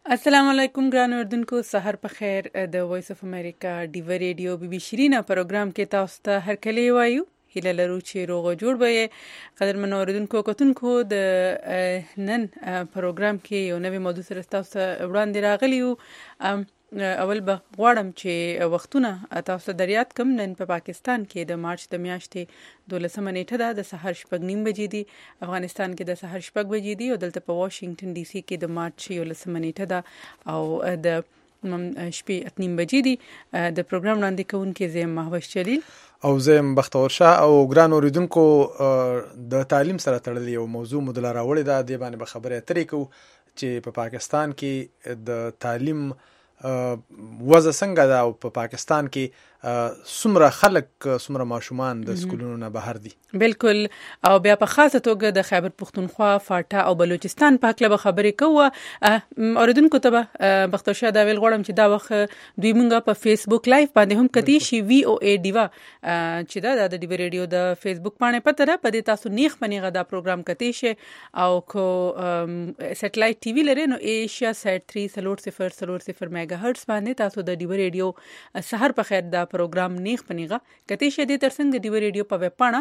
السلام علیکم ګران اردوونکو، سحر په خیر. د وایس اف امریکا ډیو ریډیو بي بي شیرینا پروګرام کې تاسو ته هر کله وایو هیله لرو چې روغ جوړ به. قدرمن اردوونکو کتونکو، د نن پروګرام کې یو نوې موضوع سره تاسو ته وړاندې راغلی یو. اول به غواړم چې وختونه تاسو ته دریات کم. نن په پاکستان کې د مارچ د میاشتې 12 نیټه ده، د سحر 6:30 بجې دي. افغانستان کې د سحر 6 بجې دي او دلته په واشنگټن ډي سي کې د مارچ 11 نیټه ده او د شپې 8:30 بجې دي. د پروګرام وړاندې کوونکې زه مهوش جلیل او زه بختور شاه. او ګران اوریدونکو، د تعلیم سره تړلې یو موضوع مدله راوړې ده. د باندې به خبرې اترې کوو چې په پاکستان کې د تعلیم وضع څنګه ده او په پاکستان کې څومره خلک، څومره ماشومان د سکولونو نه بهر دي. بالکل. او بیا په خاصه توګه د خیبر پختونخوا، فاټا او بلوچستان په اړه به خبرې کوو. اوریدونکو ته به بختور شاه دا ویل غواړم چې دا وخت دوی مونږه په فیسبوک لایف باندې هم کتی شي VOA ډیوا چې دا د ډیو ریډیو د فیسبوک باندې پته ده. په دې تاسو نیخ پنیغه دا پروګرام کتی شي او کو سټلایټ ټي وی لري نو ایشیا سیټ 300 میگا هرتز باندې تاسو د ډیو ریډیو سحر په خیر دا پروګرام نیخ پنیغه کتی شي. د ترڅنګ ډیو ریډیو په ویب پاڼه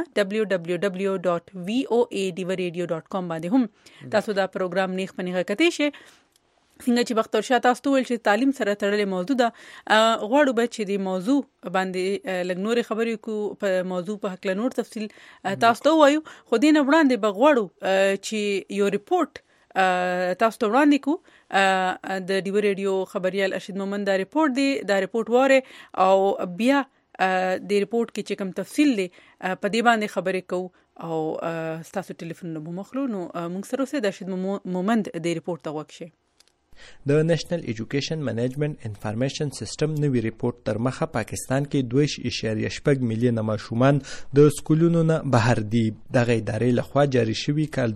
www.voadivaradio.com باندې هم تاسو دا پروګرام نیخ پنیغه کتی شي. څنګه چې بختور شاه تاسو ول چې تعلیم سره تړلې موضوع ده، غواړو به چې د موضوع باندې لږ نور خبرې کو، په موضوع په حق له نور تفصیل تاسو ته وایو. خو دینه وړاندې به غواړو چې یو ریپورت تاسو ته وړاندې کو. د ډیو ریډیو خبريال ارشد مومند دا ریپورت دی، دا ریپورت واره او بیا د ریپورت کې چې کوم تفصیل دی په دې باندې خبرې کو او تاسو ټلیفون نمبر مخلو نو موږ سره اوسه د ارشد مومند د ریپورت ته وکشه. د نېشنل ایجوکیشن منیجمنت انفارمیشن سیستم نوی ریپورت تر مخه پاکستان کې 2.8 میلیونه ماشومان د سکولونو نه بهر دي. د ادارې لخوا جاری شوی کال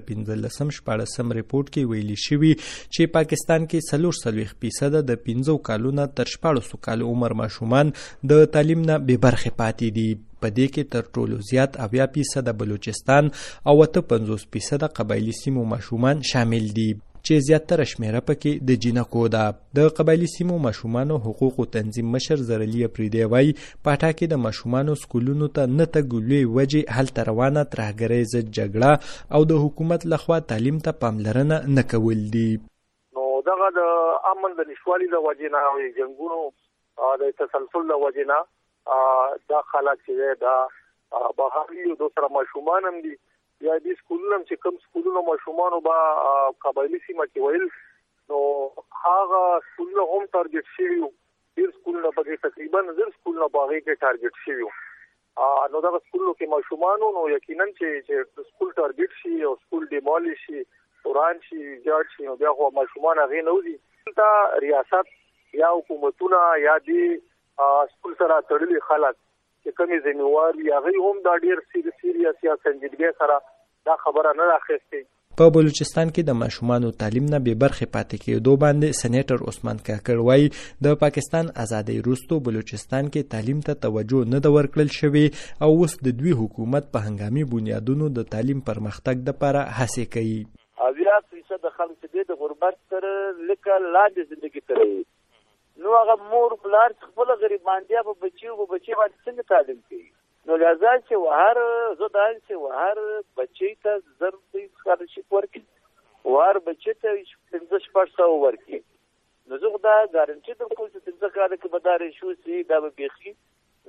2015 ریپورت کې ویلي شوی چې پاکستان کې 40% د 15 کالونو تر 14 کال عمر ماشومان د تعلیم نه بې برخې پاتې دي. په دې کې تر ټولو زیات 80% د بلوچستان او 58% قبایلی سیمو ماشومان شامل دي چې زیاتره شمیره پکې د جینکو ده. د قبایلی سیمو ماشومانو حقوقو تنظیم مشر زرلی پریدی وای پاټا کې د ماشومانو سکولونو ته نه تګولې وجه هل روانه ترهګرۍ ضد جګړه او د حکومت لخوا تعلیم ته پاملرنه نه کول دي. نو دغه د امن د نشوالي د وجه نه او جنگونو د تسلسل د وجه نه دا خلک چې دا بهري دوسره ماشومان هم دي یا دې سکولونو چې کوم سکولونو ماشومانو با قبایلی سیمه کې ویل نو هغه سکولونو هم ټارګټ شوی وو. ډیر سکولونو په تقریبا زر سکولونو باغې کې ټارګټ شوی وو. نو دا سکولونو کې ماشومانو نو یقینا چې سکول ټارګټ شي او سکول ډیمالیش شي، وران شي، جاړ شي، نو بیا خو ماشومان هغه نه وځي. دا ریاست یا حکومتونه یا دې سکول سره تړلي خلک چې کومې ذمہوار وي هغه هم دا ډیر سیریس یا سنجیدګي سره دا خبره نه راخېستي. په بلوچستان کې د ماشومانو تعلیم نه بې برخې پاتې کېدو باندې سېنیټر عثمان کاکړ وایي د پاکستان ازادۍ وروسته بلوچستان کې تعلیم ته توجه نه ده ورکړل شوې او اوس د دوی حکومت په هنګامي بنیادونو د تعلیم پرمختګ لپاره هڅې کوي. 80% د خلکو د غربت سره لکه لاندې ژوند کوي. نو هغه مور بلار خپل غریبان دي په بچي باندې څنګه تعلیم کوي؟ نو لازم چې وهر زدان چې وهر بچي ته ضروري سکالرشپ ورکړي، وهر بچي ته 1500 ورکړي. نو زه دا ګارانټي درکوم چې څنګه کار کې بداري شو سي دا به بيخي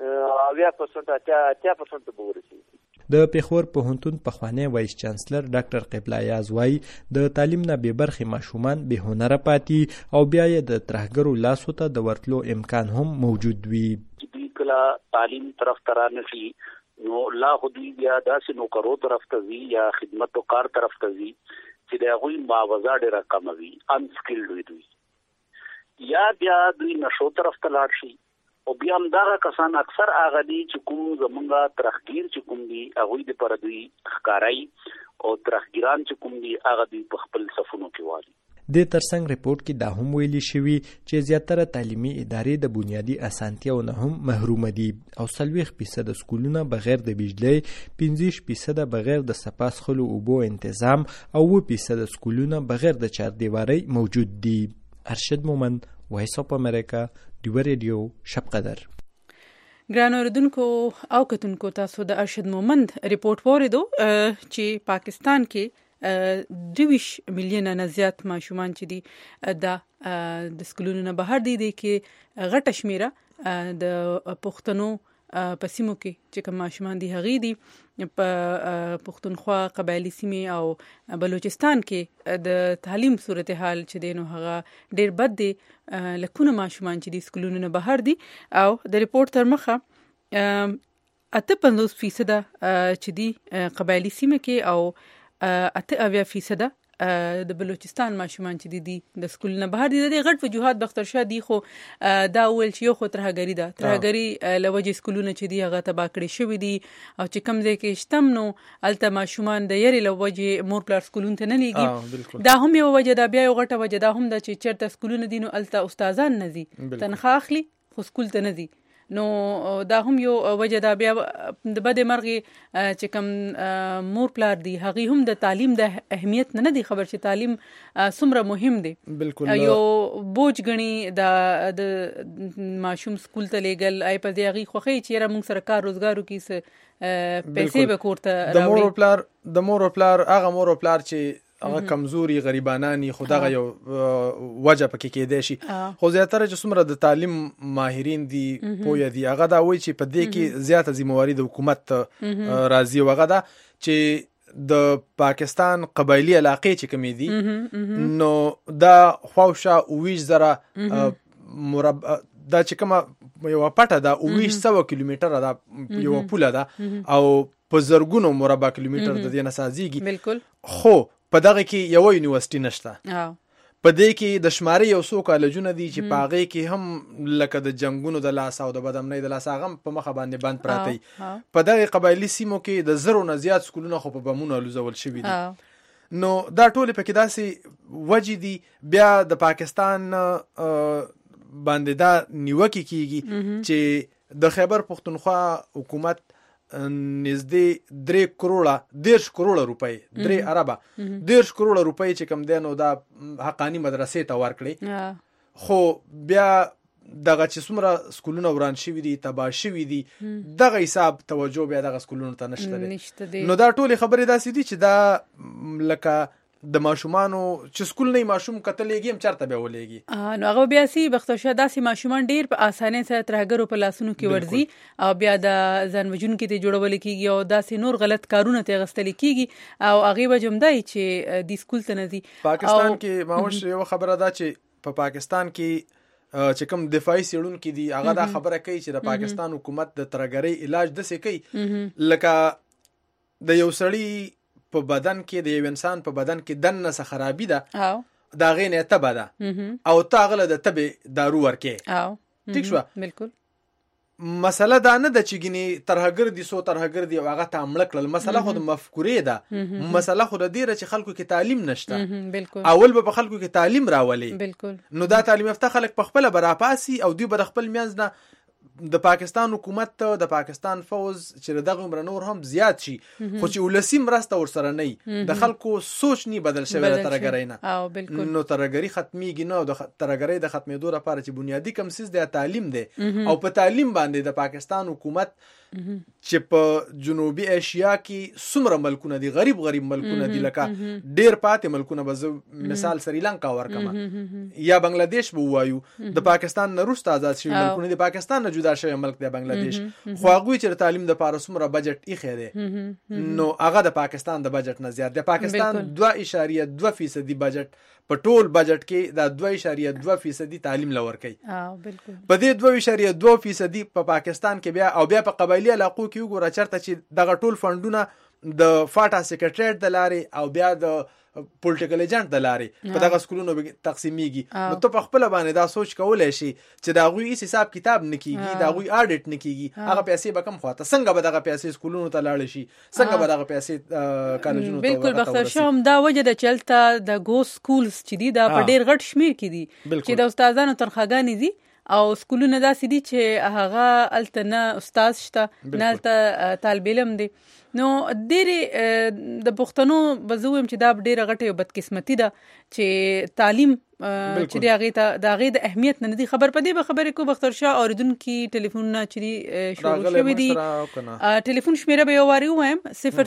80% به ورسي. د پیښور پوهنتون پخوانی وایس چانسلر ډاکټر قبله یاز وایي د تعلیم نه بې برخې ماشومان بې هنره پاتې او بیا یې د ترهګرو لاسو ته د ورتلو امکان هم موجود وي. دوی کله تعلیم طرف ته رانشي نو لا خو دوی بیا داسې نوکرو طرف ته ځي یا خدمت او کار طرف ته ځي چې د هغوی معاوضه ډېره کمه وي، انسکلډ وي دوی، یا بیا دوی نشو طرف ته لاړ شي او بیا هم دغه کسان اکثر هغه دي چې کوم زمونږه ترهګیر چې کوم دي هغوی د پر دوی ښکارای او ترهګیران چې کوم دي هغه دوی په خپل صفونو کې والي. د ترڅنګ ریپورت کې دا هم ویلي شوی چې زیاتره تعلیمي ادارې د بنیادی اسانتیاو نه هم محروم دي او 40% سکولونه بغیر د بجلی، 15% بغیر د سپاسخلو اوبو تنظیم او 2% سکولونه بغیر د چاردیوارۍ موجود دي. ارشد مومند، وایس اف امریکا، ډیو ریډیو، شب قدر. ګران اوریدونکو او کتونکو، تاسو د ارشد مومند ریپورت واوریدو چې پاکستان کې 22 میلیونه نه زیات ماشومان چې دي د سکولونو نه بهر دي کې غټه شمیره د پښتنو په سیمو کې چې کوم ماشومان دي هغه دي په پښتونخوا قبایلی سیمې او بلوچستان کې د تعلیم صورتحال چې دینو هغه ډیر بد دي. لکونه ماشومان چې دي سکولونو نه بهر دي او د ریپورت تر مخه 58% چې دي قبایلی سیمه کې او 80% د بلوچستان ماشومان چې دي د سکول نه بهر دي. د غټ وجوهات بختر شاه دي، خو دا ول چې یو خو ترهګری ده، ترهګری لوجه سکولونه چې دي هغه تبا کړی شوی دي او چې کم ځای کې شتم نو الته ماشومان د یری لوجه مور پلار سکولونه ته نه لیږي. دا هم یو وجه ده. بیا یو غټه وجه ده هم ده چې چیرته سکولونه دي نو الته استادان نه دي، تنخواه اخلي خو سکول ته نه دي. نو دا هم یو وجه ده. بیا د بده مرغي چې کوم مور پلار دي هغه هم د تعلیم د اهمیت نه دي خبر چې تعلیم څومره مهم دی. بالکل یو بوج غني د ماشوم سکول ته لېګل آی په دی هغه خوخي چې موږ سره کار روزګارو کې پیسې به کوړه راوړي. د مور پلار هغه مور پلار چې هغه کمزوري غریبانانی خدغه یو وجه پکې کېدې شي، خو زیاتره چې څومره د تعلیم ماهرین دي پوهه دي هغه دا وایي چې په دې کې زیاته ذمہواری د حکومت راځي. وغه دا چې د پاکستان قبایلی علاقې چې کمی دي نو دا خواوشا 20,000 مربع دا چې کومه یو پټه دا 200 کیلومتره دا یو پوله ده او په زرګونو مربع کیلومتر د دې نسازيږي. بالکل. خو په دغه کې یو یونیورسيټي نشته. په دې کې د شماري یو څو کالجونه دي چې پاغه کې هم لکه د جنگونو د لاس او د بدامنۍ د لاس هغه په مخه باندې بند پراته دي. په دغه قبایلی سیمو کې د زرو نه زیات سکولونه خو په بمونو لوزول شوي دي. نو دا ټول پکې داسې وجې دي. بیا د پاکستان باندې دا نیوکه کیږي چې د خیبر پختونخوا حکومت نږدې 3 کروڑه روپۍ 3 اربه 10 کروڑه روپۍ چې کم دینو دا حقانی مدرسې ته ورکړي. خو بیا دغه چې څومره سکولونه وران شوي دي تباه شوي دي دغه حساب توجه بیا دغه سکولونو ته نشته دي. نو دا ټول خبرې داسې دي چې دا لکه د ماشومانو چې سکول نه ماشوم کتلېږي هم چرته به ولېږي. نو هغه بیا سي بختوشه داسې ماشومان ډیر په اسانه سره ترهګرو په لاسونو کې ورزي او بیا د ځان وجونکو ته جوړول کېږي او داسې نور غلط کارونه ته غستل کېږي او هغه وجمدای چې د سکول ته نه دي. پاکستان کې ماوش یو خبره ده چې په پاکستان کې چې کوم دفاعي سیړون کې دي هغه دا خبره کوي چې د پاکستان حکومت د ترهګرۍ علاج د څه کوي لکه د یو سړی په بدن کې د یو انسان په بدن کې دنه څه خرابي ده دا غینه تبه ده او تاغله د تبه دارو ورکه. ٹھیک شو. بالکل. مسله دا نه د چګنی ترهګر دي سو ترهګر دي واغه تامل کړل. مسله خود مفکورې ده. مسله خود ډیره چې خلکو کې تعلیم نشته. بالکل. اول به خلکو کې تعلیم راولي. بالکل. نو دا تعلیم یافته خلک په خپل براپاسي او دوی به خپل میانځ نه د پاکستان حکومت ته د پاکستان فوز چې دغه عمر نور هم زیات شي خو چې ولسی مرسته ور سره نه د خلکو سوچ نه بدل شوی ترګری نه. نو ترګری ختميږي نه. د ترګری د ختمېدو لپاره چې بنیادی کم سیس د تعلیم دی او په تعلیم باندې د پاکستان حکومت چې په جنوبي ایشیا کې څومره ملکونه دي غریب ملکونه دي لکه ډیر پاتې ملکونه به مثال سریلانکا ورکما یا بنگلاديش به وایو د پاکستان نه روسته آزاد شوی ملکونه دي پاکستان نه جدا شوی ملک دی بنگلاديش خو هغه چې تعلیم د لپاره څومره بجټ یې خېده نو هغه د پاکستان د بجټ نه زیات دی. پاکستان 2.2% بجټ په ټول بجټ کې دا 2.2% تعلیم لور کوي. بالکل. په دې 2.2% په پاکستان کې بیا په قبایلی علاقو کې وګوره چرته چې دغه ټول فندونه د فاټا سیکریټریټ د لارې او بیا د پولیټیکل ایجنټ د لارې په دغه سکولونو تقسیمیږي. نو ته په خپل باندې دا سوچ کولای شي چې دا غوي حساب کتاب نکېږي دا غوي اډیټ نکېږي هغه پیسې به کم خواته څنګه به دغه پیسې سکولونو ته لاړ شي څنګه به دغه پیسې کالجونو ته. بالکل بختر شم دا وجه د چلتا د گو سکولز چې دي دا په ډیر غټ شمیر کې دي چې د استادانو تنخواګانې دي او سکولونه داسې دي چې هغه الته نه استاد شته نه الته طالب علم دي. نو ډېرې د پښتنو بزوم چې دا ډېره غټه یو بدقسمتي ده چې تعلیم چې د هغې د اهمیت نه دي خبر پدې به خبرې کو بختر شاه اوریدونکو ټلیفونونه چې شروع شوي دي ټلیفون شمیره به یو واری وایم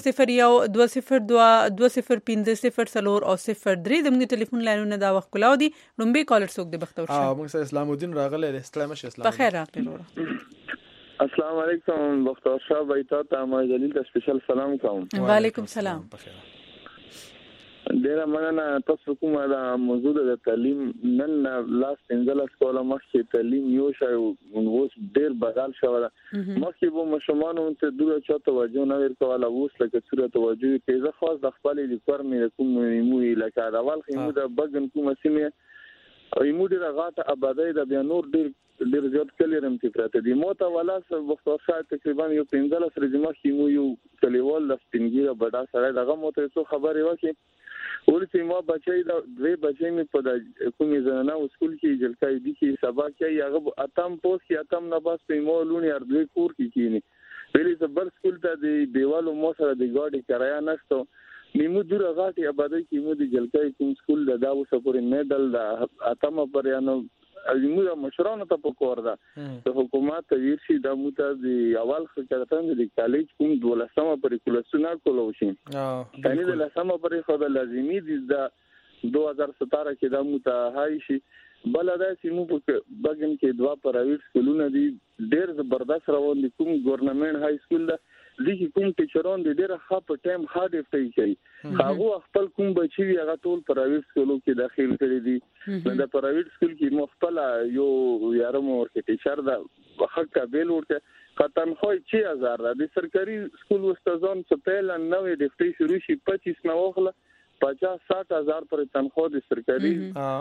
00120220500 او 03 زموږ ټلیفون لاینونه دا وخت کلاو دي لومبي کالر څوک دی بختر شاه موږ سره اسلام الدین راغلی اسلام شه اسلام بخیر راغلی السلام علیکم بختر شاه بایتا ته ما جلیل ته سپیشل سلام کوم وعلیکم سلام ډیره مننه تاسو کومه دا موضوع د تعلیم نن لاس پنځله سکوله مخکې تعلیم یو شای اوس ډیر بدل شوی مخکې به مشمانو ته دوه چا توجه نه ورکوله اوس لکه څوره توجه کوي زه خاص د خپل لیکور مې کوم موي لکه د اول خمو د بګن کومه سیمه او یمو ډیره غاټه آبادی د بیا نور ډیر زیات کلیرم چې پراته دي مو ته ولا وخت ورشا تقریبا یو 15 سره جمع کیمو یو کلیوال د سپینګیره بڑا سره دغه مو ته څه خبرې وکي ورته ما بچي دا دوی بچي می په د کومې زنانه سکول کې جلکای دي کې سبا کې هغه اتم پوس کې اتم نه بس په مو لونی اردوی کور کې کینی ویلي زبر سکول ته دی دیوالو مو سره د ګاډي کرایه نشته نیمو دور غاټي آبادی کې مو د جلکای کوم سکول د داو سپورې میډل د اتم پر یانو ایمو مشرانو ته په کور ده د حکومت تغییر شي د موته د اول خلکتان د کالج کوم 12مه پریکولاسونه کولو شي یعنی د لسمه پرې خو د لازمي د 2017 کې د موته هاي شي بلدا سیمو په بګن کې دوا پرایویټ سکولونه دي ډېر زبردست روان دي کوم ګورنمنت هاي سکول ده دغه کوم ټیچران دي ډېر ښه په ټایم هارد افټي کوي هغه خپل کوم بچي هغه ټول پرایویټ سکولو کې داخل کړي دي د پرایویټ سکول کې مختل یو یارم ورته ټیچر ده حق قابل ورته قطن خو 6000 د سرکاري سکول استادان څخه پهل نوې ډیفټي شروع شي 25 نو وخله 50-60 پر تنخواه د سرکاري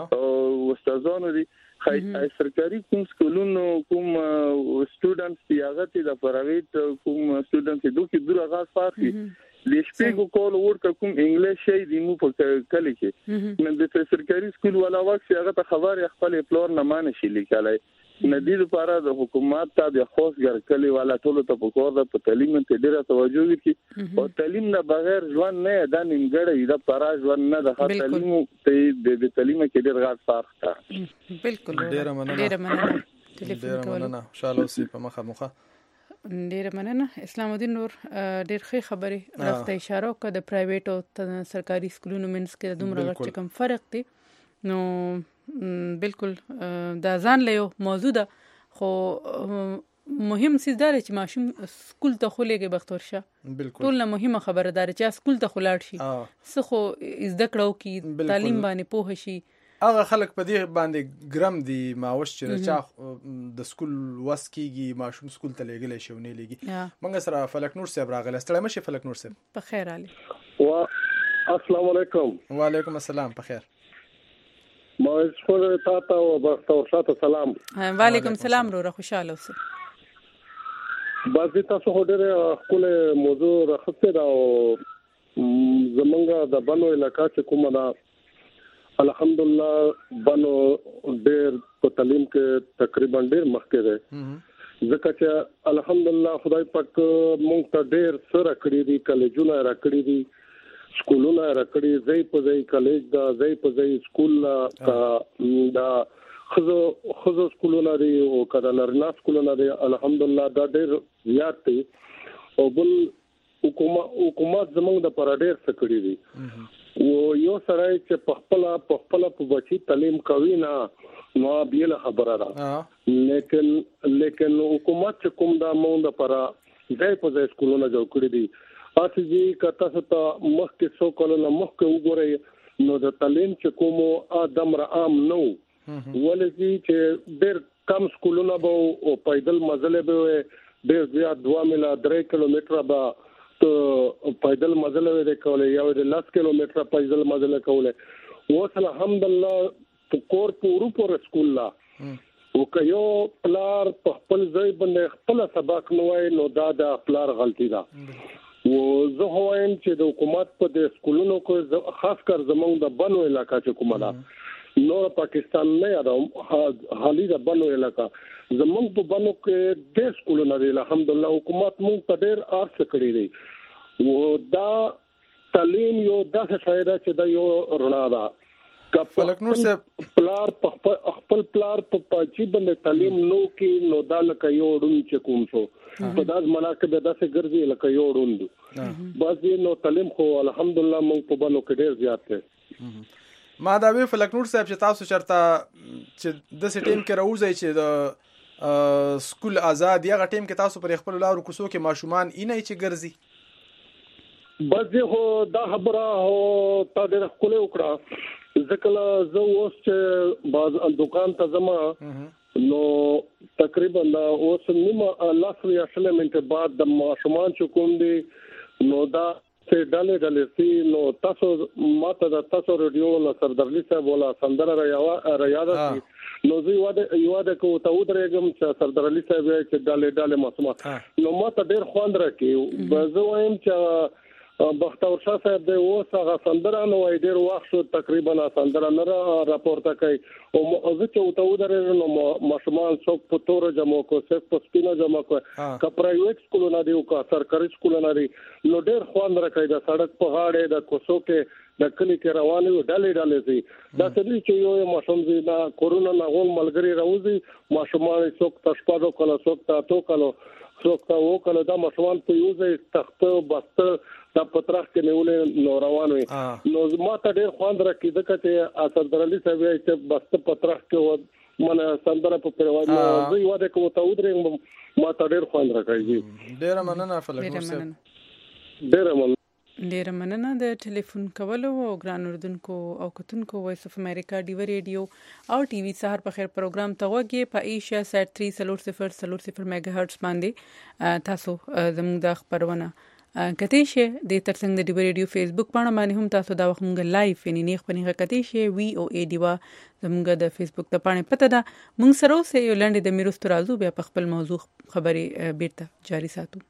استادانو دي سرکاري کوم سکولونو کوم سټوډنټس دی هغه ته د پرایویټ کوم سټوډنټس دوی دغه غاښ فارسي د شپږو کول ورته کوم انګلیش شي دی مو په کلی کې نن د سرکاري سکول ولا وخت هغه ته خبر خپل پلان نه مان شي لیکلای ندی لپاره د حکومت ته د خوځګر کلی والا ټول ته په کور د تعلیم ته ډیره توجه وکړي او تعلیم نه بغیر ژوند نه د نیمګړی د پاره ژوند نه د تعلیم ته د تعلیم کې ډیر غاټ فرق تا بالکل ډیره مننه ټلیفون کول انشاءالله سی په مخه ډیره مننه اسلام الدین نور ډیر ښه خبره راته اشاره وکړه د پرایویټ او سرکاري سکولونو منځ کې دومره غټ کم فرق دی نو بالکل دا ځان له یو موضوع ده خو مهم څه دار چې ماشوم سکول ته خولېږي بختور شه بالکل ټول نه مهمه خبره ده چې سکول ته خلاړ شي څه خو زده کړو کې تعلیم باندې پوه شي هغه خلک په دې باندې ګرام دي ماوش چې چا د سکول وسکیږي ماشوم سکول ته لګلې شونه لګي منګ سره فلک نور صاحب راغله ستړی مشه فلک نور صاحب په خیر علي السلام علیکم وعلیکم السلام په خیر ما څخه تاسو او بختور شاه سلام وعلیکم السلام رو خوشاله اوسه بعضی تاسو هډره خپل موضوع راخته دا زمونږ د بنو علاقہ چې کومه دا الحمدلله بنو ډېر په تعلیم کې تقریبا ډېر مخکې ده ځکه چې الحمدلله خدای پاک مونږ ته ډېر سره کړی دي کالجونه را کړی دي سکولونه را کړی ځای په ځای کالج دا ځای په ځای سکول دا خزو سکولونه دي او کله نرنا سکولونه دي الحمدلله دا ډېر زیات دي او بل حکومت زمونږ د پر ډېر څه کړی دي او یو سره چې په خپل په بچي تعلیم کوي نه نو بیل خبره ده لیکن حکومت چې کوم دا مونږ د پر ځای په ځای سکولونه جوړ کړی دي اته جی کته ستا مخکې څو کلونه مخکې وګورئ نو د تعلیم چې کوم ادم را عام نو ولې چې ډېر کم سکولونه به او پیدل مزله به ډېر زیات 2 میله 3 کیلومتره به ته پیدل مزله وې کولې یو د 10 کیلومتره پیدل مزله کولې اوس الحمدلله کور پورو پر سکول لا او کيو پلار په خپل ځای باندې خپل سبق نوای نو دا د پلار غلطي ده او زه هوایم چې د حکومت په د سکولونو کې خاص کر زمونږ د بنو علاقہ چې کومه ده نور پاکستان نه یادوم حالي د بنو علاقہ زمونږ په بنو کې د سکولونو لري الحمدلله حکومت مونږ په ډېر ارڅ کړی دی و دا تعلیم یو دغه شایده چې د یو رڼا ده فلک نور صاحب پلار خپل پلار په پاچی باندې تعلیم نو کې نو دا لکه یو ډون چې کوم شو په داس مناقب داسې ګرځي لکه یو ډون بس نو تعلیم خو الحمدلله موږ په بانو کې ډیر زیات دی ما دا وی فلک نور صاحب چې تاسو چرته چې د سټیم کې راوځي چې د سکول آزاد یا ټیم کې تاسو پر خپل لارو کوڅو کې ماشومان اینه چې ګرځي بس هو دا خبره هو تا ډېر خپل وکړه ځکه زه اوس چې باز دکان ته زما نو تقریبا اوس نیمه لاس یا شل منټه بعد د ماشومان چې کوم دي نو دا چې ډلې سي نو تاسو ماته د تاسو رادیو له سردرلی صاحب ولا سندره را یاد نو زه یواده کو ته ودرېږم چې سردرلی صاحب چې ډلې ماشومان نو ماته ډېر خوند راکې زه وایم چې بختور شاه صاحب د اوس هغه سندره نو ډېر وخت شو تقریبا سندره نه راپورته کوي او زه چې ته ودرېږم نو ماشومان څوک په تور جمع کو څوک په سپینه جمع کو که پرایویټ سکولونه دی او که سرکاري سکولونه دی نو ډېر خوند راکوي د سړک په غاړه د کوڅو کې د کلی کې رواني ډلې سي دا څه چې یو ماشوم زی دا کورونا نغول ملګری راوځي ماشومان څوک تشپادو کله څوک تاسو کله څوک تا وکړه دا ماشومان په یوځای تخت بسته دا پترخ کې نیولې نو روان وي نو ما ته ډېر خوند راکې ځکه چې سردرلی صاحب چې بسته پترخ کې من سندره په پرواز زه یو د کوم ته ودرېږم ما ته ډېر خوند راکې ډېر مننه فلک نور صاحب ډیره مننه د ټلیفون کولو او ګران اردوونکو او کتونکو وایس اف امریکا ډیو ریډیو او ټي وي سحر په خیر پروګرام ته وګورئ په ایشیا سات 300 میگا هرتز باندې تاسو زموږ د خبرونه کته شي د ترڅنګ د ډیو ریډیو فیسبوک باندې باندې هم تاسو دا وخت لایف یې نه خپل کته شي وی او ای ډیوا زموږ د فیسبوک ته باندې پته ده موږ سره اوسه یو لاندې د میروستو رازو بیا په خپل موضوع خبري بیرته جاری ساتو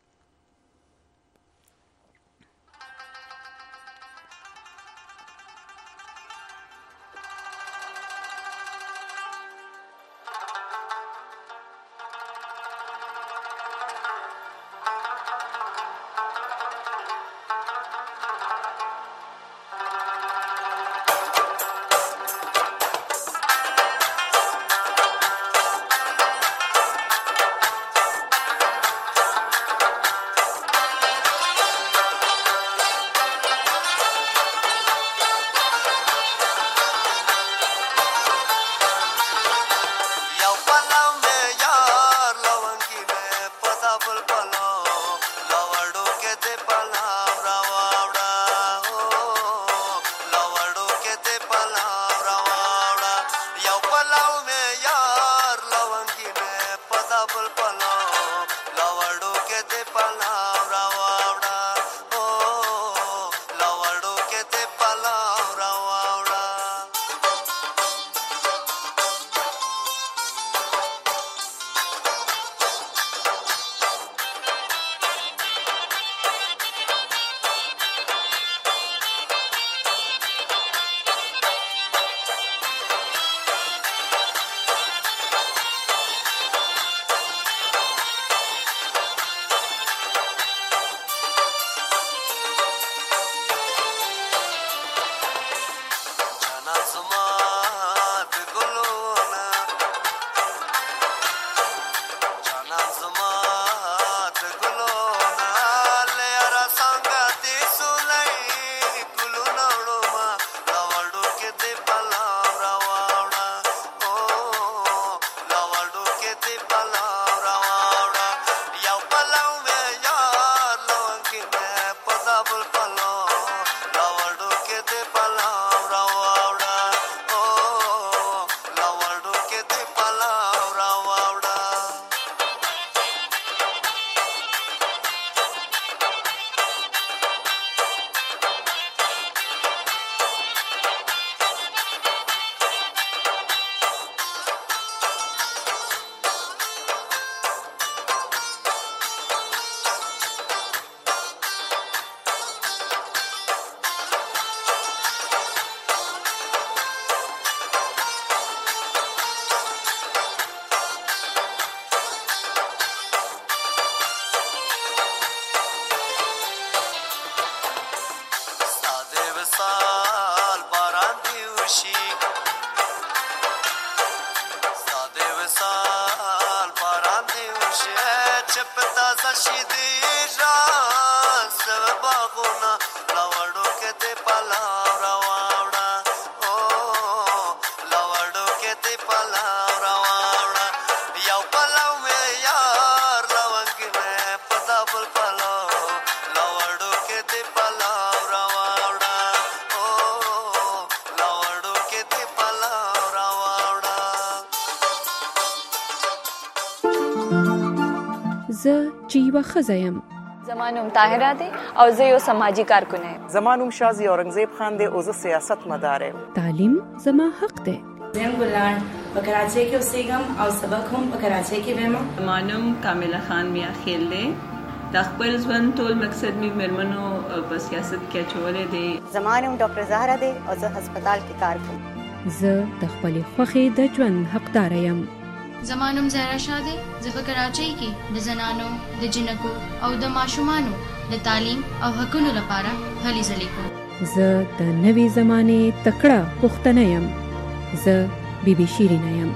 زه چې یوه ښځه یم. زما نوم طاهره دی او زه یو سماجی کارکونه یم. زما نوم شازي اورنګزیب خان دی او زه سیاست مدار یم. تعلیم زما حق دی. زم ګلان په کراچۍ کې اوسېږم او سبق هم په کراچۍ کې وایم. زما نوم کامله خان میا خیل دی. د خپل ژوند ټول مقصد می مرمنو په سیاست کې اچولې دی. زما نوم ډاکټر زهرا دی او زه هسپتال کې کار کوم. زه د خپلې خوښې د ژوند حقدار یم. زما نوم زهرا شاه دی. زه په کراچۍ کې د زنانو، د جنکو او د ماشومانو د تعلیم او حقونو لپاره هلې ځلې کوم. زه د نوې زمانې تکړه پښتنه یم. زه بیبي شیرینه یم.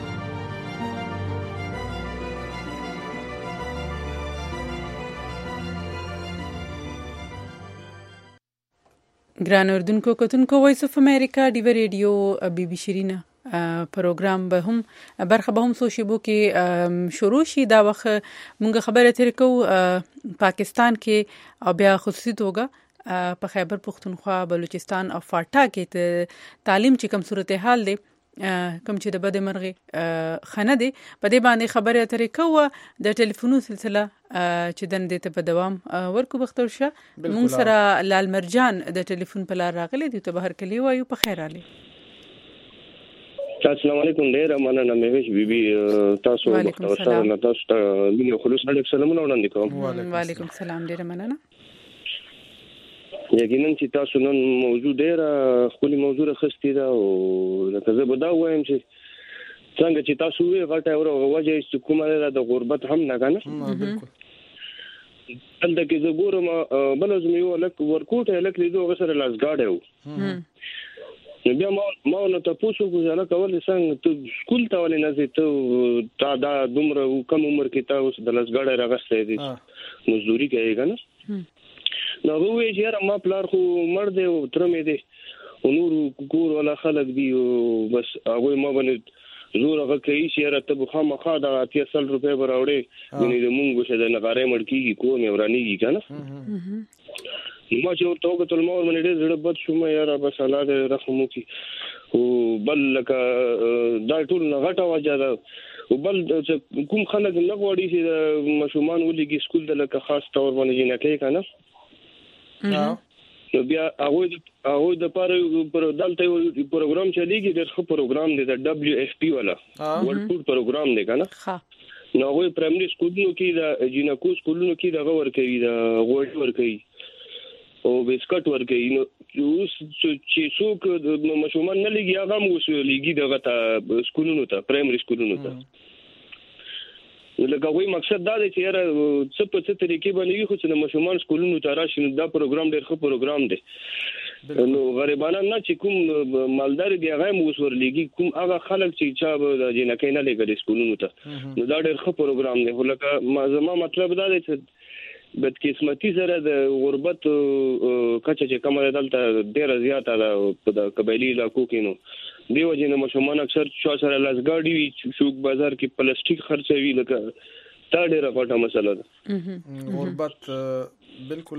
ګران اردوونکو کتونکو وایس اف امریکا ډیو ریډیو بیبي شیرینه پروګرام به هم برخه به هم سوشیبو کې شروع شي. دا وخت مونږ خبره تر کو پاکستان کې او بیا خصوصي توګه په خیبر پختونخوا، بلوچستان او فاټا کې تعلیم چې کوم صورتحال دی، کوم چې د بده مرغي خنه دی، په دې باندې خبره اترې کوه. د ټلیفونو سلسله چې دن دې ته په دوام ورکو بختور شه. مونږ سره لال مرجان د ټلیفون په لار راغلي دي. ته بهر کلی وایو په خیر علي. السلام علیکم. ډیر مننه مهوش بیبي. تاسو بختور شه. تاسو ته مینه خلوص علیکم سلامونه وړاندې کوم. وعلیکم السلام. ډیر مننه. یقینا چې تاسو نن موضوع ډیره خولي موضوع راخستې ده او لکه زه به دا وایم چې څنګه چې تاسو وی غټه اور وجه چې کومه ده د غربت هم نه کنه. دلته کې زه ګورم بل زمو یو لک ورکوټه لک لیدو غسر لاسګاډه و. نو بیا ما نو تاسو ګوزاله کول څنګه ته سکول ته ولې نه زه ته دا دومره کم عمر کې تاسو د لاسګاډه راغستې دي مزدوري کوي کنه. نو وی چې ما پلار خو مړ دی او تر مې دی او نور کور ولا خلک دی او بس هغه ما باندې زور هغه کوي چې راته بخا مخا دا 300 روپے براوړې غني د مونږ شه د نغاره مړکیږي کو نه ورانیږي کنه. ما چې ورته وکړل ما ور باندې ډېر بد شوم یار بس الله دې رحم وکړي. او بل لکه دا ټول غټه وجه ده. او بل کوم خلک نه غواړي چې مشومان ولګي سکول د لکه خاص تور باندې نه کوي کنه. نو بیا هغه د پر دلته پروګرام چلیږي. د خو پروګرام دی د WFP والا ورلد فود پروګرام دی کنه. نو هغه پرایمري سکولونو کې د جنکو سکولونو کې دغه ورکوي، د غوړ ورکوي او بسکټ ورکوي. نو چې څوک مشومان نه لګي هغه مو لګي دغه ته سکولونو ته پرایمري سکولونو ته. لکه وایي مقصد دا دی چې یاره څه په څه طریقې باندې وي خو چې د ماشومان سکولونو ته راشي. نو دا پروګرام ډېر ښه پروګرام دی. نو غریبانه نه چې کوم مالدار دی هغه مو اوس ورلېږي، کوم هغه خلک چې چا به د جنکۍ نه لېږلي سکولونو ته. نو دا ډېر ښه پروګرام دی. خو لکه زما مطلب دا دی چې بدقسمتي سره د غربت کچه چې کومه دلته ډېره زیاته ده په د قبایلي علاقو کې. نو دیو جن مشومان اکثر شو سره لاسګاډي وي، شوک بازار کې پلاستیک خرڅوي. لکه دا ډېره غټه مسله ده. غربت بالکل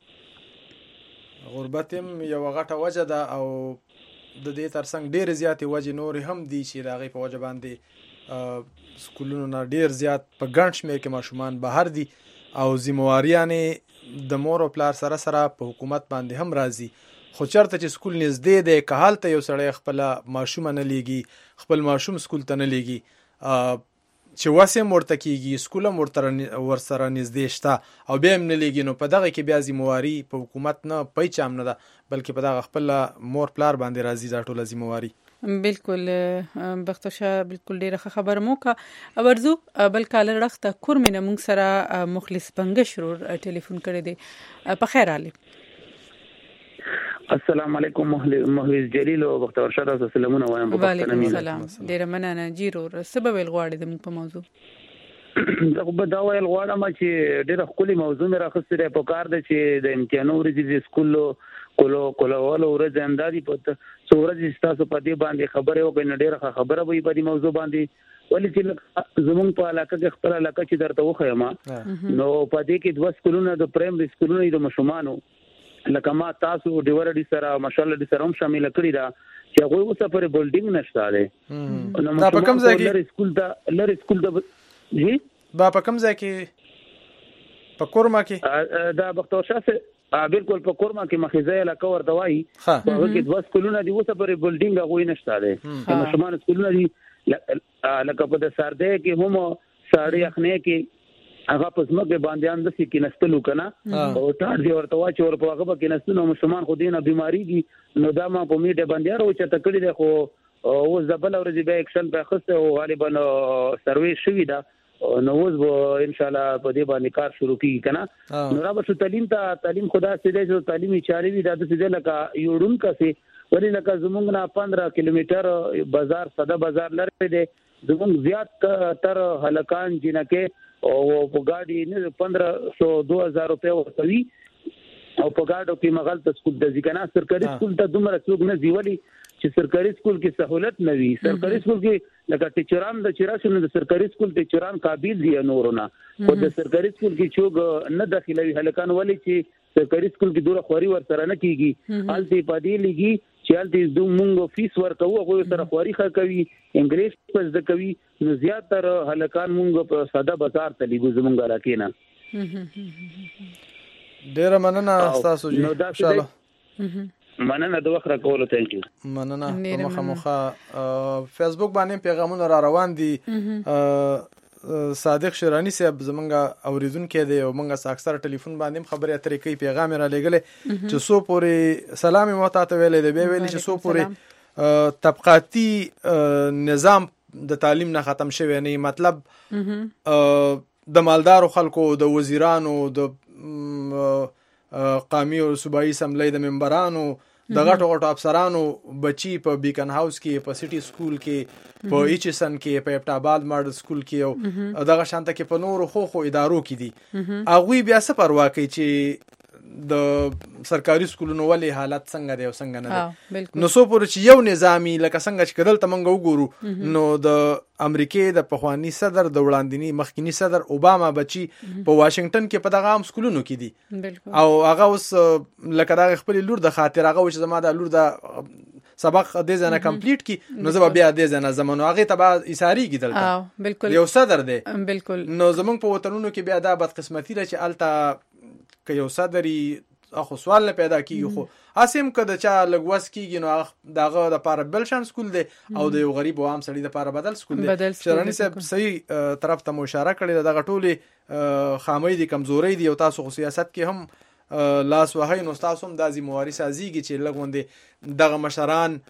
غربت هم یو غټه وجه ده او د دې ترڅنګ ډېر زیاتې وجې نور هم دي چې راغی په وجه باندې سکولونو نه ډېر زیات په ګڼ شمېر کې ماشومان بهر دي او ذمہواریانې د مور او پلار سره سره په حکومت باندې هم راځي. خو چرته چې سکول نږدې دی که هلته یو سړی خپل ماشوم نه لیږي، خپل ماشوم سکول ته نه لیږي، چې وسه مرته کیږي سکول ورسره نږدې شته او بیا هم نه لیږي، نو په دغه کې بیا ذمہواری په حکومت نه پېچام نه ده بلکې په دغه خپل مور پلار باندې راځي دا ټوله ذمہواری. بالکل بختوشه بالکل ډیره خبر مو کا ورزو بل کال رخته کورمنه مونږ سره مخلص بنګش رو ټلیفون کړی دی. په خیر علي. السلام علیکم محوز جلیل او بختور شه. تاسو سلامونه وایم. وعلیکم السلام. ډیره مننه جیرو سبب الغواړي د موږ په موضوع. زه به دا ویل غواړم چې ډېره ښکلې موضوع مې راخیستې ده. په کار ده چې د امتحانو ورځې د سکول کولو ورځ همدادي په څو ورځې ستاسو په دې باندې خبرې وکړئ نو ډېره خبره به وي په دې موضوع باندې. ولې چې زمونږ په علاقه کې خپل علاقه چې درته وښیم نو په دې کې 2 سکولونه د پرایمري سکولونه د ماشومانو لکه ما تاسو ډیورډي سره ماشاءالله د سره هم شامل کړی دا چې هغه اوسه پر بولډینګ نشته ده. نو په کوم ځای کې لری سکول د جی با په کوم ځای کې په کورما کې دا بختور شاه بالکل په کورما کې مخزه علاقه ورته وایي هغه کې 2 سکولونه دي اوسه پر بولډینګ هغه نشته ده. ماشومان سکولونه دي لکه په د سارده کې هم ساړی اخنه کې هغه په سمګه باندې اندسي کې نستلو کنه او ټاړ دی ورته واچ ور په هغه کې نستنو مسلمان خو دینه بیماری دي نو دا ما په میډه باندې راو چې تکړی دی خو اوس د بل ورځې به اکشن په خسته او غالبا سرویس شوی دا نو اوس به ان شاء الله په دې باندې کار شروع کیږي کنه. نو را به تعلیم خدا سي دې تعلیمي چاري وي د دې لکه یوډون کسي ولی لکه زمونږ نه 15 کیلومتر بازار صدا بازار لري دی زمونږ زیات تر هلکان جنکه او په ګاډي نه 1500-2000 روپے ورتوي او په ګاډو کې مغل ته سکول د ځکنا سرکاري سکول ته دومره څوک نه دیولي چې سرکاري سکول کې سہولت نه وي. سرکاري سکول کې لکه ټیچران د چیرې د سرکاري سکول ټیچران قابل دي نورونه او د سرکاري سکول کې څوک نه داخلوي هلکان ولي چې سرکاري سکول کې دوره خوري ور سره نه کیږي حالتي پدې لګي چې حالتي دومره فیس ورکوي هغه سره خوري خا کوي انګلیش پس د کوي نو زیاتره هلکان مونږ په ساده بازار ته لګو زمونږ راکې نه. ډیر مننه تاسو جی ان شاء الله مننه د وخت راکولو ثانک یو. مننه مخه فیسبوک باندې پیغامونه را روان دي. صادق شیرانی صاحب زمونږ اوریدونکو دی او مونږه اکثر ټلیفون باندې خبرې اترې کوي پیغام را لګلې چې سو پورې سلام متاته ویلې دی به ویلې چې سو پورې طبقاتی نظام د تعلیم نه ختم شوی نه مطلب د مالدارو خلکو د وزیرانو د قومي او صوبایي اسمبلی د ممبرانو د غټو افسرانو بچي په بیکن هاوس کې په سټي سکول کې په ایچسن کې په ابټاباد ماډل سکول کې او دغه شانته کې په نورو خو ادارو کې دي هغه بیا څه پروا کوي چې د سرکاري سکولونو ولې حالت څنګه دی او څنګه نه دی. نو سو پورې چې یو نظامی لکه څنګه چې کدل تمنګ وګورو نو د امریکای د پخوانی صدر د وړاندینی مخکینی صدر اوباما بچي په واشنگټن کې په دغه عام سکولونو کې دي او هغه اوس لکه دا خپل لور د خاطر هغه چې زما د لور د سبق د ځنه کمپلیټ کی نو زما بیا د ځنه زمونو هغه تبع اساری کیدل بالکل یو صدر دی بالکل نو زمونږ په وطنونو کې بیا دا بد قسمتي چې الته که یو صدري اخو سوال نه پیدا کیږي خو اسیم کده چا لګوس کیږي نو داغه د پاره بل شان سکول دی او د یو غریب او عام سړي د پاره بدل سکول دی. شرانی صاحب صحیح طرف ته اشاره کړې دغه ټولي خامې دي کمزوري دي او تاسو خو سیاست کې هم لاس وهي نو تاسو هم د ذمہواری سازيږي چې لګوندې دغه مشران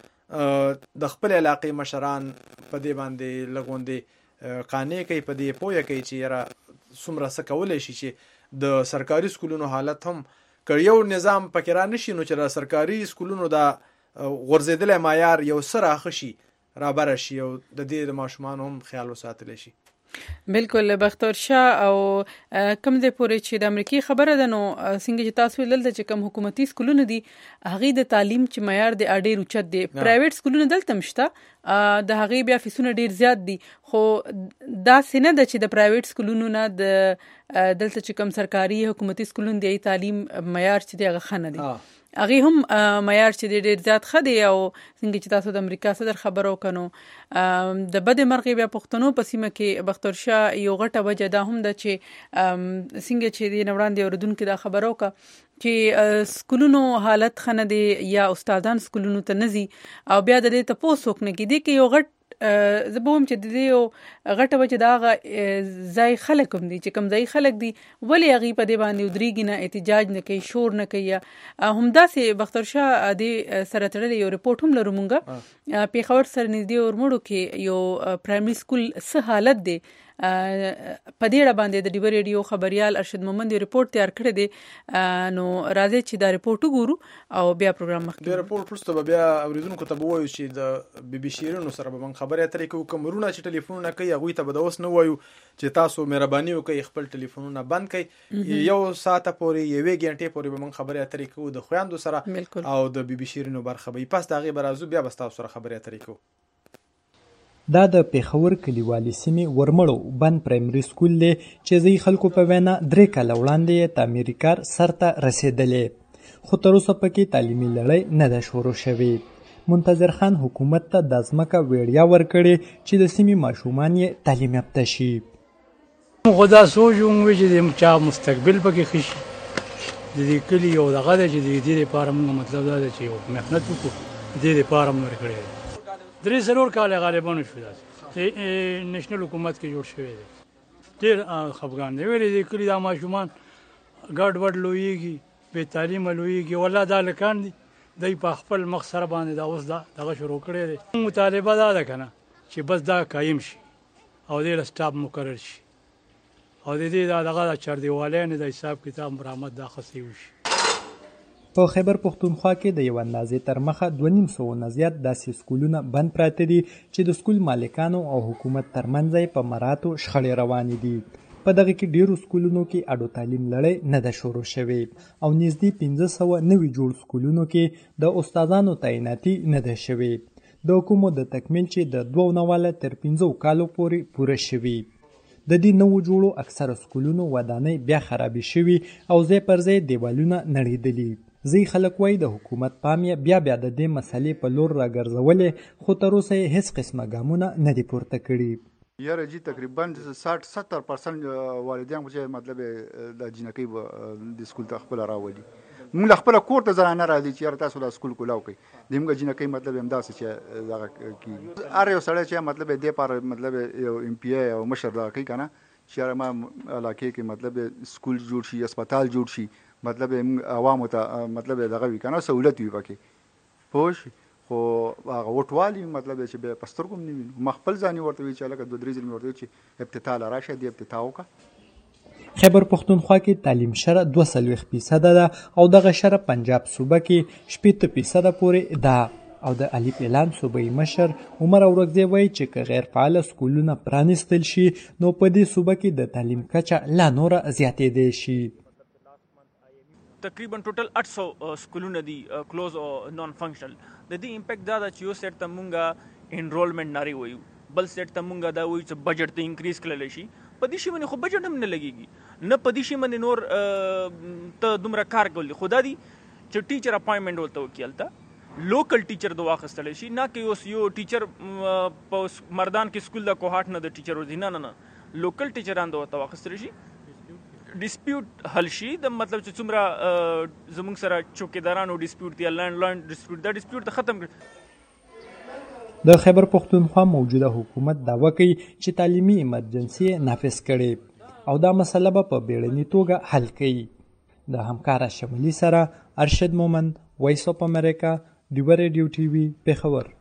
د خپل علاقې مشران په دې باندې لګوندې قانې کوي په دې پوهه کوي چې را څومره څه کولای شي چې د سرکاري سکولونو حالت هم که یو نظام پکې را نشي نو چې سرکاري سکولونو دا غورځېدل معیار یو سره خشي را بره شي او د دې د ماشومان هم خیال وساتل شي. بالکل بختور شاه او کم دې پورې چې د امریکای خبره ده نو څنګه چې تاسو دلته چې کوم حکومتي سکولونه دي هغه د تعلیم چې معیار د اډیر اوچت دي پرایویټ سکولونه دلته مشته د هغه بیا فیسونه ډیر زیات دي خو دا سینه ده چې د پرایویټ سکولونو نه د دلته چې کوم سرکاري حکومتي سکولونه دی تعلیم معیار چې دی هغه خنه دي هغه هم معیار چې ډیر زیات خدي او څنګه چې تاسو د امریکا صدر خبرو کنو د بده مرغې بیا پښتنو په سیمه کې بختور شاه یو غټه وجه دا هم ده چې څنګه چې د نوړاندې اوردونکو دا خبرو کا چې سکولونو حالت خنه دي یا استادان سکولونو ته نزي او بیا د دې ته پوسوک نه کیدي کې یو غټ زبوم چې د دې غټه وجه دا ځای خلک هم دي چې کوم ځای خلک دي ولی هغه په دې باندې ودرېږي نه احتجاج نه کوي شور نه کوي همدا سه بختور شاه د سره تړلې یو ریپورت هم لرو مونږه پیښور سره نږدې اورمړو کې یو پرایمري سکول څه حالت دی په دې اړه باندې د ډیو ریډیو خبريال ارشد مومند ریپورت تیار کړی دی. نو راځي چې دا ریپورت وګورو او بیا پروګرام مخکې د ریپورت پرسته بیا اوریدونکو ته وایو چې د بي بي شیرینو سره به من خبرې اترې کوو. کومرونه چې ټلیفونونه کوي هغوی ته به د اوس نه وایو چې تاسو مهرباني وکړئ خپل ټلیفونونه بند کړئ. یو ساعت پورې یوې غنټې پورې به من خبرې اترې کوو د خویندو سره او د بي بي شیرینو برخه به پس د هغې به راځو بیا به تاسو سره خبرې اترې کوو. دا د پیښور کلیوالي سیمې ورمړو بند پرایمري سکول دی چې ځینې خلکو په وینا 3 کاله وړاندې یې تعمیري کار سرته رسېدلی، خو تر اوسه پکې تعلیمي لړۍ نه ده شروع شوې. منتظر خان حکومت ته د ځمکه وړیا ورکړې چې د سیمې ماشومان یې تعلیم یافته شي. خدا سوچ وموږ چې د چا مستقبل پکې ښه شي. د دې کلي یو دغه دی چې د دې لپاره موږ مطلب دا دی چې یو محنت وکړو، د دې لپاره موږ ورکړی دی. 3 کاله غالبا شو داسې نېشنل حکومت کې جوړ شوی دی. ډېر خفګان دی ویلې د کلي دا ماشومان ګډ وډ لویږي، بې تعلیمه لویږي. والله دا هلکان دي دی په خپل مخ سره باندې دا اوس دغه شروع کړی دی. مطالبه دا ده که نه چې بس دا قایم شي او دې له سټاف مقرر شي او د دې دغه چاردیوالۍ نه د حساب کتاب مرامت دا خصي وشي. په خیبر پښتونخوا کې د یو اندازې تر مخه 250 نه زیات داسې سکولونه بند پراته دي چې د سکول مالکانو او حکومت ترمنځ په مراتو شخړې روانې دي. په دغه کې ډیرو سکولونو کې اډو تعلیم لړۍ نه ده شروع شوې او نږدې 1500 نوي جوړ سکولونو کې د استادانو تعیناتي نه ده شوې. د حکومت د تکمیل چې د 2 تر 15 کالو پورې پوره شوي. د دې نوو جوړو اکثره سکولونو ودانۍ بیا خرابې شوي او ځای پر ځای دیوالونه نړېدلي. ځینې خلک وایي د حکومت پام یې بیا د دې مسلې په لور راګرځولې، خو تر اوسه یې هیڅ قسمه ګامونه نه دي پورته کړي. یاره جی تقریبا 60-70% والدین چې مطلب د جنکۍ د سکول ته خپل راولي. موږ خپل کور ته ځان نه راځي چې یاره تاسو د سکول کولاو کوي. د موږ جنکۍ مطلب همداسې چې دغه کیږي. هر یو سړی چې مطلب دې پر مطلب یو ام پی ای او مشر دغه کوي کنه چې ما علاقې کې مطلب سکول جوړ شي، هسپتال جوړ شي، مطلب عوامو ته مطلب دغه وي کنه سہولت وي پکې پوه شي. خو هغه وټوالي مطلب چې به پستر کوم نه ویني. ما خپل ځاني ورته وی چې لکه 2-3 ځل ورته چې ابتدا لراشه دی ابتدا وکړه. خیبر پښتونخوا کې تعلیم شره 42% ده او دغه شره پنجاب صوبه کې 70% پورې ده او د الف اعلان صوبې مشر عمر اورګزی وایي چې که غیر فعال سکولونه پرانیستل شي نو په دې صوبه کې د تعلیم کچه لا نور زیاتېدای شي. تقریبا ټوټل 800 سکولونه دي کلوز او نان فنکشنل. د دې امپیکټ دا ده چې یو سیټ ته مونږه انرولمنټ ناری وایو، بل سیټ ته مونږه دا وایو چې بجټ ته انکریز کړلی شي. په دې شي باندې خو بجټ هم نه لګېږي، نه په دې شي باندې نور ته دومره کار کولی. خو دا دي چې ټیچر اپاینټمنټ ورته وکړي، هلته لوکل ټیچر د واخیستلی شي، نه که اوس یو ټیچر په مردان کې سکول د کوهاټ نه د ټیچر ورځي، نه لوکل ټیچران د ورته واخیستلی شي. ډسپیوټ حل شي، د مطلب چې څومره زموږ سره چوکیدارانو ډسپیوټ دی، لینډ ډسپیوټ، دا ډسپیوټ ته ختم کړي. د خیبر پښتونخوا موجوده حکومت دعوه کوي چې تعلیمي ایمرجنسي نافذ کړي او دا مسله به په بیړني توګه حل کړي. د همکاره شمالي سره ارشد مومند، وایس اف امریکا، ډیو ریډیو ټي وي، پیښور.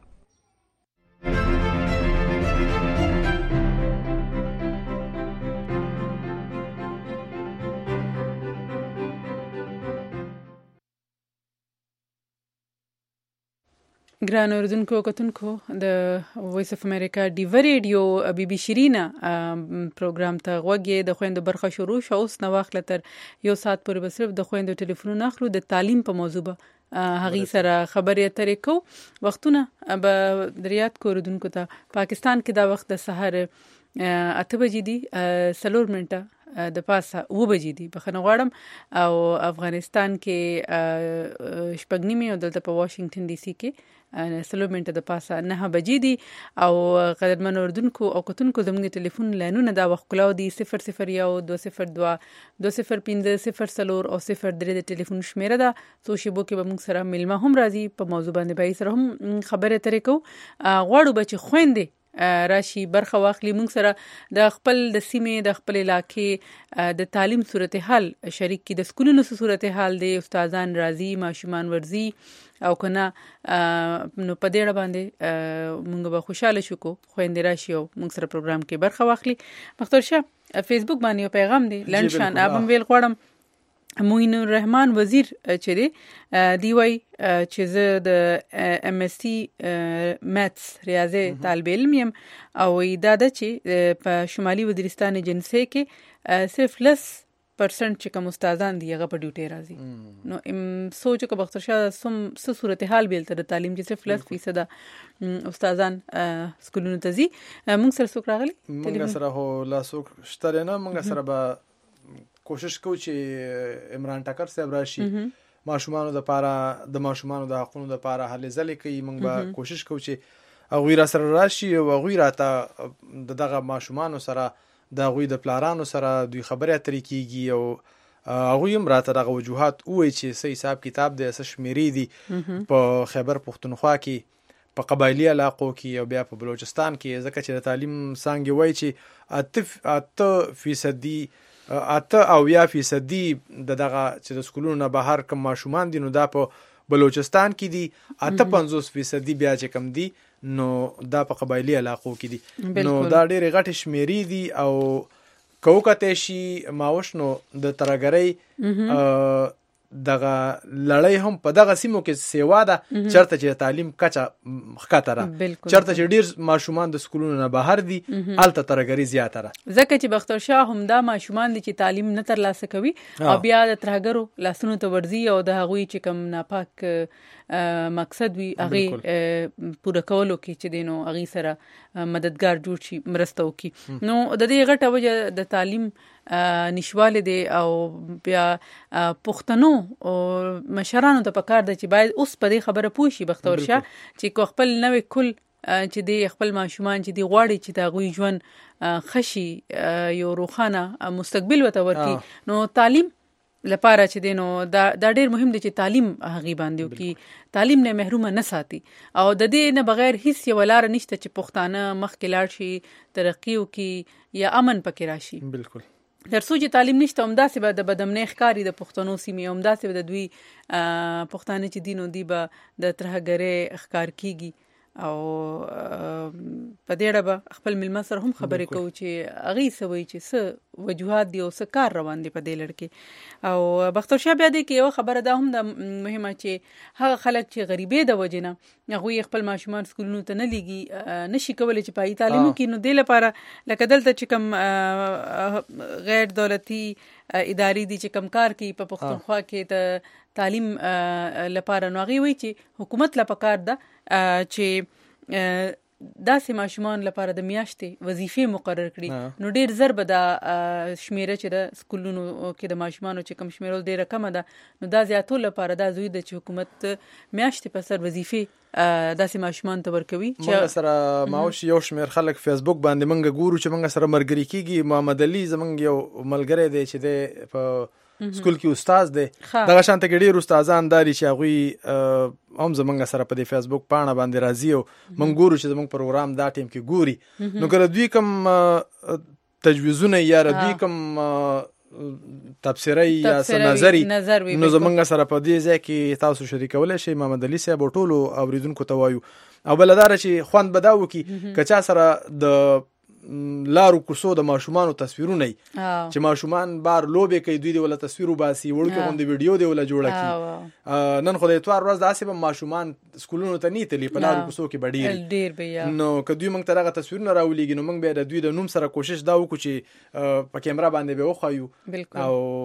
ګران اوریدونکو کتونکو د وایس اف امریکا ډیو ریډیو بي بي شیرینا پروګرام ته غوږی د خويندو برخه شروع شو. اوس نو وخت تر یو ساعت پورې به صرف د خويندو ټلیفونونه اخلو د تعلیم په موضوع به هغه سره خبرې اترې کو. وختونه به دریات کوردونکو ته پاکستان کې دا وخت د سحر 8 بجې دي 4 منټه د پاسه 9 بجې دي بخنه غواړم او افغانستان کې شپږ نیمه او دلته په واشنگټن ډي سي کې 4 منټه د پاسه 9 بجې دي. او قدرمن اوردونکو او کتونکو زموږ ټلیفون لاینونه دا وخت کلاو دي 001 202 205 04 او 03 د ټلیفون شمیره ده. څو شیبو کې به موږ سره ملما هم راځي په موضوع باندې به سره هم خبرې اترې کوو. غواړو به چې خويندې راشي برخه واخلي موږ سره د خپل د سیمې د خپل علاقې د تعلیم صورتحال شریک کی د سکولونو صورتحال دی استادان راضي ماشومان ورزي او کنه نو په دې اړه باندې موږ به خوشاله شو کو خويندې راشي او موږ سره پروګرام کې برخه واخلي. مختار شاه فیسبوک باندې یو پیغام دی لنشان ابم ویل غواړم موین الرحمن وزیر چې دی وای چې زه د ام اس سی ماتس ریاضي طالب علم یم او دا د چې په شمالي وزیرستان ایجنسی کې صرف 10% چې کوم استادان دی هغه په ډیوټي راځي نو سوچ کو بختر شاه سم صورتحال بیل تر تعلیم چې صرف 10% استادان سکولونو ته ځي. موږ سره څوک راغلي موږ سره هو لا څوک شته نه موږ سره به کوشش کوو چې عمران ټکر صاحب راشي ماشومانو د پاره د ماشومانو د حقوقو د پاره هلې ځلې کوي. موږ به کوشش کوو چې هغوی را سره راشي او هغوی راته دغه ماشومانو سره د هغوی د پلارانو سره دوی خبرې اترې کیږي او هغوی هم راته دغه وجوهات ووایي چې څه حساب کتاب دی څه شمیرې دي په خیبر پښتونخوا کې په قبایلي علاقو کې او بیا په بلوچستان کې ځکه چې د تعلیم څانګې وایي چې 8% دغه چې د سکولونو نه بهر کم ماشومان دي نو دا په بلوچستان کې دي 58% بیا چې کم دي نو دا په قبایلي علاقو کې دي نو دا ډېرې غټې شمیرې دي او کوکته شي ماوش نو د ترګرۍ دغه لړۍ هم په دغه سیمو کې سیوا ده چرته چې تعلیم کچا خطر چرته چې ډیر ماشومان د سکولونو نه بهر دي الته ترګری زیاته ده ځکه چې بختور شاه هم دا ماشومان دي چې تعلیم نه ترلاسه کوي او بیا د ترګرو لاسونو ته ورځي او د هغوی چې کوم ناپاک مقصد وي هغه پوره کولو کې چې دینو هغه سره مددگار جوړ شي مرسته وکي نو د دې غټه وجه د تعلیم نشواله دي او بیا پښتنو او مشرانو ته پکار دي چې باید اوس په دې خبره پوه شي بختور شاه چې کو خپل نوې کل چې دی خپل ماشومان چې دی غواړي چې دا غوي ژوند خشي یو روخانه مستقبل وته ورکی نو تعلیم لپاره چې دینو دا ډېر مهم دی چې تعلیم هغه باندې وکي تعلیم نه محروم نه ساتي او د دې نه بغیر هیڅ یو لار نشته چې پښتانه مخکې لاړ شي ترقی وکي یا امن پکې راشي. بالکل درسو چې تعلیم نشته همداسې به د بدمنۍ ښکاری د پښتنو سیمې همداسې به د دوی پښتانه چې دینو دی به د ترهګرۍ ښکار کیږي او په دې اړه به خپل ملما سره هم خبرې کوو چې هغه سوي چې څه وجوهات دي او څه کار روان دي په دې لړ کې او بختور شاه بیا دې کې یو خبره ده هم د مهمه چې هغه خلک چې غریبې د وجنه هغه خپل ماشومان سکولونو ته نه لګي نشي کولای چې پای تعلیم کې نو د لپاره لکه دلته چې کوم غیر دولتي ادارې دي چې کم کار کوي په پښتونخوا کې ته تعلیم لپاره نو هغه وی چې حکومت لا پکار ده چې داسې ماشومان لپاره د میاشتې وظیفې مقرر کړي نو ډیر ضرب د شمیره چې د سکولونو کې د ماشومانو چې کم شمیرول ډیره کم ده نو دا زیاتول لپاره دا زوی د حکومت میاشتې په سر وظیفې داسې ماشومان ته ورکوي چې سره ماوش یو شمیر خلک فیسبوک باندې منګه ګورو چې منګه سره مرګري کیږي محمد علي زمنګ یو ملګری دی چې د په سکول کې استاد دی دغه شانته کې ډیر استادان داري چې هغه هم زمنګ سره په دې فیسبوک پاڼه باندې راځي او موږ ګورو چې زمنګ پروګرام دا ټیم کې ګوري نو کله دوی کوم تجویزونه یا دوی کوم تفسیری یا نظری نو زمنګ سره په دې ځای کې تاسو شریکولای شئ محمد علي صاحب ټولو اوریدونکو ته وایو او بلدار چې خوند بداو کې کچا سره د لارو کوسو د ماشومانو تصویرونه چې ماشومان بار لوبې کوي دوی دی ولا تصویر وباسي وړکه غوندي ویډیو دی ولا جوړه کی نن خو د اتوار ورځ داسې به ماشومان سکولونو ته نه تلی په لارو کوسو کې ډیر بیا نو کدوې موږ ترغه تصویرونه راولېږي نو موږ به د دوی د نوم سره کوشش دا وکړو چې په کیمرا باندې به وخایو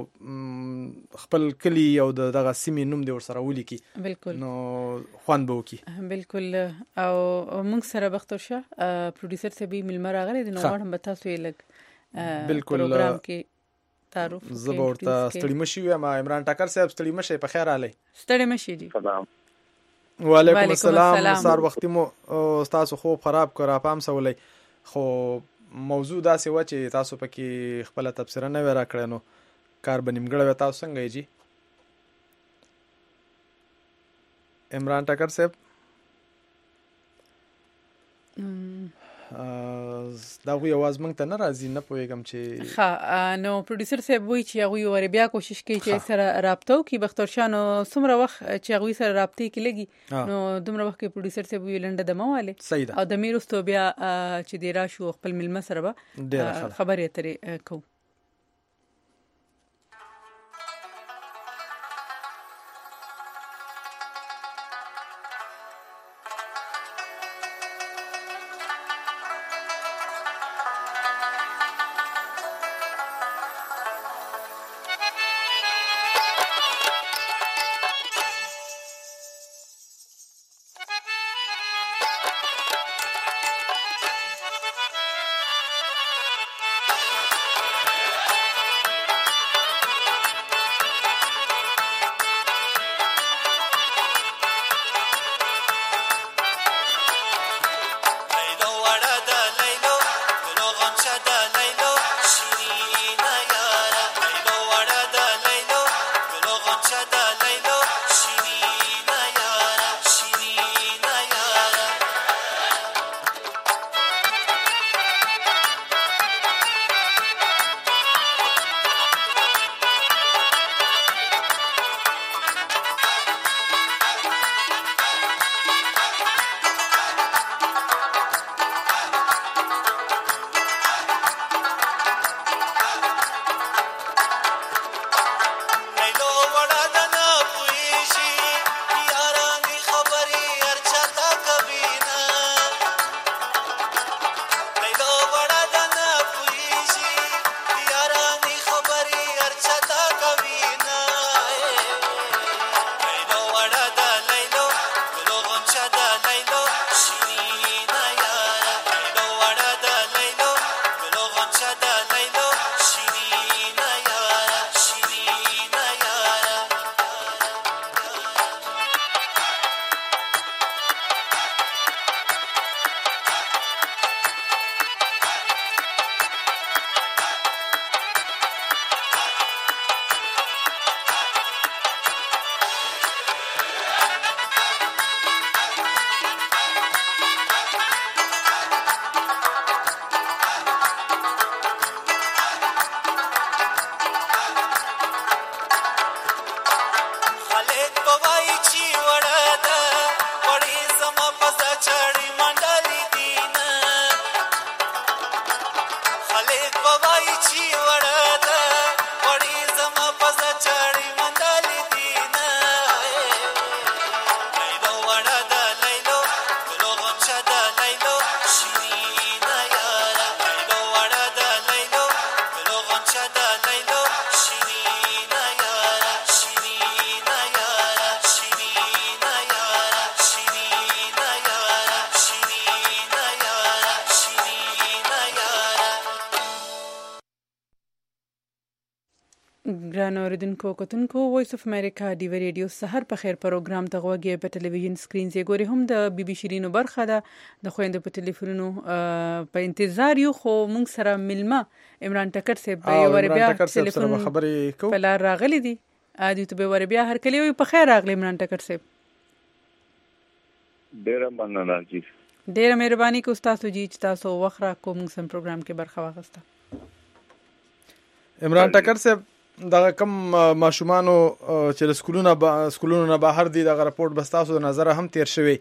او خپل کلی او دغه سیمې نوم دی ور سره ولیکي بالکل نو خوان به وکي بالکل او موږ سره بختور شه پروډوسر سبي ملمر راغلی نو غواړم به تاسو یې لګ بالکل پروګرام کې تعارف زبورته ستړي مشي ما عمران ټکر صاحب ستړي مشي په خیر علي ستړي مشي دي وعلیکم السلام سار وخت مو تاسو خوب خراب کړه پام سولای خو موضوع دا سی و چې تاسو پکې خپل تفسیر نه ورا کړنو نو کار بنیمګړی تاسو څنګه یې جی عمران ټکر صاحب دا غوی आवाज مونږ ته نه راځي، نه پوهېږم چې ښه نو پروډوسر صاحب وایي چې هغوی ور بیا کوشش کوي چې سره رابطه وکړي. بختور شاه نو څومره وخت چې هغوی سره رابطې کې لګي نو دومره وخت کې پروډوسر صاحب ویل لنډه دمه والے او د میرستو بیا چې دی راشو خپل ملمه سره به خبرې اترې کوو. ګران اوریدونکو کتونکو وایس اف امریکا ډیو ریډیو سحر په خیر پروګرام ته غوږی په ټلویزیون سکرین زی ګوري هم د بي بي شیرینو برخه ده د خويند په ټلیفونونو په انتظار یو خو مونږ سره ملما عمران ټکر صاحب به ور بیا ټلیفون خبرې کو په لار راغلي دي ادي ته به ور بیا هر کلی په خیر راغلی عمران ټکر صاحب. ډیره مننه جی، ډیره مهرباني کو تاسو جی چې تاسو وخت را کوم سم پروګرام کې برخه واغسته. عمران ټکر صاحب دا کم ماشومانو چې سکولونو نه بهر دي دا راپورټ بس تاسو د نظر هم تیر شوی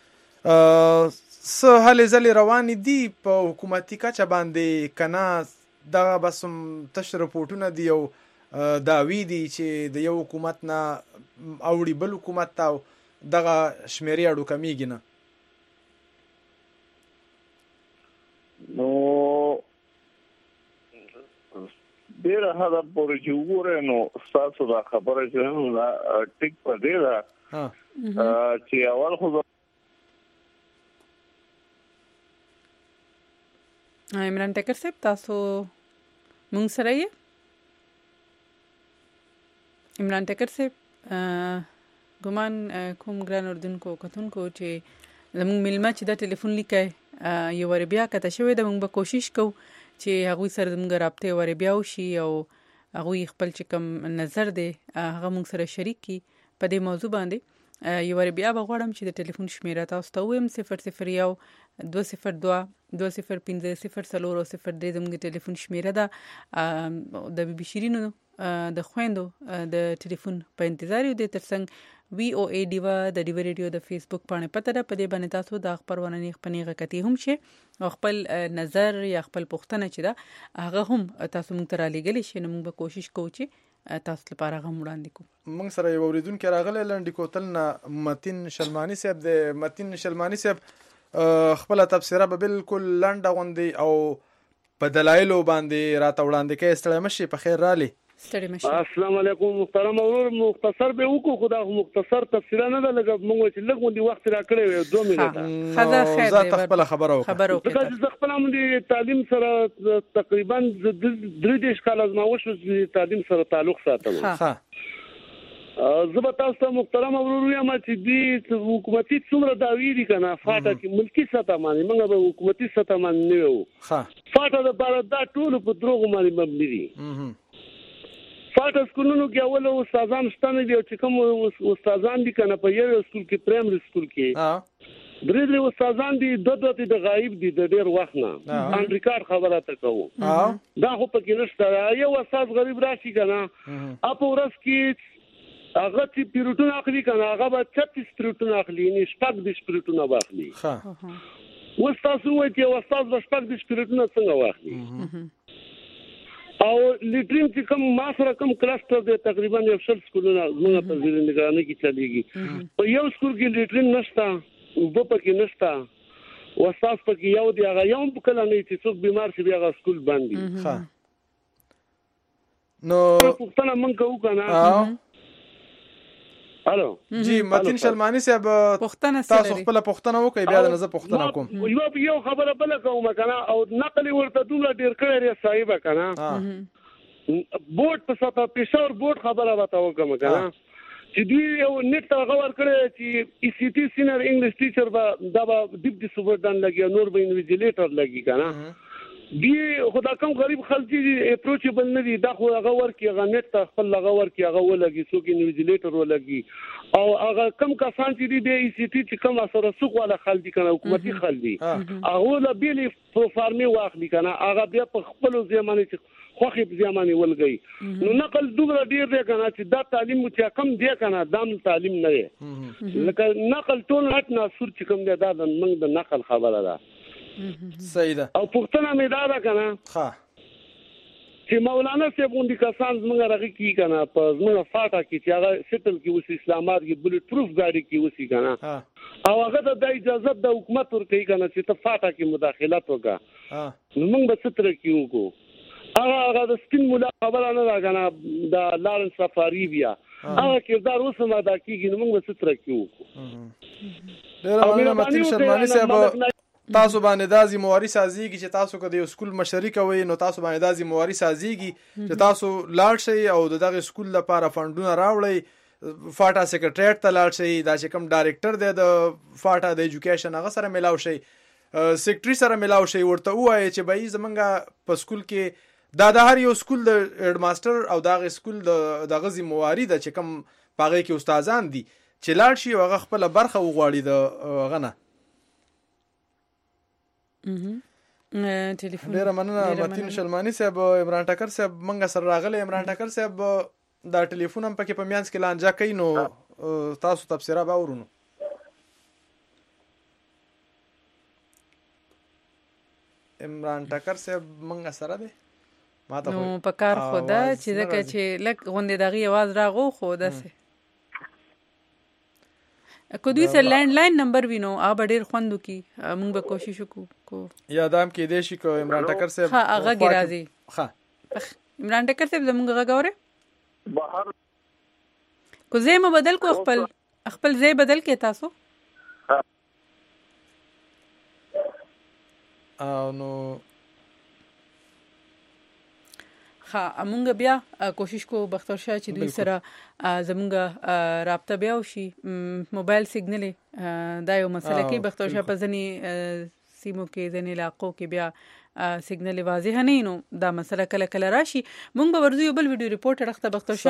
څه هلې ځلې روانې دي په حکومتي کچه باندې کنه دا بس تش راپورټونه دي او دعوی دي چې د یو حکومت نه اوړي بل حکومت ته دغه شمیرې اړو کمیږي نه؟ نو ډیره هدا پورې چې وګورئ نو تاسو دا خبره چې دا ټیک په دی دا چې اول خو عمران ټکر صاحب تاسو مونږ سره یې عمران ټکر صاحب ګمان کوم ګران اردوونکو کتونکو چې زموږ ملما چې دا ټلیفون لیکای یو ور بیا کته شوی د موږ به کوشش کوو چې هغه سره موږ رابطه ور بیا وشي او هغه خپل چې کوم نظر دی هغه موږ سره شریک کی په دې موضوع باندې. یو ور بیا بغواړم چې د ټلیفون شمیره تاسو ته ویم 001 202 205 003 زموږ ټلیفون شمیره ده د بي بي شیرینو د خويندو د ټلیفون په انتظار یو د ترڅنګ VOA دیوا د دیوا ریډیو د فیسبوک باندې پته ده په دې باندې تاسو د خبرونه خپنیغه کتی هم شي او خپل نظر یا خپل پوښتنه چې ده هغه هم تاسو موږ ته را لګلی شي نو موږ به کوشش کوو چې تاسو لپاره هم وړاندې کوو. موږ سره یو اوریدونکو راغلی لنډی کوتل نه متین شلمانی صاحب د متین شلمانی صاحب خپل تفسیره به بالکل لنډه غوندي او په دلایلو باندې راته وړاندې کوي. ستړي مشي په خیر رالي. السلام علیکم محترم اورور مختصر به وکړو خدا مختصر تفسیر نه ده لګ موږ چې لږ غوندي وخت را کړی 2 منټه خدا خیر زه خپل خبره وکړم زه خپل هم د تعلیم سره تقریبا 3 کال از ما وشو تعلیم سره تعلق ساتم. زه به تاسو ته محترم اورور یم چې دی حکومتي څومره داوی دي کنه فاټه کې ملکی سطح باندې موږ به حکومتي سطح باندې نه یو فاټه د بار دا ټول په دروغ باندې مبني دي. فاټه سکولونو کې اول استادان شته دي چې کوم استادان دي کنه په یو سکول کې پرایمري سکول کې درې استادان دي د غایب دي د ډیر وخت نه ان ریکارډ خبره تا کوو دا خو پکې نشته. یو استاد غریب راشي کنه اپ ورس کې هغه چې پیروټونه اخلي کنه هغه به 36 پیروټونه اخلي نه شپږ د پیروټونه واخلي. وستاسو وایي چې استاد به شپږ د پیروټونه څنګه واخلي او لیټرین چې کوم ما سره کوم کلاسټر دی تقریبا یو شل سکولونه موږ په ځینې نگرانۍ کې چلیږي په یو سکول کې لیټرین نشته وب پکې نشته وساس پکې یو دی هغه یو په کله نه چې څوک بیمار شي هغه سکول باندې نو پښتنه مونږ کوو کنه. الو جی متین شلمانی صاحب تاسو خپل پښتنه وکي بیا د نظر پښتنه کوم یو خبره بل کوم کنه او نقل ورته دومره ډیر کړی صاحب کنه بورډ په ساته پېښور بورډ خبره وتاو کوم کنه چې دی یو نیټ غوړ کړی چې ای سی ټي سینر انګلیش ټیچر با دا ډیپټي سوپرډن لګي نور به انویجیلیټر لګي کنه دی خدا کوم غریب خلک دي اپروچبل نه دي دا خو هغه ورکی هغه نیټ خپل هغه ورکی هغه ولګي څوک انویجیلیټر ولګي او هغه کم کسان چې دي د ای سی ټي چې کوم سره سوق ولا خلک دي کنه حکومتي خلک دي هغه لا بیلی پروفارمي واخلي کنه هغه بیا په خپل ځمانه چې خوخي په ځمانه ولګي نو نقل دوغره ډیر دی کنه چې دا تعلیم چې کم دی کنه دام تعلیم نه دی لکه نقل ټول هټ ناسور چې کوم دی دا موږ د نقل خبره ده صحیح ده. او پښتنه مې دا ده کنه چې مولانا صاحب غوندي کسان زموږ راغی کی کنه په زموږ فاټا کې چې هغه سټل کې وسی اسلام آباد کې بلټ پروف ګاډي کې وسی کنه او هغه د اجازه د حکومت ورکړي کنه چې ته فاټا کې مداخلت وکړه نو موږ به ستر کیو کو هغه د سپین مولا خبره نه ده کنه د لارن سفاری بیا هغه کردار اوس ما دا کیږي نو موږ به ستر کیو کو. ډیر مننه متین شلمانی صاحب تاسو باندې د ذمہواری سازيږي چې تاسو کده یو سکول مشري کوي نو تاسو باندې د ذمہواری سازيږي چې تاسو لاړ شئ او دغه سکول لپاره فندونه راوړئ فاټا سیکریټریټ ته لاړ شئ دا چې کوم ډایریکټر دی د فاټا د ایجوکیشن هغه سره ملاو شئ سیکریټری سره ملاو شئ ورته وایي چې به زمونږه په سکول کې دا د هر یو سکول د هډ ماستر او دغه سکول دغه ذمہواری ده چې کوم پاغه کې استادان دي چې لاړ شي هغه خپل برخه وغواړي د غنه. ټلیفون ډیر مننه متین شلمانی صاحب. عمران ټکر صاحب منګه سره راغله. عمران ټکر صاحب دا ټلیفون هم پکې په میانس کې لانجا کوي نو تاسو تفسیره باورونو. عمران ټکر صاحب منګه سره دی نو په کار خدا چې ځکه چې لک غوندې دغه आवाज راغو خو داسه کو دوی سره لینډ لاین نمبر وینو ډیر خوندو کی موږ به کوشش وکړو یادام کې دې شي کو عمران ټکر صاحب ها هغه ګرازي ها عمران ټکر صاحب زموږ غاوره بهر کو زې مو بدل کو خپل زې بدل کې تاسو نو مونږ بیا کوشش کوو بختور شاه چې دوی سره زمونږ رابطه بیا وشي. موبایل سیګنل دا یو مسله کې بختور شاه په ځنی سیمو کې ځینې علاقو کې بیا سیګنل واضح نه نو دا مسله کله کله راشي. مونږ به ورځو یو بل ویډیو ریپورټ رخته بختوشه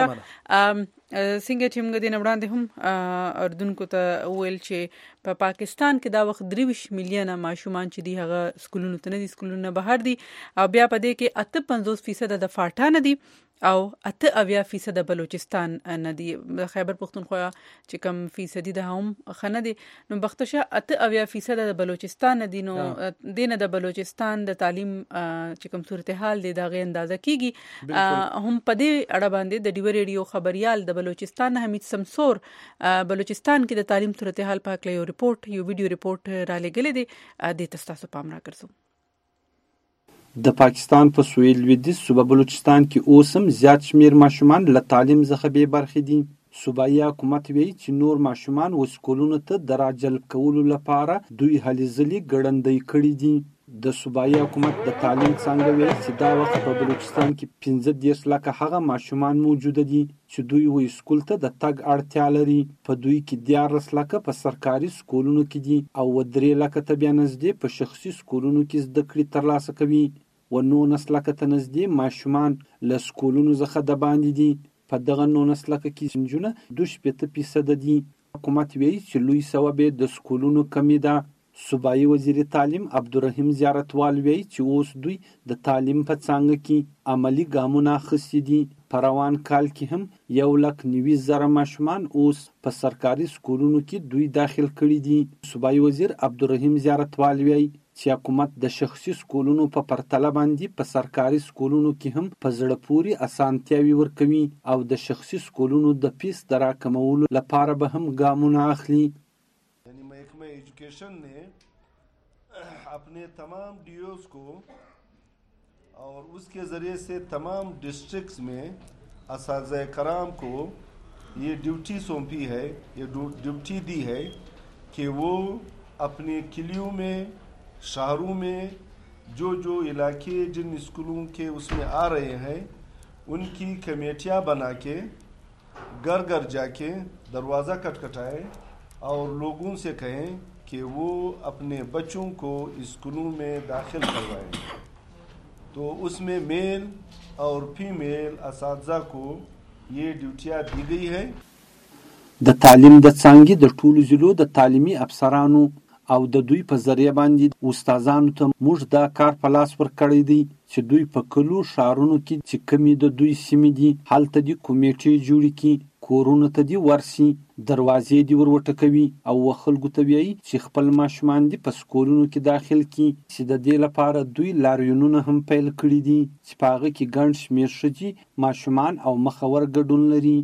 څنګه چې موږ د نه وړاندې هم اردوونکو ته ویل چې په پاکستان کې دا وخت 23 میلیونه ماشومان چې دی هغه سکولونو ته نه دي، سکولونه بهر دي، او بیا په دې کې 58% د فاټا نه دي او 88% د بلوچستان نه دي. خیبر پختونخوا چې کم فیصدي ده هم خنه دي، نو بختشه 88% د بلوچستان نه دي. نو دینه د بلوچستان د تعلیم چې کوم صورتحال دی دا غي اندازه کیږي. هم په دې اړه باندې د ډیو ریډیو خبريال د بلوچستان حمید سمسور بلوچستان کې د تعلیم صورتحال په اړه یو ویډیو ریپورت را لګل دي، د تاسو پام را کړئ. د پاکستان په سویل لویدیځ صوبه بلوچستان کې اوس هم زیات شمیر ماشومان له تعلیم څخه بې برخې دي. صوبایي حکومت وایي چې نور ماشومان و سکولونو ته د راجلب کولو لپاره دوی هلې ځلې ګړندۍ کړي دي. د صوبایي حکومت د تعلیم څانګه وایي چې دا وخت په بلوچستان کې 15 لکه هغه ماشومان موجوده دي چې دوی وایي سکول ته د تګ اړتیا لري. په دوی کې 14 لکه په سرکاري سکولونو کې دي او 3 لکه ته بیا نږدې په شخصي سکولونو کې زده کړې ترلاسه کوي و 19 لکه ته نږدې ماشومان له سکولونو څخه د باندې دي. په دغه 19 لکه کې نجونه 2% دي. حکومت وایي چې لوی سبب د سکولونو کمی ده. صوبایي وزیر تعلیم عبدالرحیم زیارتوال وایي چې اوس دوی د تعلیم په څانګه کې عملی ګامونه اخیستي دي. په روان کال کې هم 190,000 ماشومان اوس په سرکاري سکولونو کې دوی داخل کړي دي. صوبایي وزیر عبدالرحیم زیارتوال وایي چې حکومت د شخصي سکولونو په پرتله باندې په سرکاري سکولونو کې هم په زړه پورې اسانتیاوي ورکوي او د شخصي سکولونو د فیس د راکمولو لپاره به هم ګامونه اخلي. یعنی محکمہ ایجوکیشن نے اپنے تمام ڈیوز کو اور اس کے ذریعے سے تمام ڈسٹرکٹس میں اساتذہ کرام کو یہ ڈیوٹی سونپی ہے، یہ ڈیوٹی دی ہے کہ وہ اپنے کلیوں میں شہروں میں جو علاقے جن اسکولوں کے اس میں آ رہے ہیں ان کی کمیٹیاں بنا کے گھر گھر جا کے دروازہ کٹکھٹائیں اور لوگوں سے کہیں کہ وہ اپنے بچوں کو اسکولوں میں داخل کروائیں. تو اس میں میل اور فیمیل اساتذہ کو یہ ډیوټیا دی گئی ہے. د تعلیم د څانګې د ټولو ضلعو د تعلیمي افسرانو او د دوی په ذریعہ باندې استادانو ته موږ دا کار په لاس ورکړی دی چې دوی په کلو ښارونو کې چې کمی د دوی سیمې دي هلته دي کمیټې جوړې کړي، کورونو ته دي ورسي، دروازې دي ورټکوي او خلکو ته وایي چې خپل ماشومان دي په سکولونو کې داخل کړي. چې د دې لپاره دوی لاریونونه هم پیل کړي دي چې په هغه کې ګڼ شمېر ښځې ماشومان او مخور ګډون لري.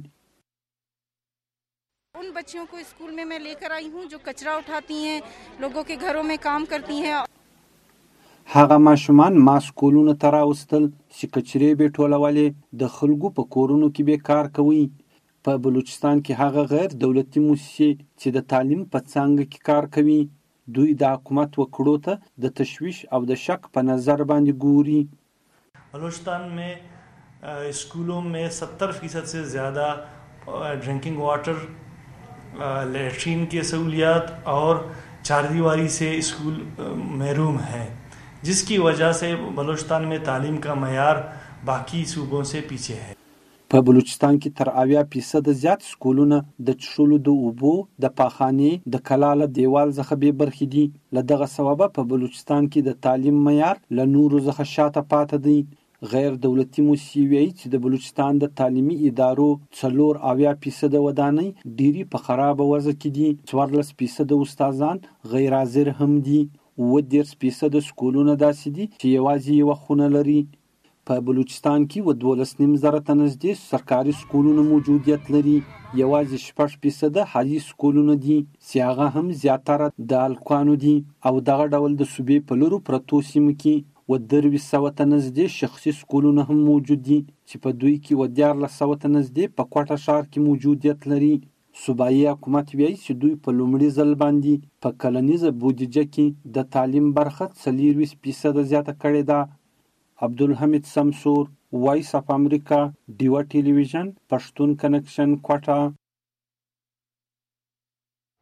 उन बच्चियों को स्कूल में मैं लेकर आई हूँ जो कचरा उठाती हैं, लोगों के घरों में काम करती हैं. هغه ماشومان ما سکولونو ته راوستل چې کچرې به ټولولې، د خلکو په کورونو کې به کار کوي. په بلوچستان کې هغه غیر دولتي موسسې چې د تعلیم په څانګه کې کار کوي دوی د حکومت وکړو ته د تشویش او د شک په نظر باندې ګوري. بلوچستان में स्कूलों में 70% से ज़्यादा ड्रिंकिंग वाटर, लेट्रिन की सहूलियात और चारदीवारी से स्कूल महरूम हैं, जिसकी वजह से बलूचिस्तान में तालीम का मयार बाकी सूबों से पीछे है. په بلوچستان کې تر 80% زیات سکولونه د څښلو د اوبو د پاخانې د کلاله دیوال څخه بې برخې دي. له دغه سببه په بلوچستان کې د تعلیم معیار له نورو څخه شاته پاتې دی. غیر دولتي موسسې وایي چې د بلوچستان د تعلیمي ادارو 84% ودانۍ ډیری په خرابه وضع کې دي. 14% استادان غیر حاضر هم دي. 10% سکولونه داسې دي چې یوازې یوه خونه لري. په بلوچستان کې 12.5 ته نږدې سرکاري سکولونه موجودیت لري. یوازې 6% حالي سکولونه دي چې هغه هم زیاتره د هلکانو دي او دغه ډول د صوبې په لرو پرتو سیمو کې 200 ته نږدې شخصي سکولونه هم موجود دي چې په دوی کې 1400 ته نږدې په کوټه ښار کې موجودیت لري. صوبایي حکومت وایي چې دوی په لومړي ځل باندې په کلنیزه بودیجه کې د تعلیم برخه 40% زیاته کړې ده. عبدالحمید سمسور، وایس اف امریکا، ډیوه ټلویزیون، پښتون کنکشن، کوټه.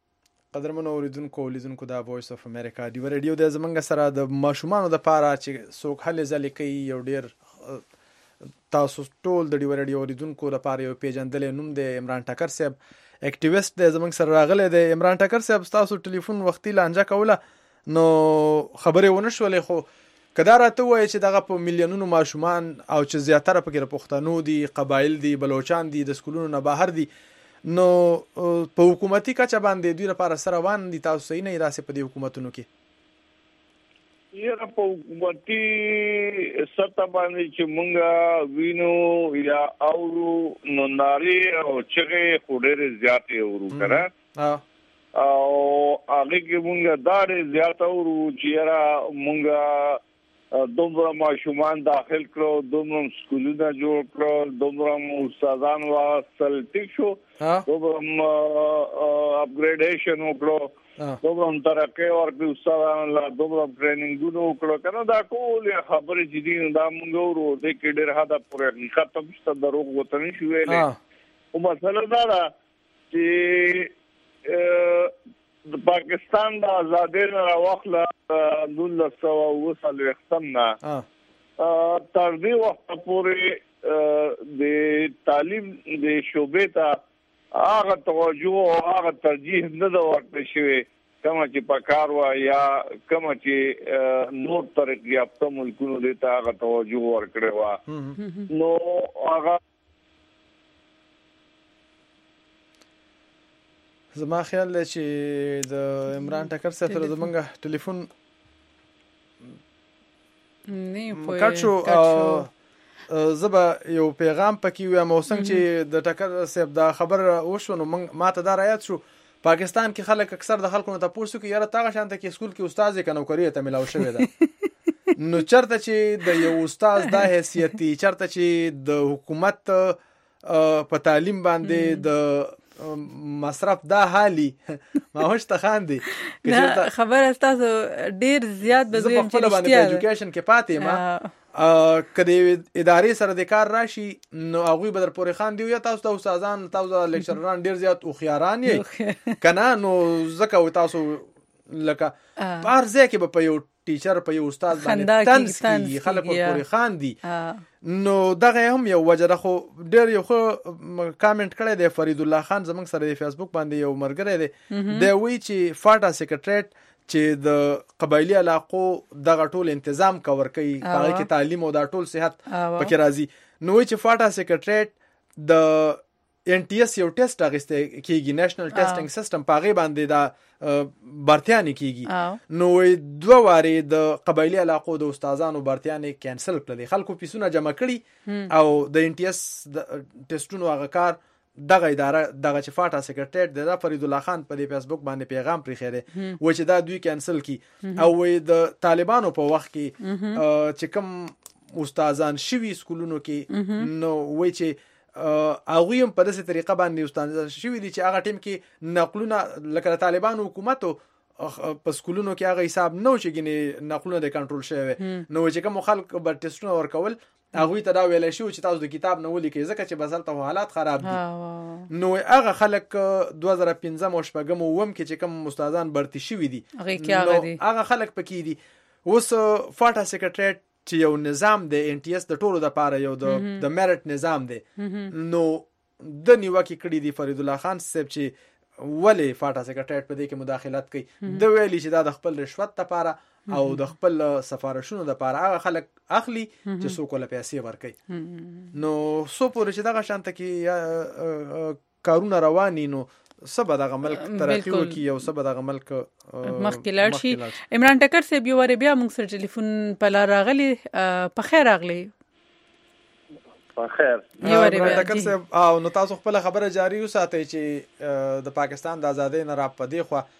قدرمنو اوریدونکو لیدونکو د وایس اف امریکا دی ریډیو د زمنګ سره د ماشومانو د پاره چې څوک هلې ځلې کوي یو ډیر تاسو ټول د دی ریډیو اوریدونکو لپاره یو پیجندل نوم د عمران ټکر صاحب اکټیویسټ د زمنګ سره راغله د عمران ټکر صاحب تاسو ټلیفون وختي لانجه کوله نو خبرې ونه شولې خو کدا راته وای چې دغه په میلیونونو ماشومان او چې زیاتره پکې پښتنو دي قبایل دي بلوچستان دي د سکولونو نه بهر دي نو په حکومتي کچه باندې دوی لپاره سره روان دي تاسو صحیح نه راسي په دې حکومتونو کې یره په حکومتي سطح باندې چې مونږه وینو یا اورو نو ناري او چغې خوري زیاتې اورو کړه او هغه کې مونږه دارې زیات اورو چې یره مونږه دومره ماشومان داخل کړو دومره سکولونه جوړ کړو دومره استادان واصل ټیک شو دومره اپګریډیشن وکړو دومره ترقی ورکړو استادان لا دومره ټریننګونه وکړو کنه دا کول خبرې چې دي دا موږ ورو د کې ډېر حدا پورې ختم شته دروغ وته نه شو ویلې او مسله دا ده چې د پاکستان د آزادۍ نه راوخله 1948 نه تر دې وخت پورې د تعلیم د شعبې ته هغه توجه او هغه ترجیح نه دا ورکړل شوی کوم چې پکار و یا کوم چې نور ترقی یافته ملکونو دې ته هغه توجه ورکړی و نو هغه زما خیال دی چې د عمران ټکر سره زمونږ ټلیفون کټ شو زبا یو پیغام پکې ویم او څنګه چې د ټکر صاحب دا خبر وشو نو ماته دا رايات شو پاکستان کې خلک اکثر د خلکو نه تاسو کې یاره تاغه شانته کې سکول کې استاد کې نوکری ته ملاو شوی ده نو چرته چې د یو استاد د حیثیت چرته چې د حکومت په تعلیم باندې د مصرف دا حالي ما هوش ته خاندي خبر استاسو ډیر زیات به زه په باندې ایجوکیشن کې پاتې ما کدی ادارې سره د کار راشي نو هغه به در پورې خاندي یا تاسو د استادان تاسو د لیکچرران ډیر زیات او خياران یې کنه نو زکه تاسو لکه بارځه کې په یو ټیچر په یو استاد باندې تنسي خلک پورې خاندي نو دغه هم یو وجره خو ډیر یو کامنټ کړی دی فرید الله خان زمنګ سره د فیسبوک باندې یو مرګره دی د وی چې فاټا سیکریټریټ چې د قبایلی علاقو دغه ټول تنظیم کور کوي هغه کې تعلیم او د ټول صحت پکې راځي نو چې فاټا سیکریټریټ د ان ټي اس یو ټیسټ اغسته کیږي نېشنل ټیسټینګ سیستم پاغه باندې دا برتیانی کیږي نو دوه واری د قبایلی علاقو د استادانو برتیانی کینسل کړل خلکو پیسونه جمع کړي او د ان ټي اس ټیسټونو هغه کار دغه اداره دغه چې فاټا سیکریټریټ د فرید الله خان په فیسبوک باندې پیغام پرې خېره و چې دا دوی کینسل کی او د طالبانو په وخت کې چې کوم استادان شوي سکولونو کې نو وای چې هغه هم په داسې طریقه باندې استاد شوی دي چې هغه ټیم کې نقلونه لکه طالبان حکومت په سکولونو کې هغه حساب نو چې ګنې نقلونه د کنټرول شوی نو چې کوم خلک به ټیسټونه ورکول هغه ته دا ویل شو چې تاسو د کتاب نه ولیکئ ځکه چې بسلته حالات خراب دي نو هغه خلک 2015 او شپږم ووم کې چې کوم استادان برتی شوی دي هغه خلک پکې دي اوس فاټا سیکریټریټ چې یو نظام د ان ټي اس د ټولو د پاره یو د میرټ نظام دی نو د نیوکه کړي دی فرید الله خان صاحب چې ولی فاټا سیکریټریټ په دې کې مداخلت کوي د ویلي چې دا د خپل رشوت لپاره او د خپل سفارشونو لپاره هغه خلک اخلي چې څوک له پیسې ورکړي نو سو پورې چې دغه شانته کې کارونه رواني نو سبا دغه ملک ترقی وکي او سبا دغه ملک مخکې لاړ شي عمران ټکر صاحب یو ور بیا موږ سره ټلیفون په لار راغلی په خیر راغلی په خیر عمران ټکر صاحب او نو تاسو خپل خبره جاری وساتئ چې د پاکستان د آزادۍ نه را پدې خو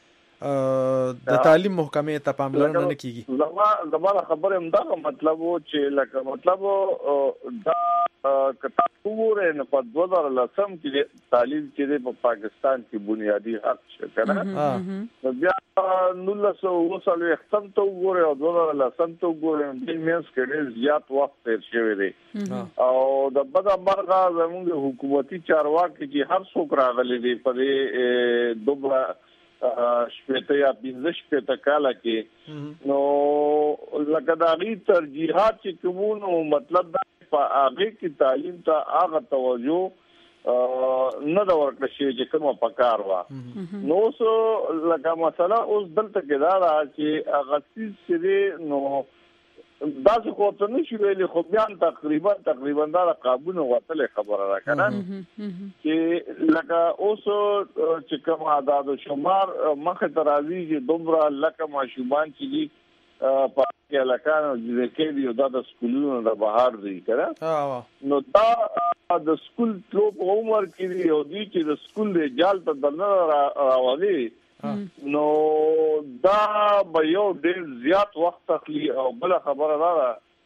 د تعلیم محکمې ته پاملرنه نه کیږي زما خبره هم دا مطلب و چې لکه مطلب دا کته وګوره نه په 2010 کې تعلیم چې په پاکستان کې بنیادی حق شته نه بیا 1920 ختم ته وګوره او 2010 ته وګوره د میانس کې ډېر زیات وخت تیر شوی دی او د بدامرغه زموږ حکومتي چارواکي چې هر څوک راغلي دي په دوبره شپته یا 15 کاله کې نو لکه دا غي ترجیحات چې کومو مطلب دا په هغه کې تعلیم ته هغه توجه نه دا ورکړل شي چې کومه پکار وا نو سو لکه مثلا اوس دلته کې دا چې هغه چې نو دا څه کوته نشي ویلي خو بیان تقریبا دا قابونه وتل خبره را کنه چې لکه اوس چې کوم عدد شمار مخه ترازی چې دومره لکه ماشومان چې په علاقانو چې دی دا د سکولونو د بهر دی کنه نو دا د سکول په عمر کې دی او دی چې د سکول د جال ته دنه راوړي نو دا به یو ډیر زیات وخت اخلي او بل خبره ده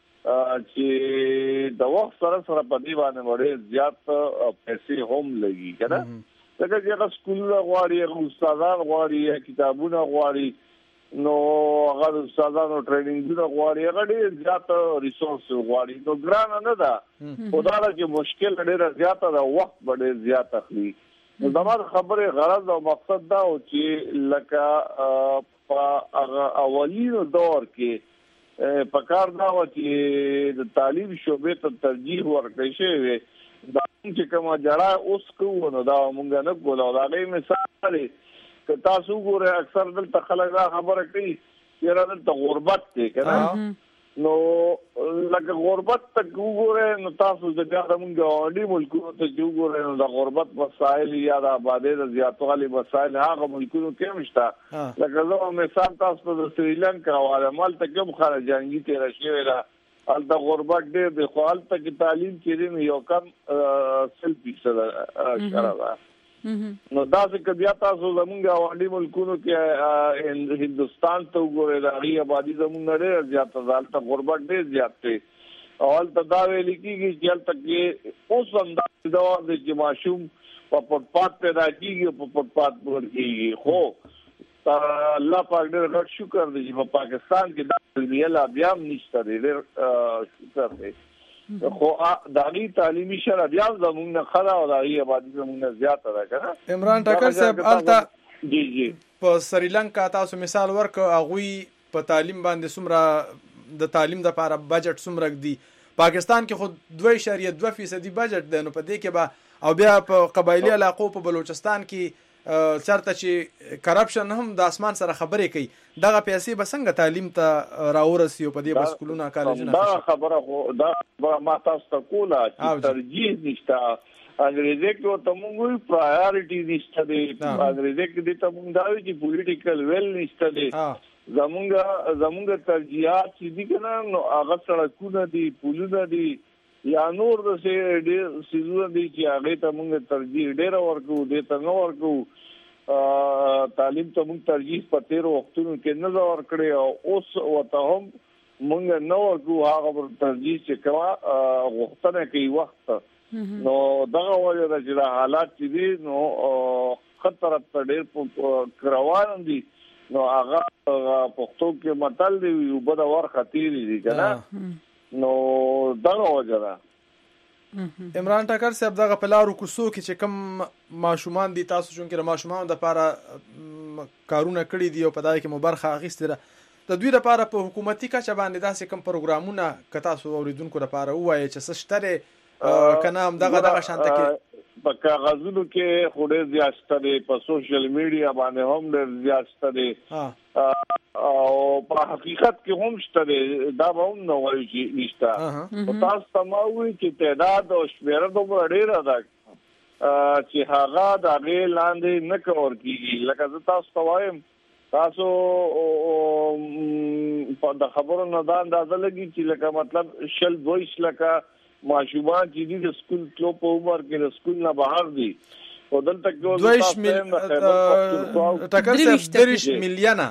چې د وخت سره په دی باندې وړي زیات پیسې هم لګي کنه ځکه چې سکول غواړي استادان غواړي کتابونه غواړي نو هغه استادانو ټریننګونه غواړي هغه ډیر زیات ریسورس غواړي نو ګران نه ده خدای چې مشکل ډیر زیات ده وخت ډیر زیات اخلي نو زموږ خبره غرض او مقصد دا و چې لکه په اولینو دور کې په کار دا و چې د تعلیم شعبې ته ترجیح ورکړی شوی دا چې کومه جړه اوس کوو نو دا مونږ نه کولو دا غي مثال که تاسو ګوره اکثر دلته خلک دا خبره کوي چې راځي غربت دی کنه نو لکه غربت ته وګوره نو تاسو د ګرمونګه اړې ملکونو ته وګوره نو د غربت مسائل یا د آبادی د زیاتوالي مسائل هغه ملکونو کې مشته لکه زه مثال تاسو د سریلانکا او عمل ته کوم خارجانګي تیر شوی را ال د غربت ډېر د خپل ته تعلیم کې یو کم 100% شرابه نو دا چې بیا تاسو زمونږ اړې ملکونو کې هندستان ته وګورئ د هغې آبادي زمونږ ډېره زیاته ده هلته غربت ډېر زیات دی او هلته دا ویل کېږي چې هلته کې اوس همداسې دا دی چې ماشوم په فوټپات پیدا کېږي او په فوټپات مړ کېږي خو الله پاک ډېر غټ شکر دی چې په پاکستان کې دا علمیه لا بیا هم نشته دی ډېر شکر دی خو داغي تعلیمي شرع بیا زموږ نه خلا او داغي آبادی زموږ نه زیاته ده کنه عمران ټاکر صاحب الته جی په سریلانکا تاسو مثال ورک اغوی په تعلیم باندې سمره د تعلیم د لپاره بجټ سمره دی پاکستان کې خو 2.2% بجټ ده نو په دې کې به او بیا په قبایلی علاقو په بلوچستان کې چرته چې کرپشن هم د اسمان سره خبرې کوي دغه پیسې به څنګه تعلیم ته راورسي په دې بسکولونو کالجونه دا خبره دا ما تاسو ته کوله چې ترجیح نشته انګریزي کې ته موږ پرایورټي نشته دی انګریزي کې ته موږ دا چې پولیټیکل ویل نشته دی زمونږ ترجیحات چې دي کنه نو هغه سړکونه دي پلونه دي یا نور د سیزونه دي چې هغه ته موږ ترجیح ډیر ورکو دي ته نو ورکو تعلیم ته موږ ترجیح په تیر وختونو کې نه ورکړي او اوس وته هم موږ نو ورکو هغه ترجیح چې کوا وختونه کوي وخت نو دغه وجه د چې حالات چې دي نو خطر ته ډیر روان دي نو هغه پښتو کې متل دی یو بده ور خطیر دي کنه نو دغه وجه ده عمران ټاکر صاحب دغه په لارو کوڅو کې چې کوم ماشومان دي تاسو چې د ماشومان د لپاره کارونه کړی دي او په دای کې مبرخه اخیستره د دوی لپاره په حکومتي کچه باندې داسې کوم پروګرامونه که تاسو اوریدونکو لپاره وایي چې څه شته کنه هم دغه شانته کې په کاغذونو کې خوري زیات ستدي په سوشل میډیا باندې هم ډېر زیات ستدي او په حقیقت کې هم شته دا به هم نه وایي چې نشته او تاسو تماوي چې تعداد او شمیره دومره ډېره ده چې هغه د هغې لاندې نه کور کېږي لکه زه تاسو ته وایم تاسو د خبرو نه دا اندازه لګي چې لکه مطلب 22 لکه ماشومان چې دي د سکول تلو په عمر کې د سکول نه بهر دي او دلته کې ټاکر صاحب 30 میلیونه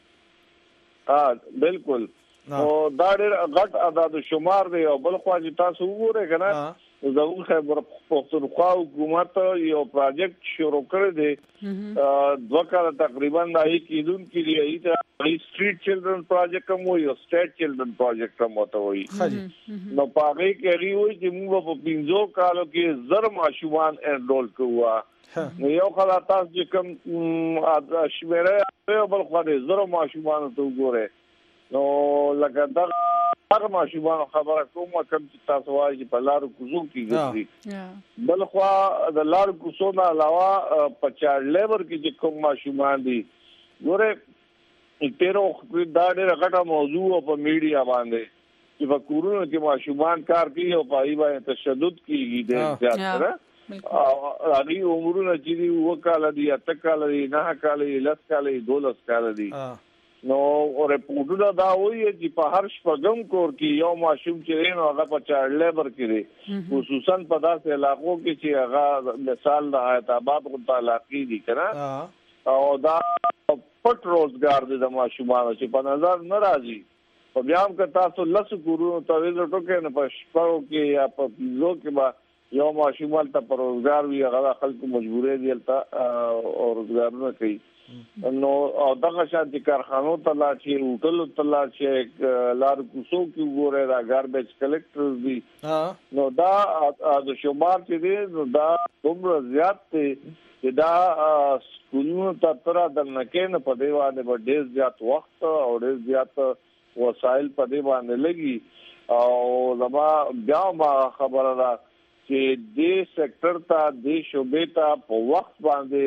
بالکل نو دا ډېر غټ عدد شمار دی او بل خو چې تاسو وګورئ کنه زموږ خیبر پختونخوا حکومت یو پروجیکټ شروع کړی دی 2 کال تقریبا دای کېدون کې دی ای سټریټ چلډرن پروجیکټ کوم وي او سټیټ چلډرن پروجیکټ کوم وته وي نو پاره کې هغه وي چې موږ په 15 کالو کې زر ماشومان انرول کوو نو یو خلا تاسو چې کوم شمیره یو بل خو دې زره ماشومان ته وګوره نو لکه دا هغه ماشومان خبره کومه کوم چې تاسو وایي چې په لارو کوزو کې ګرځي بل خو د لارو کوزو نه علاوه په چارډ لیبر کې چې کوم ماشومان دي ګوره تیرو دا ډېر غټه موضوع په میډیا باندې چې په کورونو کې ماشومان کار کوي او پای باندې تشدد کیږي د زیاتره هغه عمرونه چې دی وکاله دي 8 کال دي 9 کال دي 10 کال دي 12 کال دي نو رپورټونه دا وایي چې په هر شپږم کور کې یو ماشوم چې نو هغه په چارډ لیبر کې دی خصوصا په داسې علاقو کې چې هغه مثال د حیات آباد کو تعلقي دي کنه او دا پټ روزګار دي د ماشومانو چې په نظر ناراضي په بیا هم که تاسو لس کورونو ته ویزټ وکړئ نو په شپږو کې یا په پنځو کې به یو ماشومان ته پر روزګار وي هغه خلکو مجبورې دي هلته او روزګارونه کوي نو او دغه شانتي کارخانو ته لاړ شي هوټلو ته لاړ شي لار کوڅو کې وګوره دا ګاربیج کلیکټرز دي نو دا د شمار چې دي نو دا دومره زیات دي چې دا سکولونو ته تر د نکې نه په دی باندې ډېر زیات وخت او ډېر زیات وسایل په دی باندې لګي او زما بیا ما خبره ده چې دې سېکټر ته دې شوبې ته په وخت باندې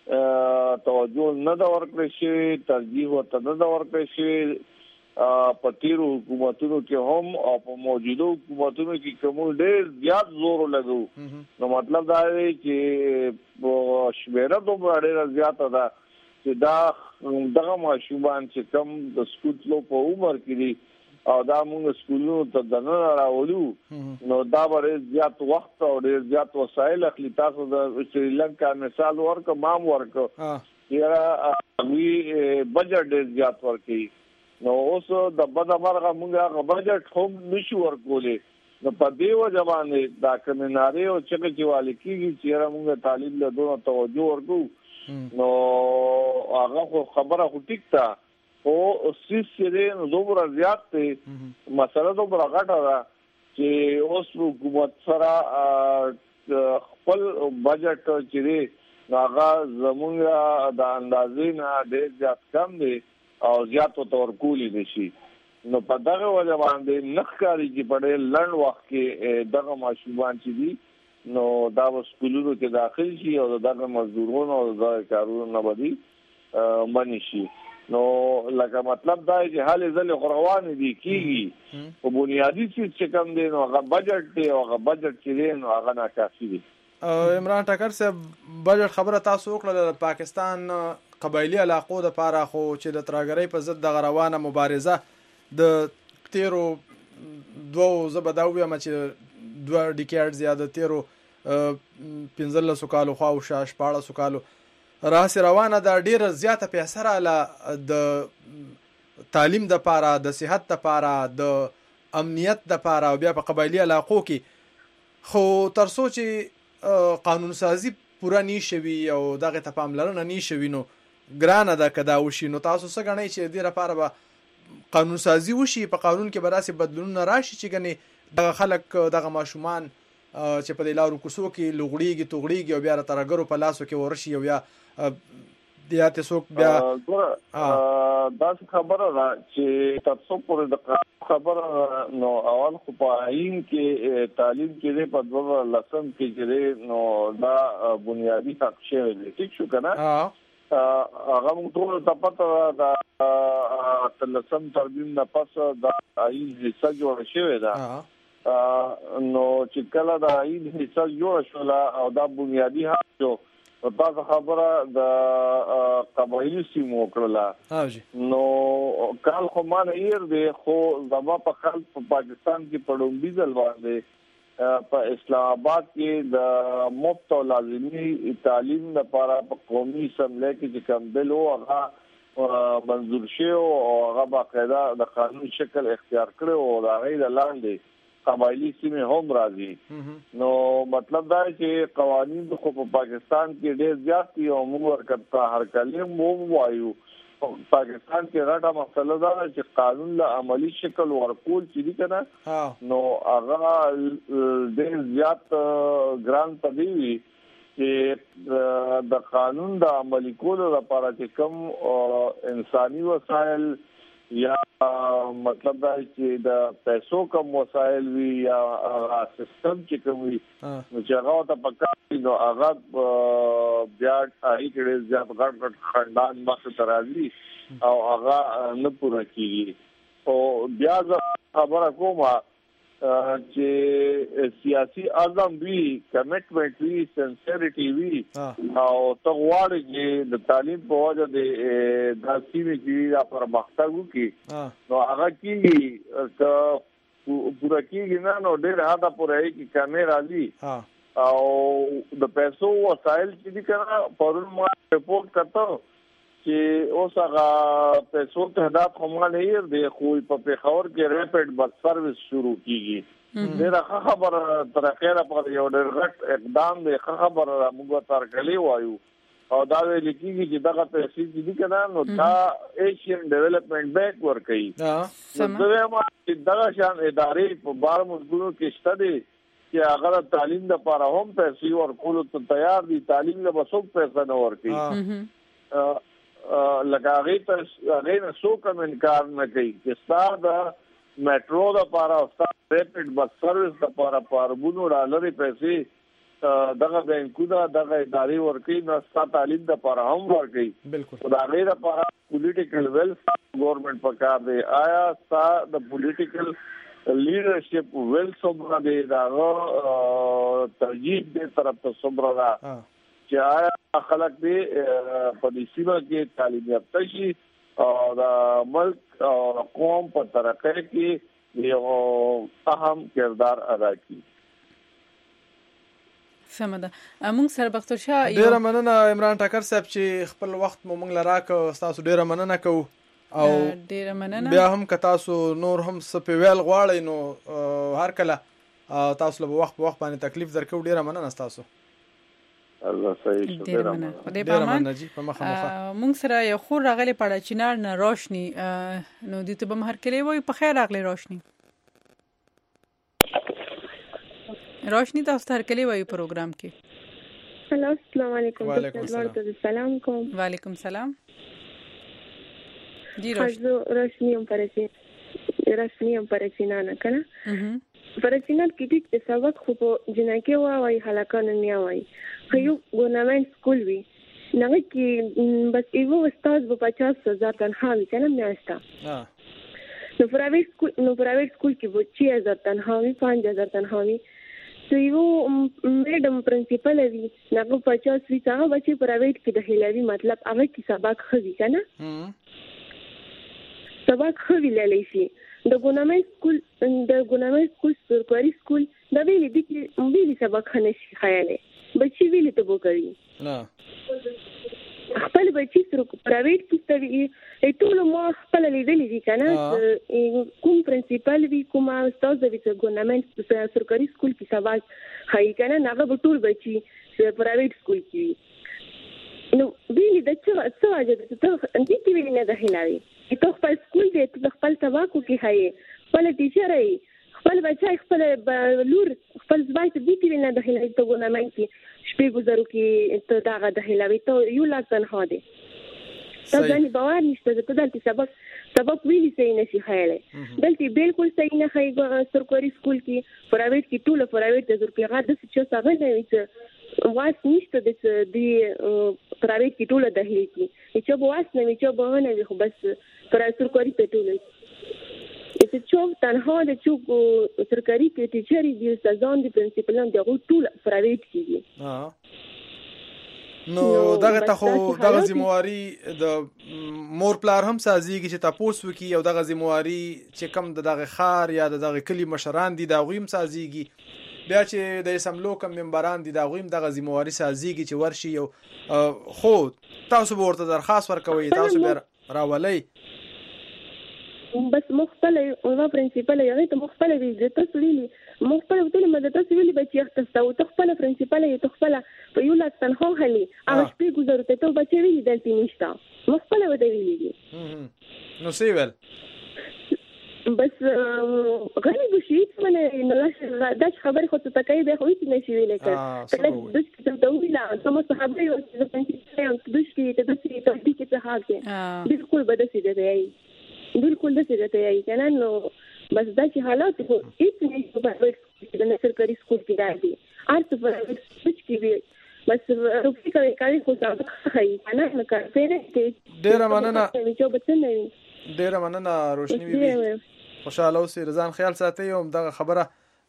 توجه نه دا ورکړی شي ترجیح ورته نه دا ورکړی شي په تیرو حکومتونو کې هم او په موجوده حکومتونو کې کوم ډېر زیات زور لګو نو مطلب دا دی چې شمیره دومره ډېره زیاته ده چې دا دغه ماشومان چې کم د سکول تلو په عمر کې دي او دا موږ سکولونو ته دننه راولو نو دا به زیات وخت او ډېر زیات وسایل اخلي تاسو د سریلانکا مثال ورکړه مام ورکړه یاره وی بجټ ډېر زیات ورکړي نو اوس د بده مرغه موږ هغه بجټ هم نشو ورکولې نو په دې وجه باندې دا کمناري او چې والي کېږي چې موږ تعلیم له دوه توجه ورکو نو هغه خبره خو ټیک ده او سیسره نو دومره زیات دی مسله دومره غټه ده چې اوس حکومت سره خپل بجټ چې دی هغه زمونږ د اندازې نه ډېر زیات کم دی او زیات تور کولی دي شي نو په دغه وجه باندې نخکاری چې په ډېر لنډ وخت کې دغه ماشومان چې دي نو دا سکولونو کې داخل شي او دغه مزدورونو او دغه کارونو نه بدی منی شي نو لکه مطلب دا چې حالې ځلې روان دي کیږي په بنیادی چې کم دي نو هغه بجټ دی او هغه بجټ چې دی نو هغه ناکافي دی عمران ټکر صاحب بجټ خبره تاسو وکړه د پاکستان قبایلی علاقو د پاره خو چې د ترګرۍ په ضد د روانه مبارزه د تیرو دوه زبداوی ما چې دوه ډیکیډز یا د تیرو 15 کالو خو او 14 کالو راس روانه د ډیره زیاته پیسې را د تعلیم د پاره د صحت د پاره د امنیت د پاره او بیا په قبایلی علاقو کې خو تر څو چې قانون سازي پورا نشوي او دغه ته پاملرنه نشوي نو ګرانه ده کدا وشي نو تاسو څنګه غنئ چې د لپاره به قانون سازي وشي په قانون کې به داسې بدلونونه راشي چې غني دغه خلک دغه ماشومان چې په لارو کوڅو کې لغړیږي او بیا ترګرو په لاسو کې ورشي او بیا د تاسو بیا دا خبره ده چې تاسو پرې د خبره نو اول خو په عین کې تعلیم کې په دوه لسم کې چې نو دا بنیادی حق شی دی ٹھیک شو کنه هغه موږ ټول ته پته دا تلسم تربیم نه پس دا عین حصہ جوړ شوی دا نو چې کله دا عین حصہ جوړ شول او دا بنیادی حق جو تاسو خبره د قبایلی سیمو کړله نو کال خو مان ایر دی خو زما په خلک په پاکستان کې پړومبي ځل باندې په اسلام آباد کې د مفت او لازمي تعلیم لپاره په قومي اسمبلی کې چې کوم بل هغه منظور شو او هغه باقاعده د قانون شکل اختیار کړو او دا غیر لاندې قبایلی سیمه هم راځي نو مطلب دا چې قوانين خو په پاکستان کې ډېر زیات دي او موږ ورکړه هر کلیم مو وایو پاکستان کې راټه مسله ده چې قانون له عملی شکل ورکول چې دي کنه نو هغه ډېر زیات ګران پدی وي چې د قانون د عملي کولو لپاره چې کوم انساني وسایل یا مطلب دا چې د پیسو کم وسایل وي یا سیستم چې کوم وي نو چې هغه ته پکار نو هغه بیا اړي کې زیات غټ خاندان مخ ته راځي او هغه نه پوره کیږي او بیا خبره کومه چې سیاسي عزم وی کمټمنټ وی سنسریټي وی او تغواړي چې د تعلیم په وجه د داسې کې پر مختګو کې نو هغه کې پورا کېږي نه نو ډېر هدا پورې کې کمې راځي او د پیسو وسایل چې دي کنه پرون ما رپورټ کړو چې اوس هغه پیسو تعداد کومه نه یې د خو په پیښور کې ریپډ بس سرویس شروع کیږي دا خبر تر اخره پر یو ډېر غټ اقدام دی خبر موږ تر کلی وایو او دا ویل کیږي چې دغه پیسې چې دي کنه نو دا ایشین ډیولپمنٹ بانک ورکړي نو دا دغه شان ادارې په بار مزګونو کې شته دي چې هغه تعلیم لپاره هم پیسې ورکول ته تیار دي تعلیم له بسوک پیسې نه ورکړي لګاغې نه سو کوم انکار نه کوي چې ستاسو د میټرو د لپاره او ستاسو ریپډ بس سرویس د لپاره پاربونو ډالر پیسې دغه بانکونه دغه ادارې ورکړي نو ستاسو تعلیم د لپاره هم ورکړي بالکل دا غیر لپاره پولیټیکل ویل ګورنمنت پکار دی آیا ستاسو د پولیټیکل لیډرشپ ویل صبر دی دا ترجیح دې طرف ته صبر را چې آیا خلک دې په دې سیمه کې تعلیم یافته شي او د ملک او قوم په ترقۍ کې یو اهم کردار ادا کړي. سمه ده. موږ سره بختور شاه ډیره مننه عمران ټکر صاحب چې خپل وخت مو موږ لراکو تاسو ډیره مننه کوو او ډیره مننه بیا هم که تاسو نور هم سپیویل غواړئ نو هر کله تاسو له وخت په وخت باندې تکلیف درکو ډیره مننه تاسو. الله صحیح شو ډیره مننه. خدای پامان موږ سره یو خور راغلی پړه چینار نه روشنی نو دې ته به مهر کلی وای په خیر راغلی روشنی تاسو هر کلی وای پروګرام کې. هلو السلام علیکم. وعلیکم السلام کوم. وعلیکم السلام. جی روشنی هم پرچینا نه کنه پرچینا کې د سبق خو په جنکه وای هلاکانه نه وای خو یو ګورنمنت سکول وی نه کې بس ایو استاد په 50,000 تنخواه وی کنه میاشتا نو پرایویټ سکول کې و 6000 تنخواه وی 5000 تنخواه وی تو یو میډم پرنسپل وی نه 50 وی څنګه بچي پرایویټ کې د هلوي مطلب هغه کې سبق خوي کنه سبق خوي للی شي د ګورنمنت سکول سرکاري سکول دا ویلي دي چې ویلي سبق نه شي خیاله بچي ویلي ته وکړي نه خپل بچي سره پرایویټ کې ستوي ټول مو خپل لیدلې دي کنه کوم پرنسپل وی کوم استاد وی چې ګورنمنت سرکاري سکول کې سبق خای کنه هغه ټول بچي پرایویټ سکول کې نو ویلي د څه واجب ته انتي کې ویلي نه ده هلاوي ته خپل سکول دی ته خپل سباکو کې هي خپل ټیچر یې خپل بچای خپل لور خپل ځای ته دې کې نه داخلي ته ګورنمنت کې شپې گزارو کې ته داغه داخلي ته یو لا تنها دي ته ځان باور نشته ته دلته سبق ویلي صحیح نشي خیاله دلته بالکل صحیح نه خای سرکاري سکول کې پرایویټ کې ټول پرایویټ د زور پیغام د څه څه نه وي واس نشته د دې پرایویټ کې ټول داخلي کې چې واس نه وي چې به نه وي خو بس پر سرکاري پټول چې څوک تنها د څوک سرکاري کې ټیچر دی استادان دي پرنسپلان دی ټول پرایویټ کې نو دغه ته خو دغه ذمہواری د مور پلار هم سازيږي چې تاسو وکي او دغه ذمہواری چې کم دغه خار یا دغه کلی مشران دي دا غویم سازيږي بیا چې د اسمبلو کم ممبران دي دا غویم دغه ذمہواری سازيږي چې ورشي یو خو تاسو ورته درخواست ورکوي تاسو به راولي بس مختلف او پرنسپل یې ته مختلف دي تاسو ویلي مختلف ټول مدد تاسو ویلي بچي تاسو ته خپل پرنسپل یې ته خپل په یو لاس تنخوا هلي هغه شپې گزارته ته بچي ویلي دلته نشته مختلف دی ویلي نو سی ویل بس غني بشيت من نلاش داش خبر خو تکای به خوې نشي ویل کړه کله د څه ته ویلا سم صحابه یو چې پنځه د څه ته د څه ته د څه حاکه بالکل بده سي ده ای بالکل د څه ده ای کنه نو بس دا چې حالات خو هیڅ نه په پرایویټ د سرکاري سکول کې راځي ارڅ په پرایویټ کې وي بس روپی کوي خو ځکه خای کنه نه کوي ډیر مننه ډیر مننه روشنی بي خوشاله اوسئ رضان خیال ساتي او دغه خبره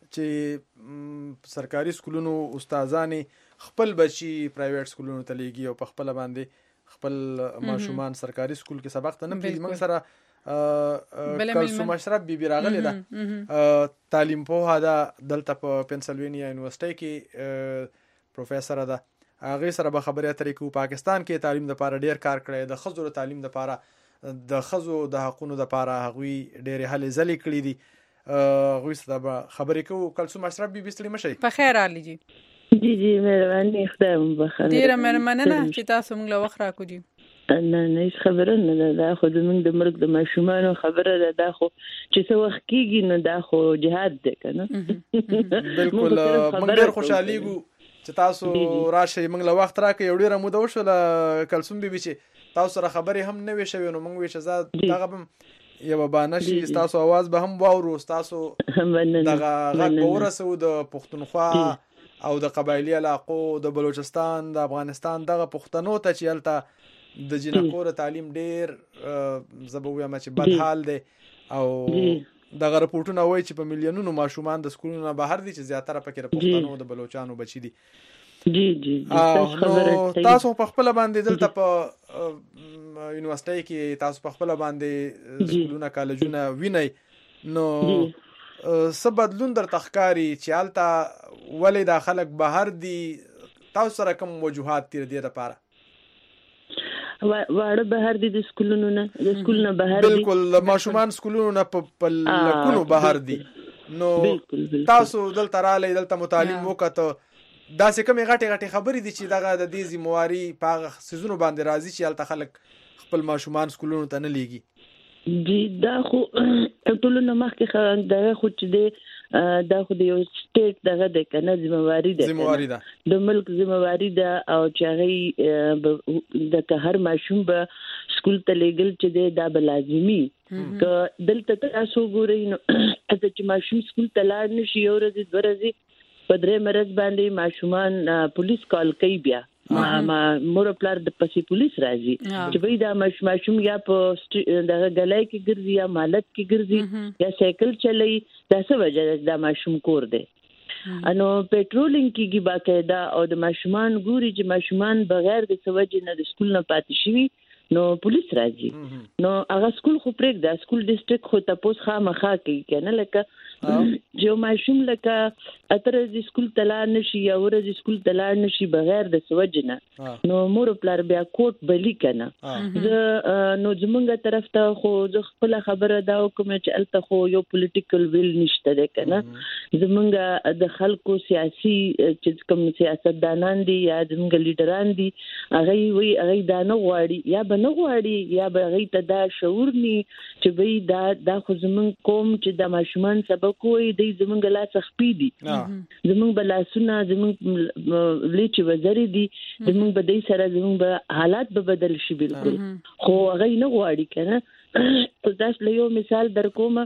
چې سرکاري سکولونو استادان خپل بچي پرایویټ سکولونو ته لیږي او په خپل باندې خپل ماشومان سرکاري سکول کې سبق ته نه پیږي موږ سره کلثوم اشرف بیبي راغلی ده تعلیم پوهه ده دلته په پنسلوینیا یونیورسيټي کې پروفیسور ده هغه سره به خبرې اترې کوو پاکستان کې تعلیم لپاره ډیر کار کړی د خزو تعلیم لپاره د خزو د حقونو لپاره هغوی ډېرې هلې ځلې کړې دي هغوی سره به خبرې کوو کلثوم اشرف بیبي ستړي مه شئ په خیر علي جی جی مهرباني خدای مو بخښي ډېره مننه چې تاسو موږ له وخت راکړو جی نه هیڅ خبره نه ده دا خو زموږ د مرګ د ماشومانو خبره ده دا خو چې څه وخت کېږي نو دا خو جهاد دی که نه بالکل موږ ډېر خوشحالېږو چې تاسو راشئ موږ له وخت راکړئ یو ډېره موده وشوله کلثوم بیبي چې تاسو سره خبرې هم نه وي شوې نو موږ وی چې زه دغه به یوه بانه شي ستاسو اواز به هم واورو ستاسو دغه غږ به ورسوو د پښتونخوا او د قبایلي علاقو د بلوچستان د افغانستان دغه پښتنو ته چې هلته د جنکو د تعلیم ډېر زه به ووایم چې بد حال دی او دغه رپورټونه وایي چې په میلیونونو ماشومان د سکولونو نه بهر دي چې زیاتره پکې د پښتنو د بلوچانو بچي دي جی جی نو تاسو په خپل باندې دلته په یونیورسيټي کې تاسو په خپل باندې سکولونه کالجونه وینئ نو څه بدلون درته ښکاري چې هلته ولې دا خلک بهر دي تاسو سره کوم وجوهات دي د دې لپاره واړه بهر دي د سکولونو نه د سکول نه بهر دي بالکل ماشومان سکولونو نه په لکونو بهر دي نو تاسو دلته رالی دلته متعلم وکړه داسې کومې غټې خبرې دي چې دغه د دې ذمواري په هغه څیزونو باندې راځي چې هلته خلک خپل ماشومان سکولونو ته نه لیږي جی دا خو ټولو نه مخکې دغه خو چې دی دا خو د یو سټیټ دغه دی که نه ذمواري ده د ملک ذمواري ده او چې هغوی د هر ماشوم به سکول ته لیږل چې دی دا به لازمي که دلته تاسو ګورئ نو چې ماشوم سکول ته لاړ نه شي یو ورځې دوه ورځې په درې مرض باندې ماشومان پولیس کال کوي بیا مور پلار د پسې پولیس راځي چې وای دا ماشوم یا په دغه غلای کې ګرځي یا مالت کې ګرځي یا سایکل چلای دا څه وجه دا ماشوم کور دی انو پټرولینګ کېږي باقاعده او د ماشومان ګوري چې ماشومان بغیر د سوجې نه د سکول نه پاتې شوي نو پولیس راځي نو هغه سکول خو پرېږده سکول ډیسټریکټ خو تاسو خامخا کوي کنه لکه جو ماشوم لکه اترې سکول ته لاړ نشي یا ورځ سکول ته لاړ نشي بغیر د سوجنه نو مور پلار بیا کوټ بلی کنه نو زمونږه طرف ته خو زه خپل خبره دا کوم چې الته خو یو پولیټیکل ویل نشته ده کنه زمونږه د خلکو سیاسي چې کوم سیاستدانان دي یا زمونږه لیډران دي هغه وی هغه دا نه غواړي یا به نه غواړي یا به هغه ته دا شعور ني چې وی دا خو زمونږ قوم چې د ماشومان سبب کوی د زمونږ لا سخپی دي زمونږ بلاسونه زمونږ لیچ وزري دي زمونږ به دې سره زمونږ به حالات به بدل شي بالکل خو هغه نه غواړي کنه تاسو له یو مثال در کوم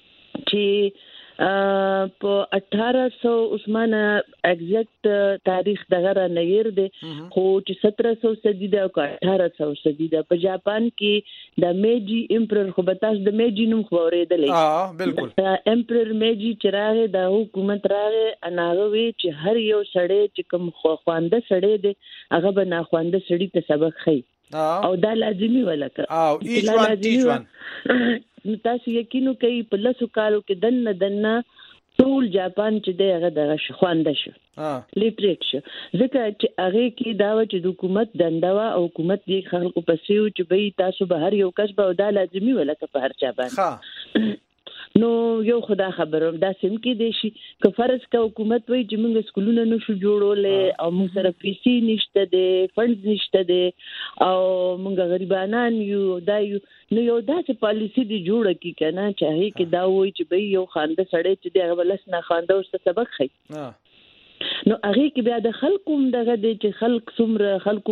چې په 1800 عثمانه ایگزیکټ تاریخ دغه را نیر دی خو چې 1700 صدی ده او 1800 صدی ده په جاپان کې د میجی امپرر خو به تاسو د میجی نوم خو اورېدلې بالکل امپرر میجی چې راغی د حکومت راغی اناغه وی چې هر یو سړی چې کوم خوانده سړی دی هغه به ناخوانده سړی ته سبق خي او دا لازمي ولکه او ایچ وان تاسو یقینو کوي په لاسو کالو کې دنه ټول جاپان چې دی هغه دغه خوانده شو لیټریټ شو ځکه چې هغه کې دا و چې د حکومت دنده وا او حکومت دې خلکو پسې و چې به تاسو به هر یو کس به دا لازمي ولکه په هر چا باندې نو یو خدا خبرم دا سم کې دی شي که فرض کا حکومت وایي چې موږ سکولونه نشو جوړولې او موږ سره پیسې نشته دي فنډز نشته دي او موږ غریبانان یو دا یو نو یو داسې پالیسی دی جوړه کی کنه چې هغه کې دا وایي چې به یو خانده سړی چې دی هغه لس نه خانده او سبق خي نو هغه کې بیا د خلکو دغه دی چې خلک څومره خلکو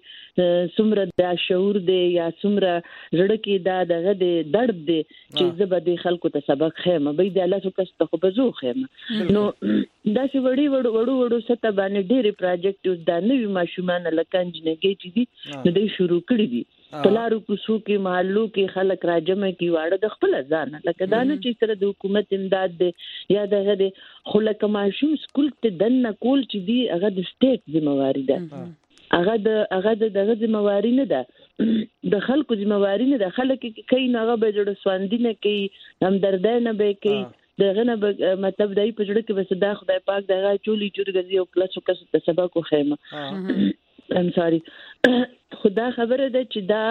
کې څومره د شعور دی یا څومره زړه کې دا دغه دی درد دی چې زه به د خلکو ته سبق خېم به د الله څخه ست خو بزو خېم نو دا چې وړو ستا باندې ډېری پروجیکټ د نوې ماشومان لکانجنګي چې دي نو دوی شروع کړی دي پلارو کوسو کې محلو کې خلک راجمه کې واړه د خپل ځان لکه دا نه چې سره د حکومت امداد دی یا دغه دی خو لکه ماشوم سکول ته دنه کول چې دی هغه د سټیټ ذمہواری ده هغه دغه ذمہواری نه ده د خلکو ذمہواری نه ده خلک کې کین هغه به جوړ سواندینه کې همدردانه به کې دغه نه مطلب دای په جوړ کې بس دا خدای پاک دغه چولی چورګزي او کلاس او کس ته سبق خېمه I'm sorry خدا خبره ده چې دا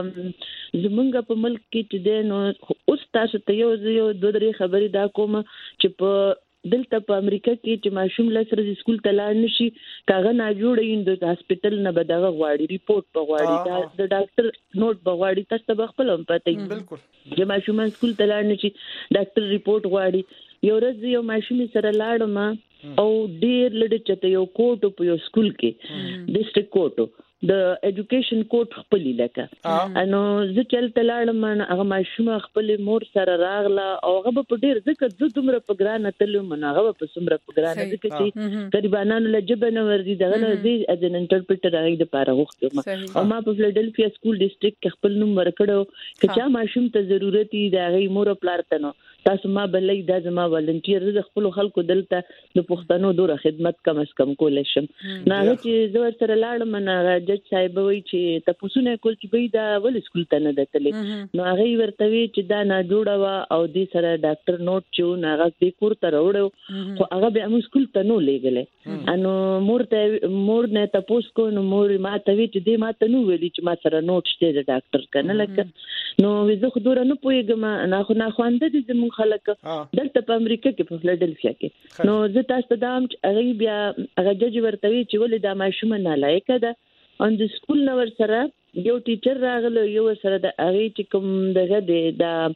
زمونږ په ملک کې چې ده نو اوس تاسو ته یو دوه درې خبرې دا کوم چې په دلته په امریکا کې چې ماشوم لسره د سکول ته لاړ نشي کاغه نه جوړې د هسپټل نه بدغه غواړي ریپورت په غواړي د ډاکټر نوٹ په غواړي تاسو به خپل هم پته بالکل چې ماشوم سکول ته لاړ نشي ډاکټر ریپورت غواړي یو ورځ یو ماشوم سره لاړم او ډیر لړ چته یو کوټ په یو سکول کې ډیسټریکټ کوټ د ایجوکیشن کوټ خپل لکه انو زه چلته لاړم هغه ماشوم خپل مور سره راغله او هغه په ډیر ځکه د دومره په ګرانه تلم هغه په سمره په ګرانه ځکه چې قریبانانو لجبنه ورزي دغه نه زی از ان انټرپریټر هغه د پاره وختم او ما په فلډلفیا سکول ډیسټریکټ خپل نوم ورکړو چې چا ماشوم ته ضرورت دی د مور پلارتنو تاسو ما بلې د زما ولنټیر د خپل خلکو دلته د پښتنو دوره خدمت کم اس کم کول شم نه چې زه سره لاړم نه جج صاحب وی چې تاسو نه کول چې به دا ول سکول ته نه دتلې نو هغه ورته وی چې دا نه جوړه وا او دې سره ډاکټر نوٹ چې نه هغه دې کور ته وروړو خو هغه به موږ سکول ته نو لګلې انو مور نه تاسو کو نو مور ما ته وی چې دې ما ته نو ویلي چې ما سره نوٹ شته د ډاکټر کنه لکه نو زه خو دوره نه پويګم نه خوانده دي خلک دلته په امریکا کې په فلډلفیا کې نو زه تاسو ته دام هغه بیا هغه جج ورتوي چې ولې دا ماشوم نه لایق ده ان د سکول نو ور سره یو ټیچر راغله یو سره د هغه چې کوم دغه د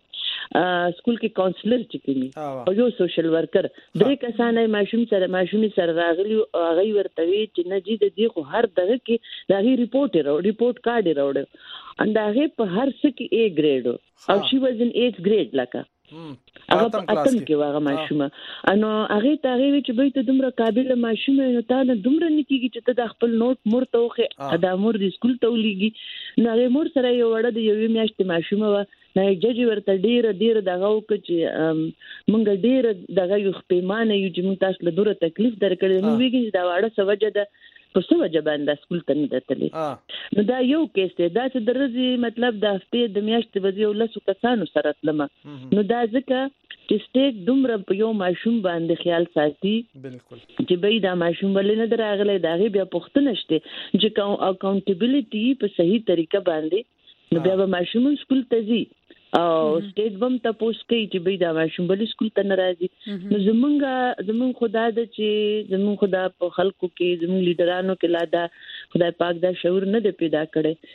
سکول کې کاونسلر چې کوي او یو سوشل ورکر درې کسانه ماشوم سره راغلی او هغه ورتوي چې نه جی د دې خو هر دغه کې دغه ریپورت کارت راوړ ان دغه په هر څه کې A ګریډ او شي واز ان 8th ګریډ لکه هغه اتم کې واغه ماشومه انو هغه ته هغه چې به ته دومره قابل ماشومه نو تا نه دومره نکیږي چې ته د خپل نوٹ مرته وخه ادا مور د سکول ته ولېږي نو هغه مور سره یو وړه د یو میاشتې ماشومه و نه جج ورته ډیر دغه وک چې مونږ ډیر دغه یو پیمانه یو چې مونږ تاسو له دوره تکلیف درکړل نو ویګي دا وړه سوجه ده په څه وجه باندې سکول ته نه دتلې نو دا یو کیس دی دا چې درځي مطلب د هفته د میاشتې بځي یو لاسو کسانو سره تلم نو دا ځکه چې سټیټ دومره په یو ماشوم باندې خیال ساتي بالکل چې به دا ماشوم ولې نه دراغله دا غي بیا پښتنه شته چې اکاونټیبিলিټي په صحیح طریقه باندې نو بیا ماشوم سکول ته ځي او سټیټ بم تاسو کوي چې به دا ماشوم بل سکول ته ناراضي نو زمونږ خدا د چې زمونږ خدا په خلکو کې زمونږ لیډرانو کې لا دا خدای پاک دا شعور نه دی پیدا کړی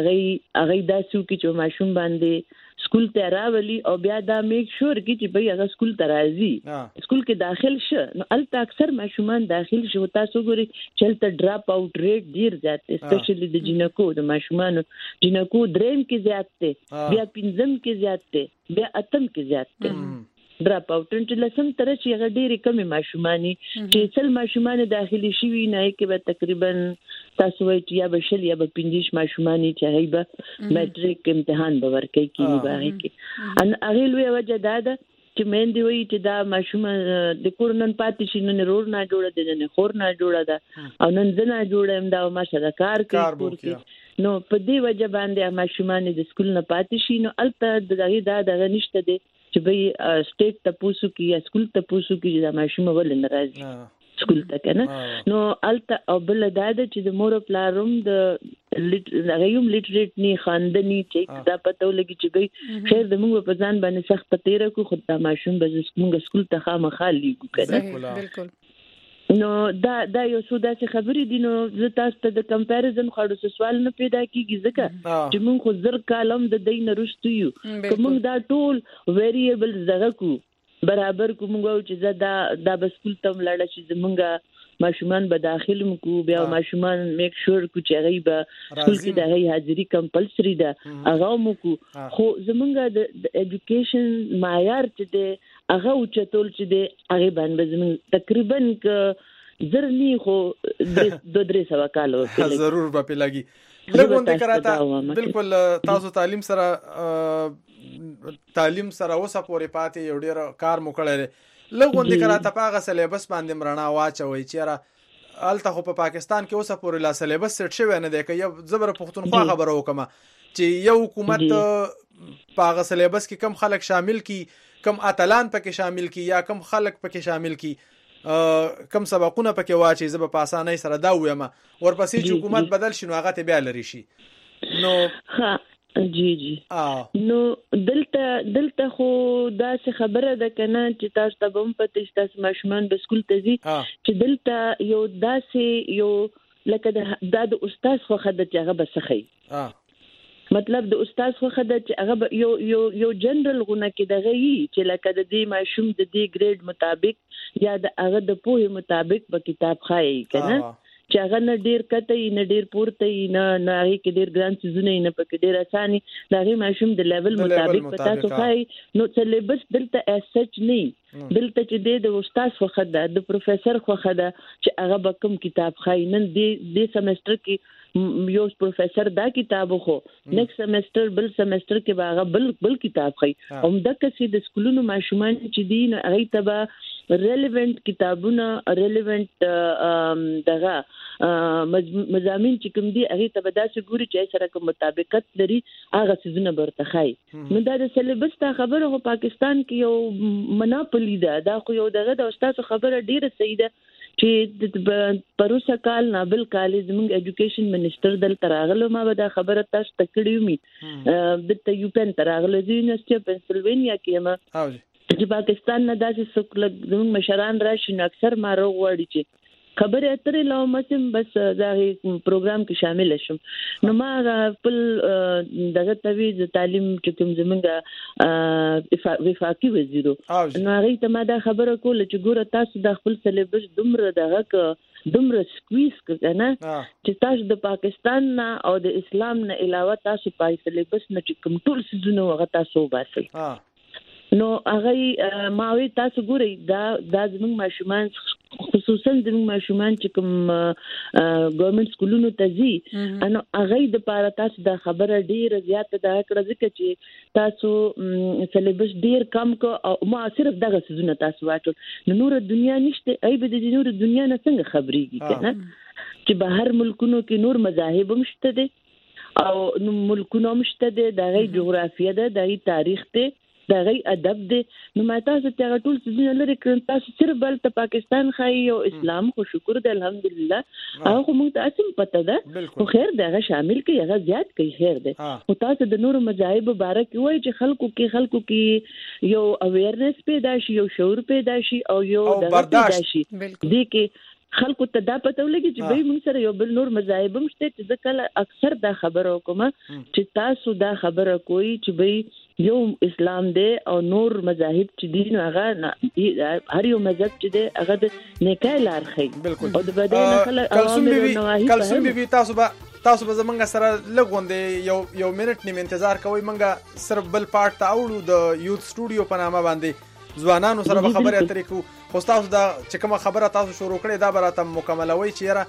چې هغه دا سو کې چې ماشوم باندې سکول ته راولي او بیا دا میک شور کې چې به هغه سکول ته راځي سکول کې داخل شه نو الته اکثر ماشومان داخل شو تاسو ګوري چلته ډراپ اوټ ریټ ډیر زیات دی سپیشلی د جنکو د ماشومان جنکو دریم کې زیات دی بیا پنځم کې زیات دی بیا اتم کې زیات دی ډراپ اوټ چې لسم تر چې هغه ډېری کمی ماشومانی چې څل ماشومان داخلي شوي نه کې به تقریبا تاسو وایي چې یا بشل یا به 15 ماشومانی چې هي به میټریک امتحان به ورکړي کینی باغی کې ان هغه لوی وجه دا ده چې مېندې وایي چې دا ماشوم د کورنن پاتې شي نن رور نه جوړه دي نه خور نه جوړه ده او نن زنه جوړه دا ما سره کار کوي نو په دې وجه باندې ماشومان د سکول نه پاتې شي نو الته دغه نشته دي چې به سټیټ ته پوسو کې یا سکول ته پوسو کې دا ماشوم ول ناراضي سکول ته کنه نو الته او بل دا چې د مور پلاروم د هغه یو لیټریټ نه خاندنی چې دا پته ولګي چې خیر د موږ په ځان باندې سخت تیر کو خو دا ماشوم به موږ سکول ته خامخا لیږو کنه. بالکل. نو دا یو څه داسې خبرې دي. نو زه تاسو ته د کمپیریزن خاړو سوال نه پیدا کیږي ځکه چې موږ خو زر کالم د دې نه رښتو یو که موږ دا ټول ویریبلز دغه کو برابر کو موږ چې دا به سکول ته ملاړه چې زمونږ ماشومان به داخل مکو بیا ماشومان میک شور کو چې هغه به سکول کې د حاضری کمپلسری ده هغه مکو. خو زمونږ د اډوکیشن معیار چې ده هغه او چتول چې ده هغه باندې زمونږ تقریبا زرنی خو 2-3 کال ورته ضرور به لګي لګون دې کراته. بالکل تاسو تعلیم سره اوسه پورې پاتې یو ډیر کار مو کړی لګون دې کراته پاغه سلیبس باندې مرنا واچوي چیرې الته خو په پاکستان کې اوسه پورې لا سلیبس سټ شوی نه دی که یو زبر پښتونخوا خبره وکم چې یو حکومت پاغه سلیبس کې کم خلک شامل کی کم اتلان پکې شامل کی یا کم خلک پکې شامل کی کم سبقونه پکې واچي زب په اسانۍ سره دا ویم ورپسې چې حکومت بدل شي نو هغه ته بیا لري شي نو جی نو دلته خو دا څه خبره ده کنه چې تاسو ته هم پته چې تاسو ماشومان به سکول ته ځي چې دلته یو داسې یو لکه د استاد خو خدای چې هغه بسخی مطلب د استاد خو خدای چې هغه یو جنرال غونه کې دغه یي چې لکه د دې ماشوم د دې ګریډ مطابق یا د هغه د پوهې مطابق به کتاب خایي کنه چې هغه نه ډیر کته نه ډیر پورته نه هغه کې ډیر ګران سيزونه نه پکې ډیر اساني دغه ماشوم د لیول مطابق پتا څه خای نو سلیبس دلته اسچ نه دلته چې د استاد خو خدای د پروفیسور خو خدای چې هغه به کوم کتاب خای نن د سمستر کې یو پروفیسور دا کتاب خو نیکست سمستر بل سمستر کې هغه بل کتاب خای هم د کسي د سکولونو ماشومان چې دین هغه تبا ریلیونت کتابونه ریلیونت دغه مضامین چې کوم دي هغه ته به داسې ګوري چې سره کوم مطابقت لري هغه سيزونه برته خای نو دا د سلیبس ته خبره هو پاکستان کې یو مناپلی ده دا خو یو دغه د استاد خبره ډیره صحیح ده چې پروسه کال نابل کالج موږ اډوکیشن منسٹر دل تراغلو ما به دا خبره تاسو تکړیو می د یوپن تراغلو د یونیورسيټي اف پنسلوانیا کې ما چې پاکستان نه داسې څوک زموږ مشران راشي نو اکثر ما وړي چې خبره اترې لا مسم بس دا پروګرام کې شامل شم نو ما خپل دغه تویز تعلیم چې کوم زمونږ وفاقي وزیرو نو هغه ته ما دا خبره کوله چې ګوره تاسو د خپل سلیبس دومره سکویز کنه چې تاسو د پاکستان نه او د اسلام نه علاوه تاسو په سلیبس نه چې کوم ټول سيزونه هغه تاسو وباسئ نو هغه ماوي تاسو ګورئ دا زموږ ماشومان خصوصا زموږ ماشومان چې کوم ګورنمنت سکولونو ته ځي نو هغه د پاره تاسو دا خبره ډیره زیاته ده کړه ځکه چې تاسو سلیبس ډیر کم کو او ما صرف دغه سيزونه تاسو واټول نور دنیا نشته ای به د نور دنیا نه څنګه خبريږي کنه چې بهر ملکونو کې نور مذاهب هم شته دي او ملکونو هم شته دي دغه جغرافیه ده دغه تاریخ ته دا غي ادب دي نو ما تاسو ته ټول څه لري کړم تاسو صرف بل ته پاکستان خای او اسلام خو شکر دې الحمدلله هغه موږ ته اسم پته ده خو خیر دغه شامل کې هغه زیات کوي خیر ده او تاسو د نور مذاهب مبارک وای چې خلکو کې یو اویرنس پیدا شي یو شعور پیدا شي او یو دغه پیدا شي دې کې خلکو ته دا پته ولګي چې به موږ سره یو بل نور مذاهب هم شته چې ځکه اکثر دا خبره کوم چې تاسو دا خبره کوي چې به یو اسلام دی او نور مذاهب چې دین هغه هر یو مذهب چې دی هغه د نیکای لار خي او د بدن خلک اوامر او نواهی کلسم بي تاسو به زمونږ سره لګوندې یو منټ نیم انتظار کوئ مونږه صرف بل پارت ته اوړو د یوث سټوډیو په نامه باندې ځوانانو سره به خبرې اترې کوو خو تاسو دا چې کومه خبره تاسو شروع کړې دا به راته مکملوي چې یاره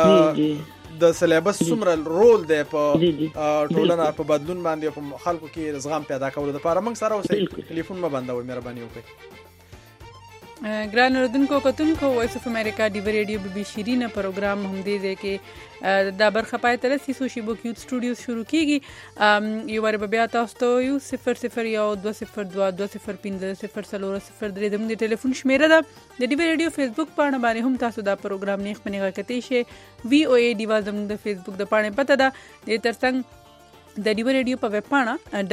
د سلیبس څومره رول دی په ټولنه په بدلون باندې په خلکو کې زغم پیدا کولو لپاره موږ سره اوسئ ټلیفون ما بندوي مهرباني وکړئ ګران اردوونکو کتونکو وایس اف امریکا ډیو ریډیو بي بي شیرینه پروګرام هم دې دی کې دا برخه پای تر سیسو شیبو کیوت سټوډیوز شروع کیږي یو ور بیا تاسو ته یو 00 یو 202 205 د موږ ټلیفون شمیره ده د ډیو ریډیو فیسبوک پاڼه باندې هم تاسو دا پروګرام نیخ پنیغه کتی شي وی او ای ډیوا زموږ د فیسبوک د پاڼه پته ده د ترڅنګ د ډیو ریډیو په ویب پاڼه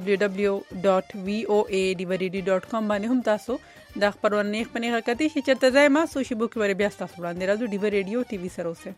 www.voadivaradio.com باندې هم تاسو دا خبرونه نیخ پنیغه کتی شي چرته ځای ما سوشي بوک ور بیا تاسو وړاندې راځو ډیو ریډیو ټي وي سره اوسه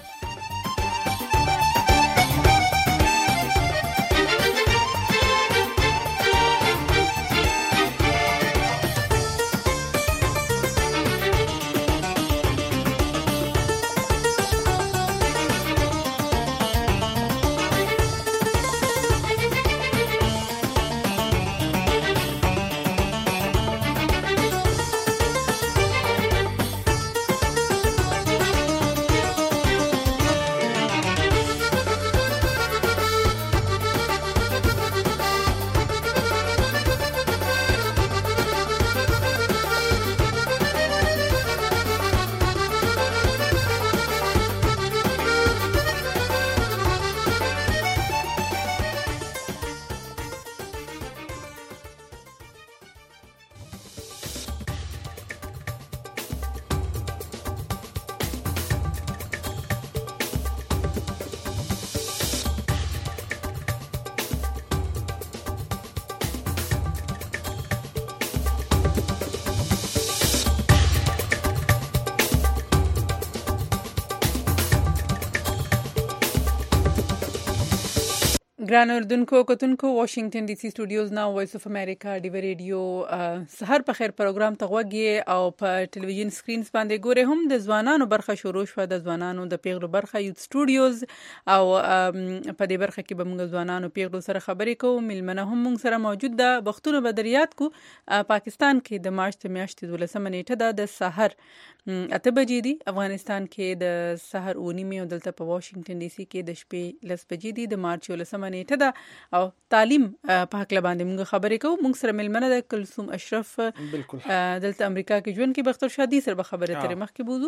ګران اردوونکو کتونکو واشنگټن ډي سي سټوډیوز نا وایس اف امریکا ډیو ریډیو سحر په خیر پروګرام ته وګورئ او په ټلویزیون سکرینز باندې ګورئ هم د ځوانانو برخه شروع شو د ځوانانو د پیغلو برخه یوت سټوډیوز او په دې برخه کې به موږ ځوانانو پیغلو سره خبرې کوو ملمنه هم موږ سره موجود ده بختونه بدریات کو پاکستان کې د مارچ میاشتې 12 نیټه د سحر 8 بجې دي افغانستان کې د سحر 9 او دلته په واشنگټن ډي سي کې د شپې 10 بجې دي د مارچ 12 نیټه ده او تعلیم په حق باندې موږ خبرې کوو موږ سره ملمنه ده کلثوم اشرف بالکل دلته امریکا کې ژوند کې بختور شادي سره خبرې ترې مخکې بوزو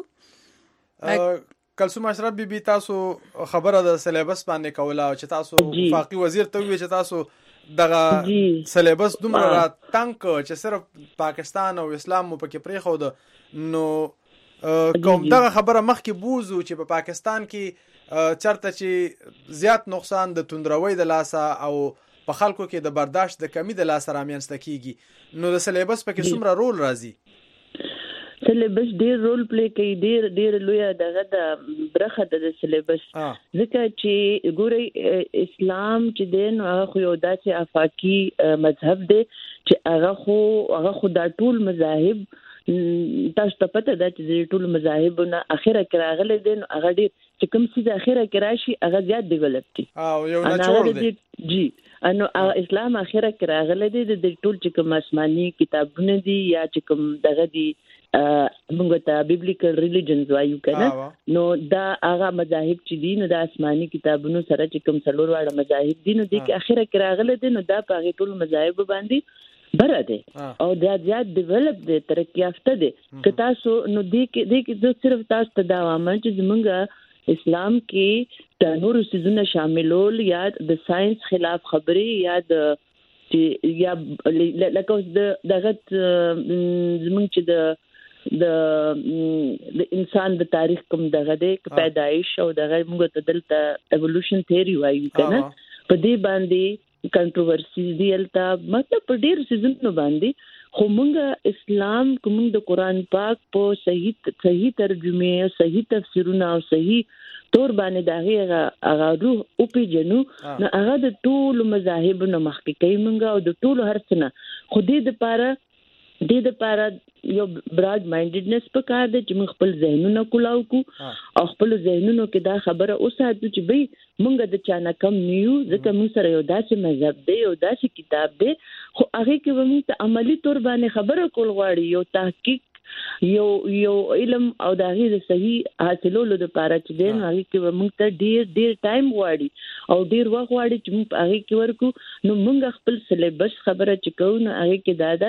کلثوم اشرف بي تاسو خبره د سلیبس باندې کوله چې تاسو وفاقي وزیر ته وی چې تاسو دغه سلیبس دومره را تنګ چې صرف پاکستان او اسلام مو پکې پرې خو ده نو کوم دغه خبره مخکې بوزو چې په پاکستان کې چرته چې زیات نقصان د توندروي د لاسه او په خلکو کې د برداشت د کمی د لاسه رامنځته کیږي نو د سلیبس پکې څومره رول راځي سلیبس ډیر رول پلی کوي ډیر لوی دغه د برخه د سلیبس ځکه چې ګوري اسلام چې دین هغه یو داسې افاقي مذهب دی چې هغه خو د ټول مذاهب تاسو ته پته ده چې ټول مذاهبونه اخره کې راغلي دي هغه ډیر چې کوم څه اخره کې راشي هغه زیات ډیولپ دي او یو نچور دي جی انو اسلام اخره کې راغلي دي د ټول چې کوم آسماني کتابونه دي یا چې کوم دغه دي موږ ته بیبلیکل ریلیجنز وایو کنه نو دا هغه مذاهب چې دي نو د آسماني کتابونو سره چې کوم څلور واړه مذاهب دي نو د اخره کې راغلي دي نو دا په ټول مذاهب باندې بره دي او دا زیات ډیولپ دي ترقی یافته دي که تاسو نو دې کې صرف تاسو ته دا وامه چې زمونږ اسلام کې د نورو سيزونه شاملول یا د ساينس خلاف خبري یا د یا لکه دغه زمونږ چې د انسان د تاریخ کوم دغه د پیدایش او دغه موږ ته دلته ایوولوشن تھیوري وایو کنه په دې باندې کنټروورسي دی الته مطلب په ډیر سيزونو باندې خو موږ اسلام کوم د قران پاک په صحیح ترجمه او صحیح تفسیرونه او صحیح تور باندې هغه روح او پیجنو نو هغه د ټول مذاهب نو مخکې کوي موږ او د ټول هرڅنه خو دې د پاره یو براډ مایندډنس په کار دی چې موږ خپل ذهنونه کولاو کو او خپل ذهنونو کې دا خبره اوساتو چې به موږ د چانه کم نیو ځکه موږ سره یو داسې مذهب دی یو داسې کتاب دی خو هغه کې موږ ته عملی تور باندې خبره کول غواړي یو تحقیق یو علم او د هغې صحیح حاصلولو لپاره چې دی هغه کې موږ ته ډیر ټایم غواړي او ډیر وخت غواړي چې موږ هغه کې ورکو نو موږ خپل سلیبس خبره چې کوو نو هغه کې دا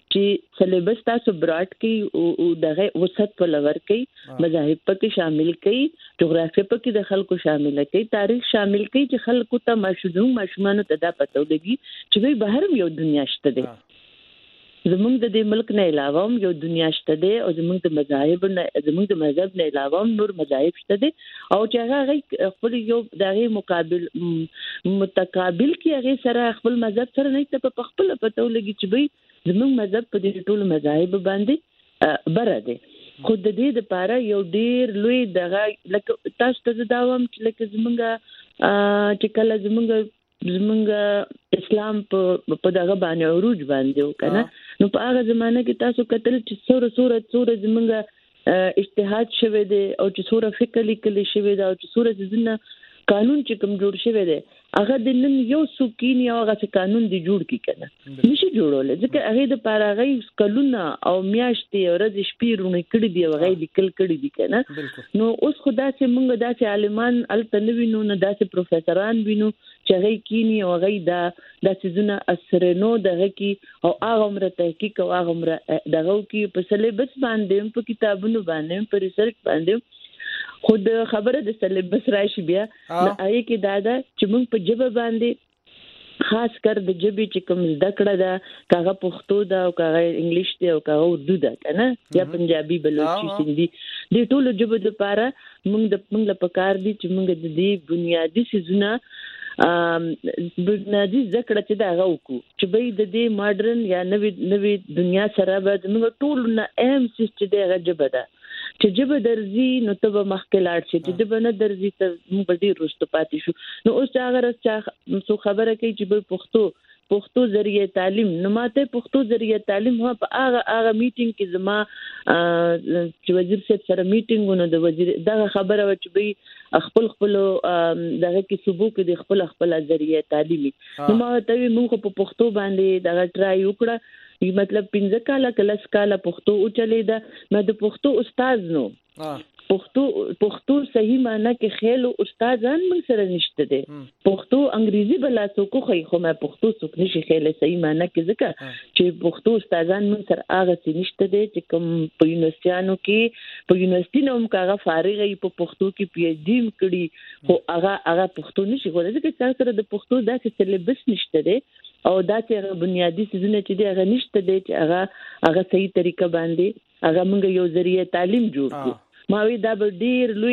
چې سلیبس تاسو براډ کې او دغه وسط په لور کې مذاهب پکې شامل کړي، جغرافیه پکې د خلکو شامل کړي، تاریخ شامل کړي چې خلکو ته ماشومان ته دا پته ولګي چې بهر یو دنیا شته ده. زمونږ د دې ملک نه علاوه هم یو دنیا شته ده او زمونږ د مذهب نه علاوه هم نور مذاهب شته ده او چې هغه خپل یو دغه متقابل کې هغه سره خپل مذهب سره نه ته په خپل پته ولګي چې زمونږ مذهب په دې ټول مذاهب باندې بره ده. خو د دې لپاره یو ډیر لوی دغه لکه تاسو ته دا وایم چې لکه چې کله زمونږ اسلام په دغه باندې عروج باندې وکنه، نو په هغه زمانه کې تاسو کتل چې سوره زمونږ اجتهاد شوه دی او چې سوره فقه لیکل شوه دی او چې سوره زنه قانون چې کوم جوړ شوی دی هغه د نن یو سکین یا هغه قانون دی جوړ کی کنه نشي جوړول ځکه هغه د پاراغي کلونه او میاشتې ورځ شپې رونه کړی دی هغه لیکل کړی دی کنه. نو اوس خدا چې موږ داسې عالمان التنوینو نه داسې پروفیسوران وینو چې هغه کینی او هغه د سيزونه اثرنو دغه کی او هغه عمر تحقیق او هغه عمر دغه کی په سلیبس باندې په کتابونو باندې په ریسرچ باندې خود خبره د سلیبس راشي بیا نو هغه کې دا چې موږ په جبه باندې خاص کر د جبې چې کوم زده کړه ده کاغه پښتو ده او کاغه انګلیش ده او کاغه اردو ده کنه یا پنجابي بلوچي سندي د ټولو جبو لپاره موږ له پکار دي چې موږ د دې بنیادی سيزونه بنیادی ذکر چې دا غوکو چې به د دې ماډرن یا نوې دنیا سره به موږ ټول نه اهم څه چې دا جبه ده چې جبه درځي نو ته به مخکې لاړ شي چې جبه نه درځي ته موږ ډېر وروسته پاتې شو. نو اوس هغه څو خبره کوي چې به پښتو ذریعہ تعلیم نو ماته پښتو ذریعہ تعلیم هو په هغه میټینګ کې زما چې وزیر صاحب سره میټینګونه د وزیر دغه خبره و چې به خپل دغه کې صوبو کې د خپل ذریعہ تعلیمي نو ما ته موږ په پښتو باندې دغه ټرای وکړه مطلب 15 کاله کلس کاله پښتو او چلے دا مې د پښتو استاد نو پښتو صحیح معنی کې خیال او استادان موږ سره نشته دي پښتو انګریزي بلا څوک خو مې پښتو څوک نشي خیال صحیح معنی کې ځکه چې پښتو استادان موږ سره هغه څه نشته دي چې کوم په یونیورسيانو کې په یونیورسيټي نوم کاغه فارغ ای په پښتو کې پی ایچ ډی کړي خو هغه پښتو نشي کولای ځکه چې د پښتو داسې سلیبس نشته دي او دا چې بنیادی سيزونه چې دی هغه نشته دی چې هغه صحیح طریقه باندې هغه موږ یو ذریعہ تعلیم جوړ کړو ما وی دا ډیر لوی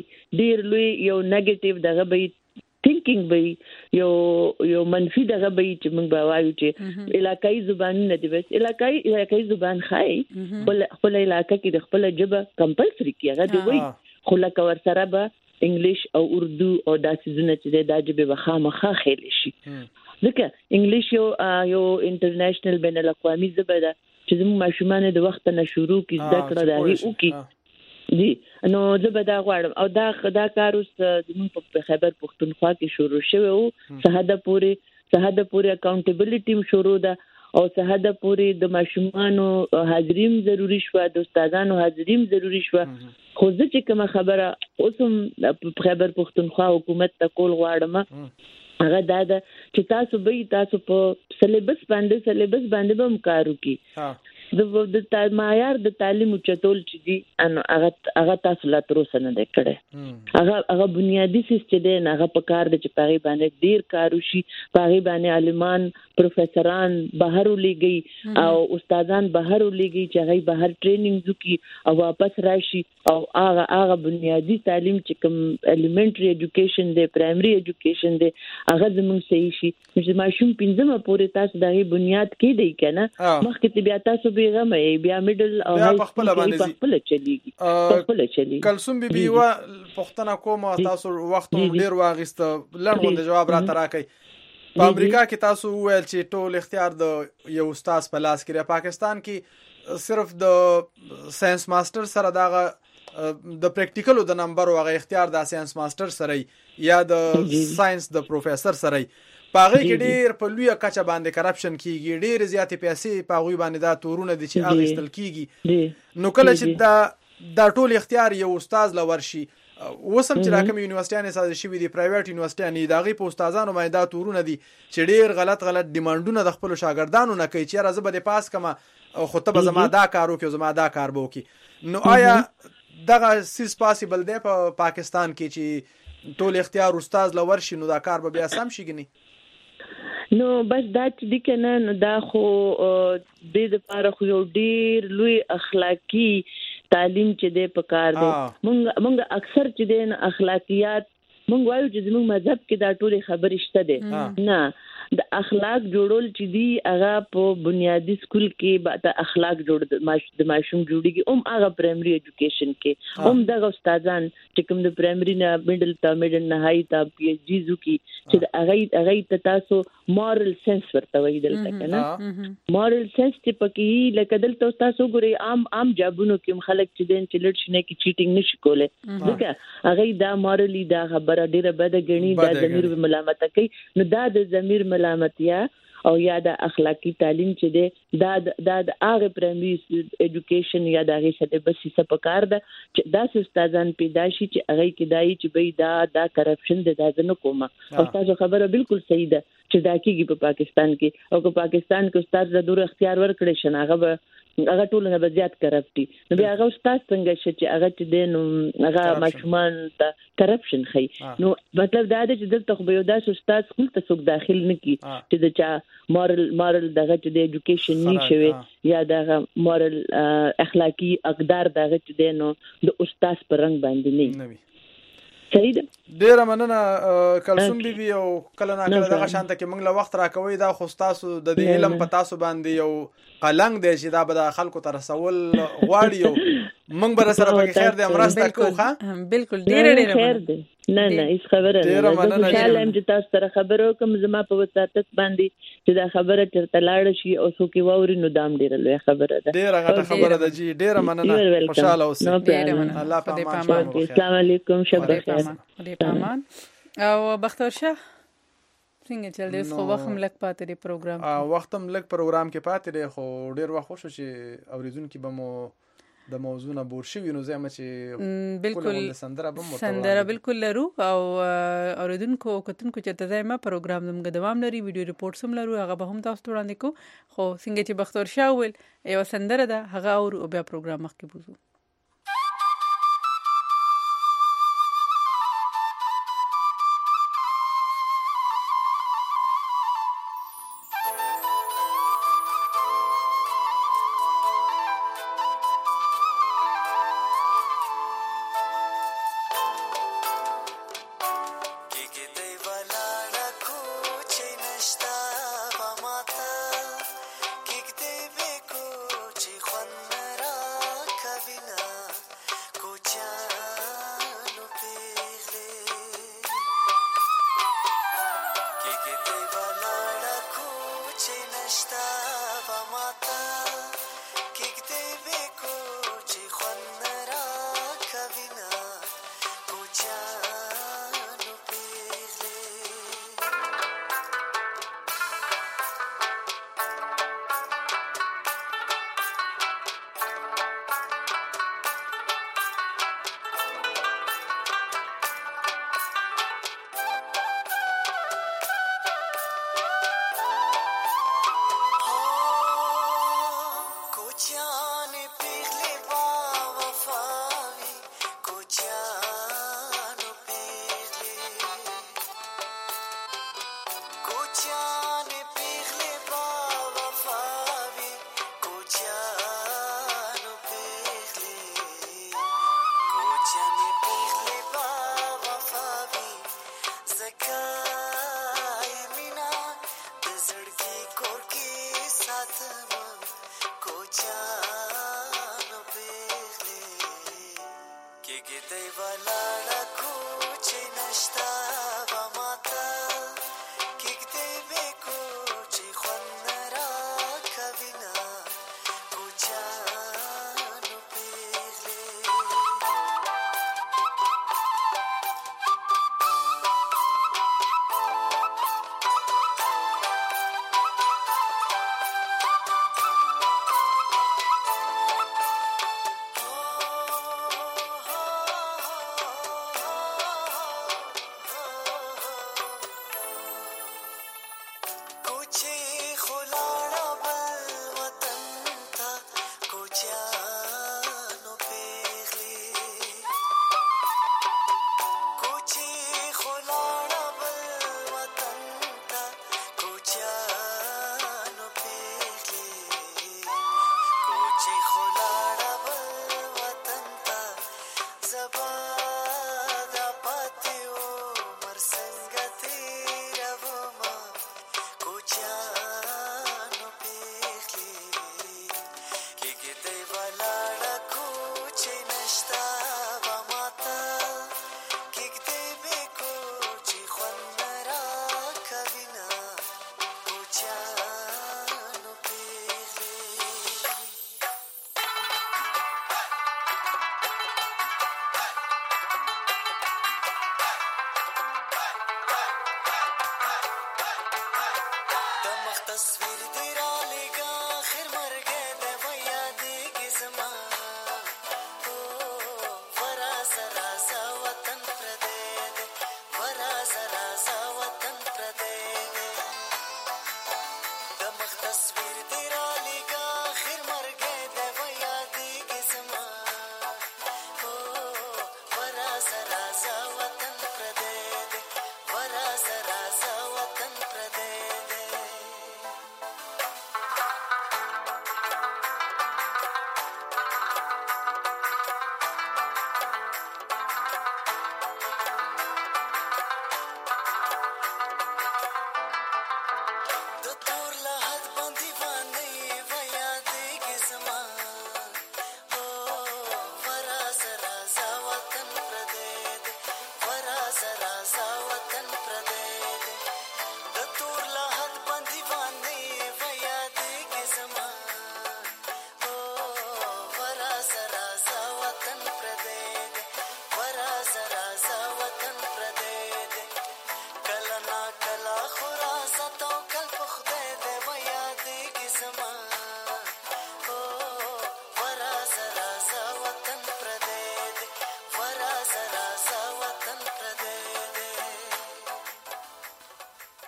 یو نیگیټیو دغه به تھینکینګ به یو منفي دغه به چې موږ به وایو چې علاقائی زبان نه دی بس علاقائی زبان خای خپل علاقې کې د خپل ژبه کمپلسري کیږي دی وای خو لکه ور سره به انګلیش او اردو او داسې زونه چې د ژبه به خامخا خېل شي ځکه انګلیش یو انټرنیشنل بین الاقوامي ژبه ده چې زموږ ماشومان د وخت نه شروع کی زده کړه دا وکي دي نو زه دا غواړم او دا کار اوس زموږ په خیبر پختونخوا کې شروع شوی او سهاده پورې اکاونټیبلټي شروع ده او سهاده پورې د ماشومانو حاضریم ضروری شو د استادانو حاضریم ضروری شو خو ځکه چې کوم خبره اوسم په خیبر پختونخوا حکومت ته کول غواړم هغه دا چې تاسو په سلیبس باندې به مکارو کی د معیار د تعلیم چتول چې دي هغه تاسو لا تر اوسه نه کړي هغه بنیادی سیستم دی هغه په کار د چپاغي باندې ډیر کارو شي پاغي باندې عالمان پروفیسوران بهر ولېږي او استادان بهر ولېږي چې هغه بهر ټریننګ وکي او واپس راشي او هغه بنیادی تعلیم چې کوم الیمنټری ایجوکیشن دی پرایمری ایجوکیشن دی هغه زموږ صحیح شي چې ماشوم 15 پورې تاسو دغه بنیاد کې دی کنه مخکې بیا تاسو بیغمه بیا میډل او خپل چلیږي کلثوم بیبي وا پښتنه کومه تاسو وخت ډیر واغسته لړغون د جواب را تراکې په امریکا کې تاسو ویل چې ټول اختیار د یو استاد په لاس کې پاکستان کې صرف د ساينس ماستر سره دغه د پریکټیکل د نمبر او اختیار د ساينس ماستر سره یا د ساينس د پروفیسور سره پاغه کې ډیر په لوی کچه باندې کرپشن کیږي ډیر زیاتې پیسې پاغوي باندې دا تورونه دي چې اغستل کیږي نو کله چې دا ټول اختیار یو استاد لور شي وسم چې راکم یونیورسيټیانه ساز شوی دي پرایویټ یونیورسيټیانه داغي په استادانو باندې دا تورونه دي چې ډیر غلط ډیمانډونه د خپل شاګردانو نه کوي چې راځه به پاس کما خطبه زما دا کارو کې زما دا کار بو کې نو آیا دغه سیس پاسیبل دی په پاکستان کې چې ټول اختیار استاد لور شي نو دا کار به بیا سم شي ګني نو بس دا چې د کنه نو دا خو د لپاره خو یو ډیر لوی اخلاقی تعلیم چې د پکار دی مونږ اکثر چې د اخلاقیات مونږ وایو چې زموږ مذهب کې دا ټول خبرې شته دي نه د اخلاق جوړول چې دی هغه په بنیادی سکول کې د اخلاق جوړ د ماشوم جوړیږي هغه پرایمري ایجوکیشن کې دغه استادان چې کوم د پرایمري نه میډل نه هاي ته پی ایچ ډی زو کې چې هغه ته تاسو مورل سنس ورته وایي دلته کنه مورل سنس چې پکې لکه دلته تاسو ګوري عام جابونو کې خلک چې دین چې لړ شنه کې چیټینګ نشي کوله ځکه هغه دا مورلی دا خبره ډیره بد غني دا ضمیر ملامت کوي نو دا د ضمیر ملامتیا او یا د اخلاقی تعلیم چې دی دا د هغه پرایمري ایجوکیشن یا د هغه څه بس څه پکار ده چې دا استادان پیدا شي چې هغه کې دای چې به دا کرپشن د دازنه کومه او تاسو خبره بالکل صحیح ده چې دا کېږي په پاکستان کې او په پاکستان کې استاد زدور اختیار ورکړي شنه هغه ټول نه زیات کرپټي نو بیا هغه استاد څنګه چې هغه چې دین هغه ماشومان ته کرپشن خي نو مطلب دا دی چې دلته خو یو داس استاد سکول ته څوک داخل نه کی چې د چا مورل دغه چې د ایجوکیشن نشوي یا دغه مورل اخلاقی اقدار دغه چې دینو د استاد پر رنگ باندې نه صحیح ده ډیر مننه کلسوم بیبي او کله نه کله دغه شانته کې موږ له وخت راکوي دا خو تاسو د دې علم په تاسو باندې یو قلنګ دی چې دا به د خلکو تر رسول غواړي او موږ به سره په خیر دې امرسته کوخه بالکل ډیر خیر دی نه هیڅ خبره نه زه خیال هم چې تاسو سره خبرو کوم زما په وساتت باندې چې دا خبره ترته لاړ شي او څوک ووري نو دام ډیر لوی خبره ده ډیر غټه خبره ده جی ډیر مننه خوشاله اوسئ الله په امان السلام علیکم شب بخیر دې پامان او بختور شاه څنګه چل دی خو وخت هم لک پاتې دی پروګرام وخت هم لک پروګرام کې پاتې دی خو ډیر وخت خوشو چې اوریدونکو به مو د موضوع نه بور شي نو زما چې بالکل سندره بالکل لرو او اوریدونکو کتونکو چې تزایمه پروګرام زموږ دوام لري ویډیو ریپورټس هم لرو هغه به هم تاسو وړاندې کو خو څنګه چې بختور شاه ول یو سندره ده هغه او بیا پروګرام مخکې بوزو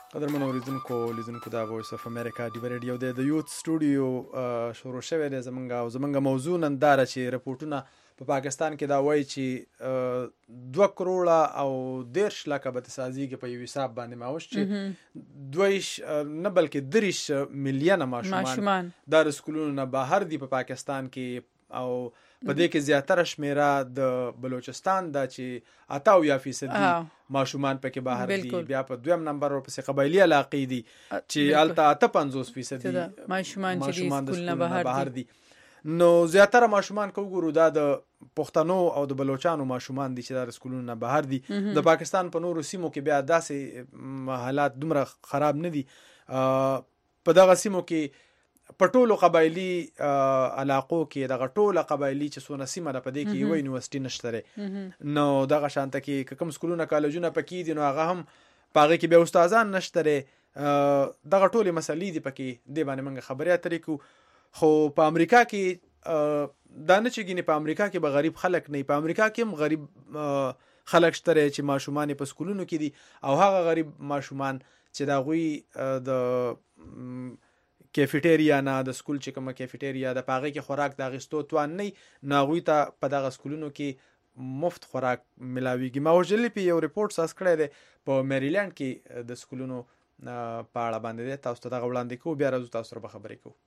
قدرمن اوریدونکو دا وایس اف امریکا دی ریډیو د یوت سټوډیو شروع شوی دی. زمونږ موضوع نن دا چې رپورټونه په پاکستان کې دا وایي چې 2 کروڑه او 10 لکه بتسازي کې په یو حساب باندې ماوش چې 2 نه بلکې 3 میلیونه ماشومان د سکولونو نه بهر دي په پاکستان کې، او په دې کې زیاتره شمیره د بلوچستان دا چې 88% ماشومان پکې بهر دي. بیا په دویم نمبر ورپسې قبایلی علاقې دي چې الته 55% ماشومان چې سکول نه بهر دي. نو زیاتره ماشومان کو ګورو دا د پښتنو او د بلوچستانو ماشومان دي چې د سکولونو نه بهر دي. د پاکستان په نورو سیمو کې بیا داسې حالات دومره خراب نه دي. په دغه سیمو کې پټولو قبایلی علاقو کې دغه ټوله قبایلی چې څونه سیمه ده په دې کې یو یونیورسيټي نشته، نو دغه شانته کې کوم سکولونه کالجونه پکې دي نو هغه هم پاغه کې به استادان نشته. دغه ټوله مسلې دي پکې دی باندې موږ خبرې اترې کو. خو په امریکا کې دا نه چې ګینه په امریکا کې به غریب خلک نه، په امریکا کې هم غریب خلک شته چې ماشومان په سکولونو کې دي، او هغه غریب ماشومان چې دا غوي د کیفیټیریا نه د سکول چې کومه کیفیټیریا د پاغه کې خوراک د غستو توان نه ناغوي ته په دغه سکولونو کې مفت خوراک ملاويږي. ما وجلې په یو ریپورت ساس کړی دی په میریلند کې د سکولونو په اړه باندې تاسو ته دا وړاندې کوو، بیا راځو تاسو سره خبرې کوو.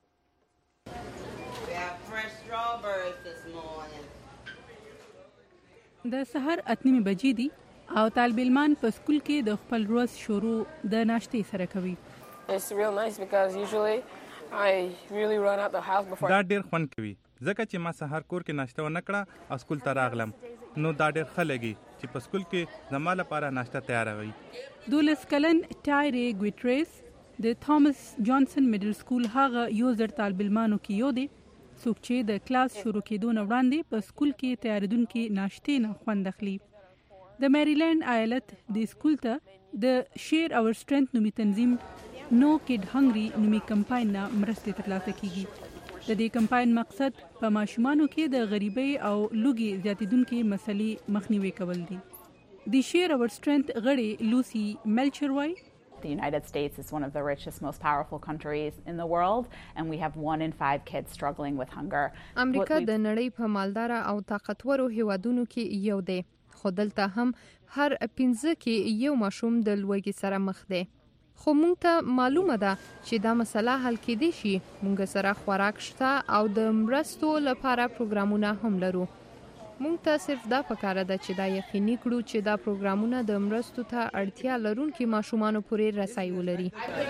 د سحر 8 بجې دي او طالب علمان په سکول کې د خپل ورځ شروع د ناشتې سره کوي. It's real nice because usually I really run out the house before. دا ډیر خوند کوي ځکه چې ما سحر کور کې ناشته ونه کړه او سکول ته راغلم، نو دا ډیر ښه لګي چې په سکول کې زما لپاره ناشته تیاروي. 12 کلن ټایری ګویټریس د تامس جانسن میډل سکول هغه یو زر طالب علمانو کې یو دی څوک چې د کلاس شروع کېدو نه وړاندې په سکول کې تیاریدونکو ناشتې نه خوند اخلي. د میریلند ایالت د سکول ته د شیر اور سټرنث نومي تنظیم نو کډ هنګري نومي کمپاین نه مرستې ترلاسه کیږي. د دې کمپاین مقصد په ماشومانو کې د غریبۍ او لوږې زیاتیدونکو مسلې مخنیوي کول دي. د شیر اور سټرنث غړي لوسی ملچر وای The United States is one of the richest, most powerful countries in the world, and we have 1 in 5 kids struggling with hunger. امریکا د نړۍ په مالدار او طاقتورو هیوادونو کې یو دی، خو دلته هم هر 15 کې یو ماشوم د لوږې سره مخ دی. خو مونږ ته معلومه ده چې دا مسله حل کېدی شي. مونږ سره خوراک شته او د مرستو لپاره پروګرامونه هم لرو. مونږ ته صرف دا پکاره ده چې دا یقیني کړو چې دا پروګرامونه د مرستو ته اړتیا لرونکو ماشومانو پورې رسای ولري.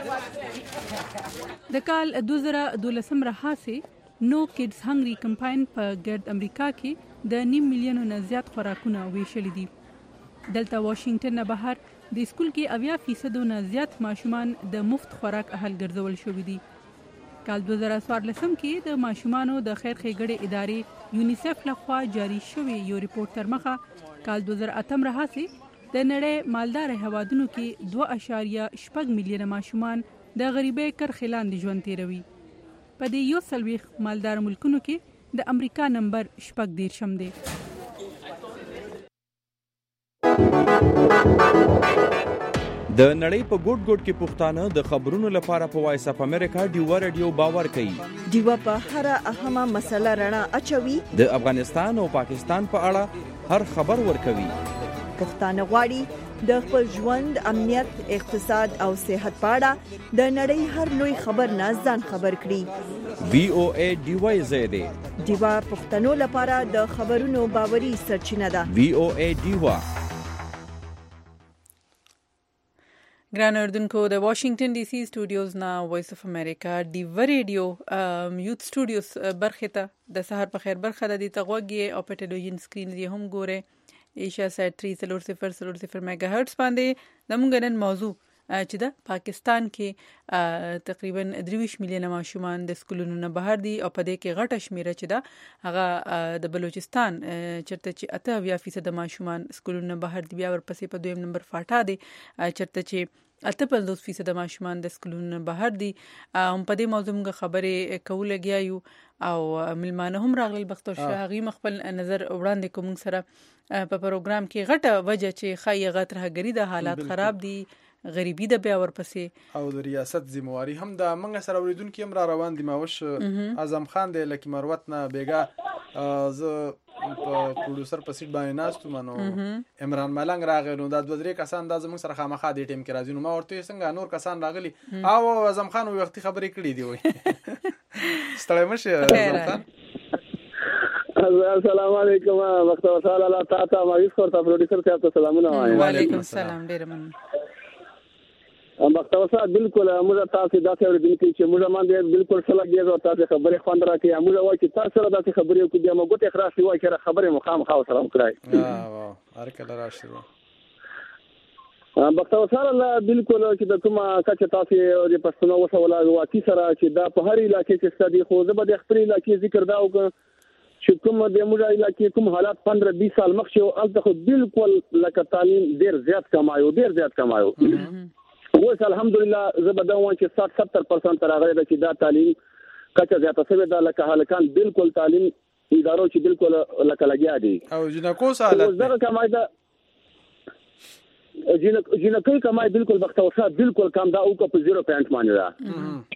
د کال 2012 راهیسې نو کډز هنګري کمپاین په ګرد امریکا کې د 9 میلیونو نه زیات خوراکونه ویشل دي. دلته واشنگټن نه بهر د سکول کې 80% نه زیات ماشومان د مفت خوراک اهل ګرځول شوی دي. کال 2014 کې د ماشومانو د خیر ښېګړې ادارې یونیسف لخوا جاری شوی یو ریپورت تر مخه کال 2008 راهیسې د نړۍ مالدار هیوادونو کې 2.8 میلیونه ماشومان د غریبۍ کرښې لاندې ژوند تیروي. په دې 140 مالدار ملکونو کې د امریکا نمبر 14 دی. د نړۍ په ګوټ ګوټ کې پښتانه د خبرونو لپاره په وایس اف امریکا ډیوا رادیو باور کوي. ډیوا په هر اهمه مسله رڼا اچوي. د افغانستان او پاکستان په اړه هر خبر ورکوي. پښتانه غواړي د خپل ژوند، امنیت، اقتصاد او صحت په اړه د نړۍ هر لوی خبر نه ځان خبر کړي. وی او ای ډیوا زیاده ډیوا پښتنو لپاره د خبرونو باوري سرچینه ده. وی او ای ډیوا. ګران اردوونکو د واشنگټن ډي سي سټوډیوز نه وایس اف امریکا ډیوا ریډیو یوت سټوډیوز برخه ته د سحر په خیر برخه د تغوږی او په ټلویزیون سکرین دی هم ګوره ایشیا سات 300 میگا هرتز باندې زموږ نن موضوع چې د پاکستان کې تقریبا 23 میلیونه ماشومان د سکولونو نه بهر دي او په دې کې غټه شمیره چې ده هغه د بلوچستان چرته چې 88% د ماشومان سکولونو نه بهر دي. بیا ورپسې په دویم نمبر فاټا دي چرته چې 85% د ماشومان د سکولونو نه بهر دي. هم په دې موضوع موږ خبرې کول لګیایو او ملمانه هم راغلل بختور شاهغي مخبل نظر وړاندې کوم سره په پروګرام کې غټه وجه چې خایغه ترهګری د حالات خراب دي غریبي د بیا ورپسې او د ریاست ذمہواری هم د منګ سره اوریدونکو هم را روان دي ماوش اعظم خان د لکی مروت نه بیګا ز په پروډوسر په سیټ باندې ناستو منو عمران ملنګ راغی نو د 2-3 کسان د زموږ سره خامخا د ټیم کې راځي نو ما ورته څنګه نور کسان راغلي او اعظم خان وختي خبرې کړې دی وای ستړی مشه اعظم خان السلام علیکم وخت وصال الله تعالی ما یې خور ته پروډوسر صاحب ته سلامونه وایم وعلیکم السلام ډیر مننه وخت وصال بالکل موږ تاسو دا څه ورته چې موږ باندې بالکل سره کېږو تاسو خبرې خوند راکې موږ وایي چې تاسو سره دا خبرې کوي موږ ګوت اخراج وایي چې خبرې مخام خاص سره وکړای واه هر کله راشي وخت وصال الله بالکل چې د کومه کچ تاسو د پښتنو وسولا واقعي سره چې دا په هر علاقې کې ستدي خو زه به د خپل علاقې ذکر دا وکم چې کوم د موږ علاقې کوم حالات 15-20 سال مخکې الته خو بالکل لکه تعلیم ډیر زیات کمایو اوس الحمدلله زه به دا وایم چې 60-70% راغلی ده چې دا تعلیم کچه زیاته شوې ده لکه هلکان بالکل تعلیم ادارو چې بالکل لکه لګیا دي او جنکو حالت دغه کمای ده جنکو کمای بالکل وخت اوسه بالکل کم دا او په 0 پوینټ باندې ده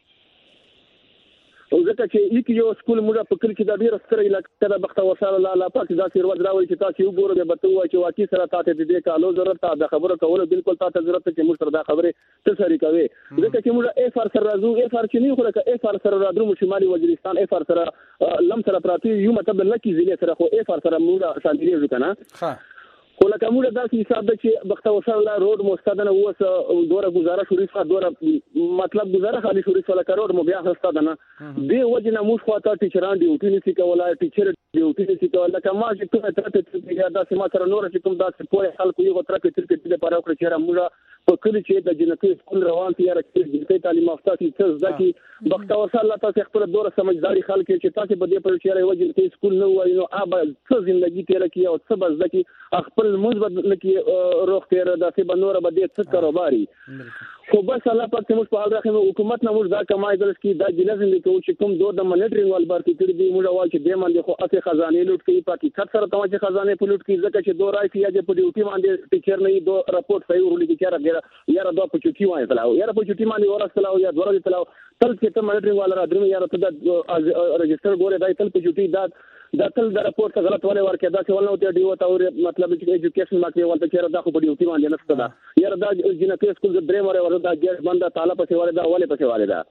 او ځکه چې یو سکول موږ په کلی کې د ډیر ستر علاقې د بخت وصال الله پاک دا سیر ورځ راوي چې تاسو وګورئ به بته وای چې واقعي سره تاسو د دې کالو ضرورت د خبرو کولو بالکل تاسو ضرورت چې موږ سره دا خبره تسری کوي ځکه چې موږ اف ار سره راځو اف ار چې نه خو لکه اف ار سره راځو شمالي وزیرستان اف ار سره لم سره پراتی یو مطلب لکه ضلع سره خو اف ار سره موږ شاملې کنه ها خو لکه موږ دا حساب ده چې بخت وصال الله روډ مستدنه اوس دوره گزارش شریفه دوره مطلب گزاره خالي شریفه لکه روډ مو بیا هستدنه دی وجنه موږ خواته ټیچران ډیوټي نسی کولای ټیچر ډیوټي نسی کولای لکه ما چې کومه ترته یا دا سم سره نور چې کوم دا په خلکو یو تر کې تر کې لپاره وکړي چې موږ په کلی چې د جنکو سکول روان تیار کړي د تعلیم یافته چې ځکه بخت وصال الله تاسو خپل دوره سمجھداري خلک چې تاسو په دې پر چې وجه کې سکول نه وایي نو اب څه ژوندۍ تیر کی او څه بس ځکه خپل مثبت لکه روغ تیر د څه بنور بده څه کاروباري خو بس الله پاک موږ په حال راخو حکومت نه موږ دا کمای درس کی دا جلسه لیکو چې کوم دوه د منیټرینګ ول بار کې کړی دی موږ وایو چې د باندې خو اته خزانه لوټ کوي پاکي خط سره تمه چې خزانه په لوټ کې ځکه چې دوه راځي یا په ډیوټي باندې ټیچر نه دوه راپورټ صحیح ورولې کې چاره یاره دوه په چوټي وایي تلاو یاره په چوټي باندې ورسلاو یا دوه تلاو تل چې ته منیټرینګ ول را درمه یاره ته د رجستر ګوره دای تل په چوټي دا تل د راپورټ غلط ولې ورکه دا چې ولنه ته دیو ته مطلب چې ایجوکیشن ماکې ولته چې دا خو په ډیوټي باندې نشته دا یاره دا جنکه سکول د درې مره ورته دا ګیټ بنده تعالی په سیواله دا ولې په سیواله دا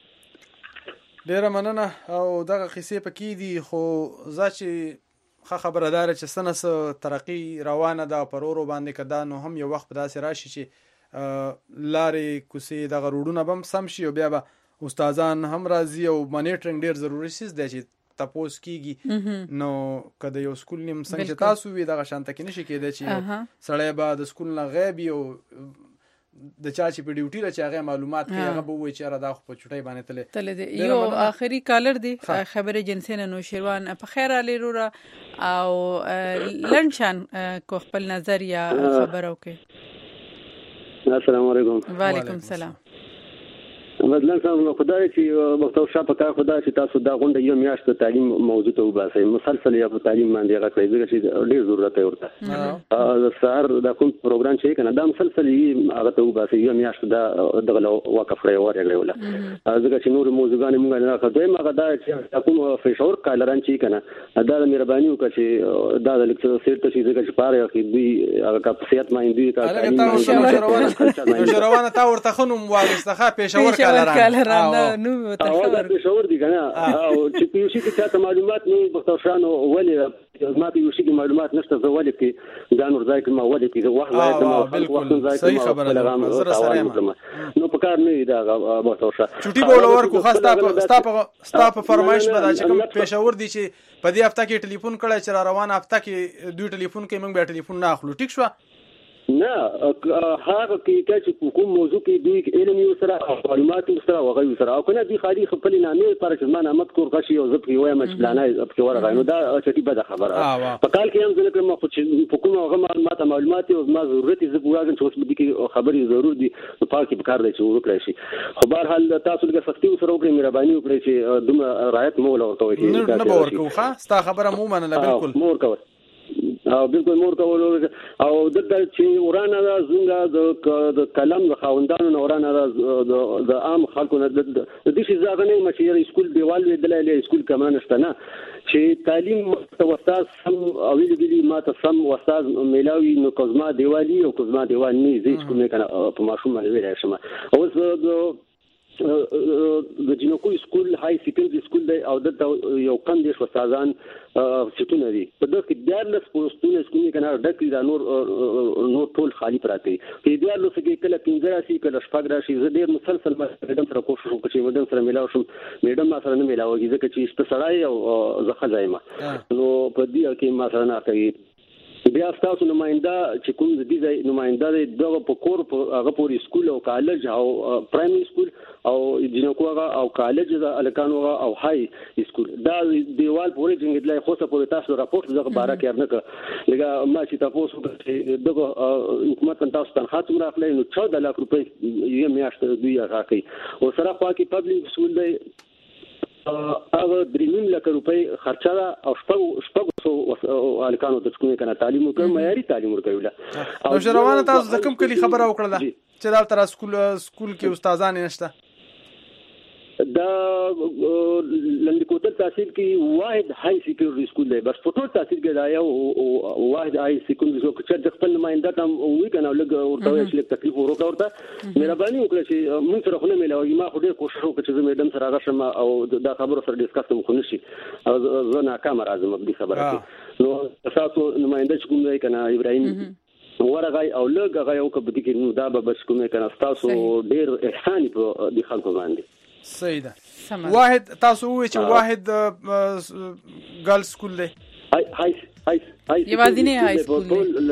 ډیره مننه او دغه قصې پکې دي خو ځکه خبردار چې سنس ترقی روانه ده پرورو باندې کدا نو هم یو وخت داسې راشي چې لارې کوسې دغه روډونه بم سم شي او بیا به استادان هم راځي او مانیټرینګ ډیر ضروري شي د چې تاسو کیږي نو کله یو سکول نیم څنګه تاسو وی دغه شانته کې نشي کېدای چې سړی به د سکول نه غیب او د چا چې په ډیوټي راځي هغه معلومات کوي هغه به وایي چې را دا خو په چټای باندې تل دی یو اخري کالر دی خبره جنسین نو شیروان په خیر علي رورا او لنشان کو خپل نظر یا خبرو کې السلام علیکم وعلیکم السلام بدلن څنګه خدای چې مختو شاپه کار خدای چې تاسو دا غونډه یو میاشت تعلیم موضوع ته وباسئ مسلسل یا په تعلیم باندې راکړئ ځکه چې ډیر ضرورت دی ورته سهار دا کوم پروګرام چې کنه دا مسلسل یې هغه ته وباسئ یو میاشت دا دغه وقف لري ورغلی ولا ځکه چې نور موضوعګان موږ نه راځي مګر دا چې کوم فشور کالران چې کنه دا مهرباني وکړي چې دا د لیکچر سیټ ته چې ځکه پاره کې دوی هغه کاپسیت باندې دوی روانه تا ورته خنوم واغسته پېښور کالران نو متخبر شعور دي کنه او چې په یو شي کې څه معلومات نه بختوشانو ولې ما په یو شي کې معلومات نشته زه ولې کې دا نور ځای کې ما ولې کې وخت ځای صحیح خبره نو په کار نه دا بختوشا چټي بولور کو خاصه ستا په فرمایش باندې چې کوم پېښور دي چې په دې هفته کې ټلیفون کړی چې روانه هفته کې دوی ټلیفون کوي موږ به ټلیفون نه اخلو ټیک شو نه هغه کې چې کوم موضوع کې دوی علم یو سره معلومات سره وغوي سره او کنه دوی خالي خپل نامې پر چې ما مذکور غشي او زپ کې وایم چې پلانای په ورغه نو دا چې بده خبره په کال کې هم ځل کوم خو چې حکومت هغه معلومات او ما ضرورت زپ واغن چې اوس به کې خبري ضرور دي په پاک کې کار دی چې وکړي شي خو بهر حال تاسو لږه سختي سره وکړئ مهرباني وکړئ چې دوم رعایت مو ولورته وي نه به ورکو ښه ستا خبره مو منله بالکل مور کوي بالکل مور کول او دغه چې ورانه دا زنګ د کلم د خاوندانو ورانه د عام خلکو نه د دې شي ځاګنه مشیر سکول دیوال دلایل سکول کمان شته چې تعلیم استاد سم او ویلي ماته سم استاد ملاوي نو کوزما دیوالي او کوزما دیوال نه زی سکول نه کنه په ماشوم باندې ویل شم اوس د جنوکو سکول های سیکنډري سکول دی او د یو کم دي استادان ستونه دي په دغه کې دیارلس پوسټونه سکول کنه ډکې دا نور ټول خالی پراته دي دیارلس کې کله 15 راشي کله شپږ راشي زه ډیر مسلسل میډم سره کوشش وکړم چې میډم سره ملاو شم میډم ما سره نه ملاوږي ځکه چې سپسړای او زخه ځایما نو په دې کې ما سره نه کوي بیا تاسو نماینده چې کوم د دې نماینده دغه په کور په هغه پوری سکول او کالج او پرایمري سکول او جنکو او کالج د الکانو او های سکول دا دیوال پوری جنګدلای خو څه پوری تاسو راپورټ دغه بارا کې ارنه لګا ما چې تاسو چې دغه حکومت تاسو تنخواه څومره اخلي نو 14 لک روپۍ یې میاشت دوی راکړي او سره خو کې پبلک سکول دی هغه 3 لک روپۍ خرچه او شپږ الکانو د سکول کنه تعلیم وکړ معیاري تعلیم ورکوي او شروانه تاسو د کوم کلی خبره وکړه چې دا تر سکول کې استادان نشته دا لندکوټل تحصیل کې واحد های سیکنډري سکول دی بس په ټول تحصیل کې دا یو واحد های سیکنډري سکول چې خپل نماینده تم وی کنه لګ ورته شل تکلیف ورته مهرباني وکړئ چې موږ سره خو نه ملوي ما خو ډېر کوشش وکړ چې میډم سره راغشم او دا خبره سره ډیسکس کوم نشي او زه ناکام راځم په خبره کې نو تاسو نماینده چې کوم دی کنه ابراهيم ورغای او لګ غای او کبدي کې نو دا به بس کومه کنه تاسو ډېر احسان په دې خلکو باندې صحیح ده واحد تاسو وی چې واحد ګرل سکول دی یوازینی های سکول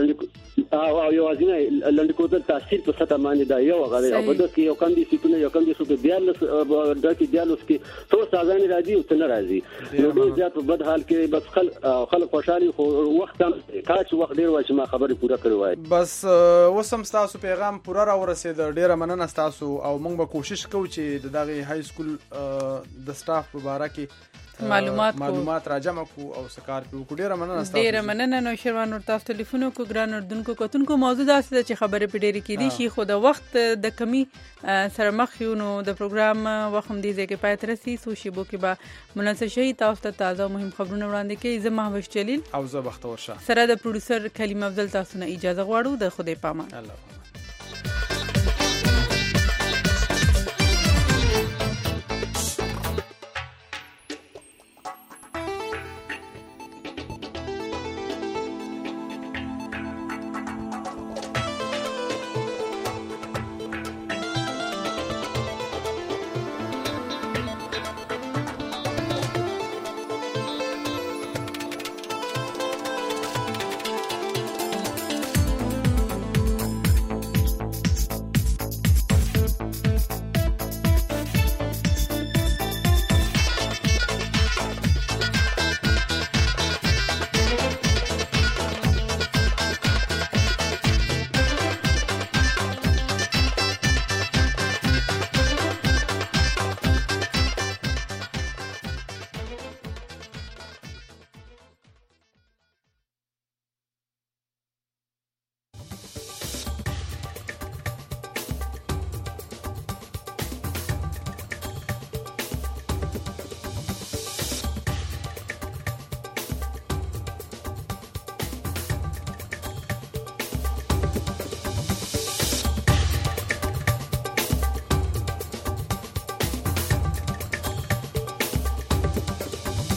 او یوازینی لندکوټل تحصیل په سطح باندې دا یو غوړي او په دغه کې یو کم دي سکول یو کم دي سکول دیالس د کې دیالس کې څو سازان راځي او څنګه راځي نو ډیر زیات په بد حال کې بس خلک خوشالي خو وخت کاش وخت ډیر وای چې ما خبره پوره کړې وای بس وسم تاسو پیغام پوره را ورسید ډیره مننه تاسو او موږ به کوشش کوو چې دغه های سکول د سټاف په اړه کې معلومات راجمع کو او سکار کو ډیره مننه تاسو ډیره مننه نو شروان ور تاسو ټلیفون کو ګران اردوونکو کتونکو موضوع دا چې خبره په ډیره کې دي شي خو د وخت د کمی سره مخ یو نو د پروګرام وخت هم دي چې پات رسي سو شیبو کې با مناسب شي تاسو ته تازه مهم خبرونه وړاندې کوي زه مهوش جلیل او زه بختور شاه سره د پروډوسر کلیم افضل تاسو نه اجازه غواړو د خوده پامان الله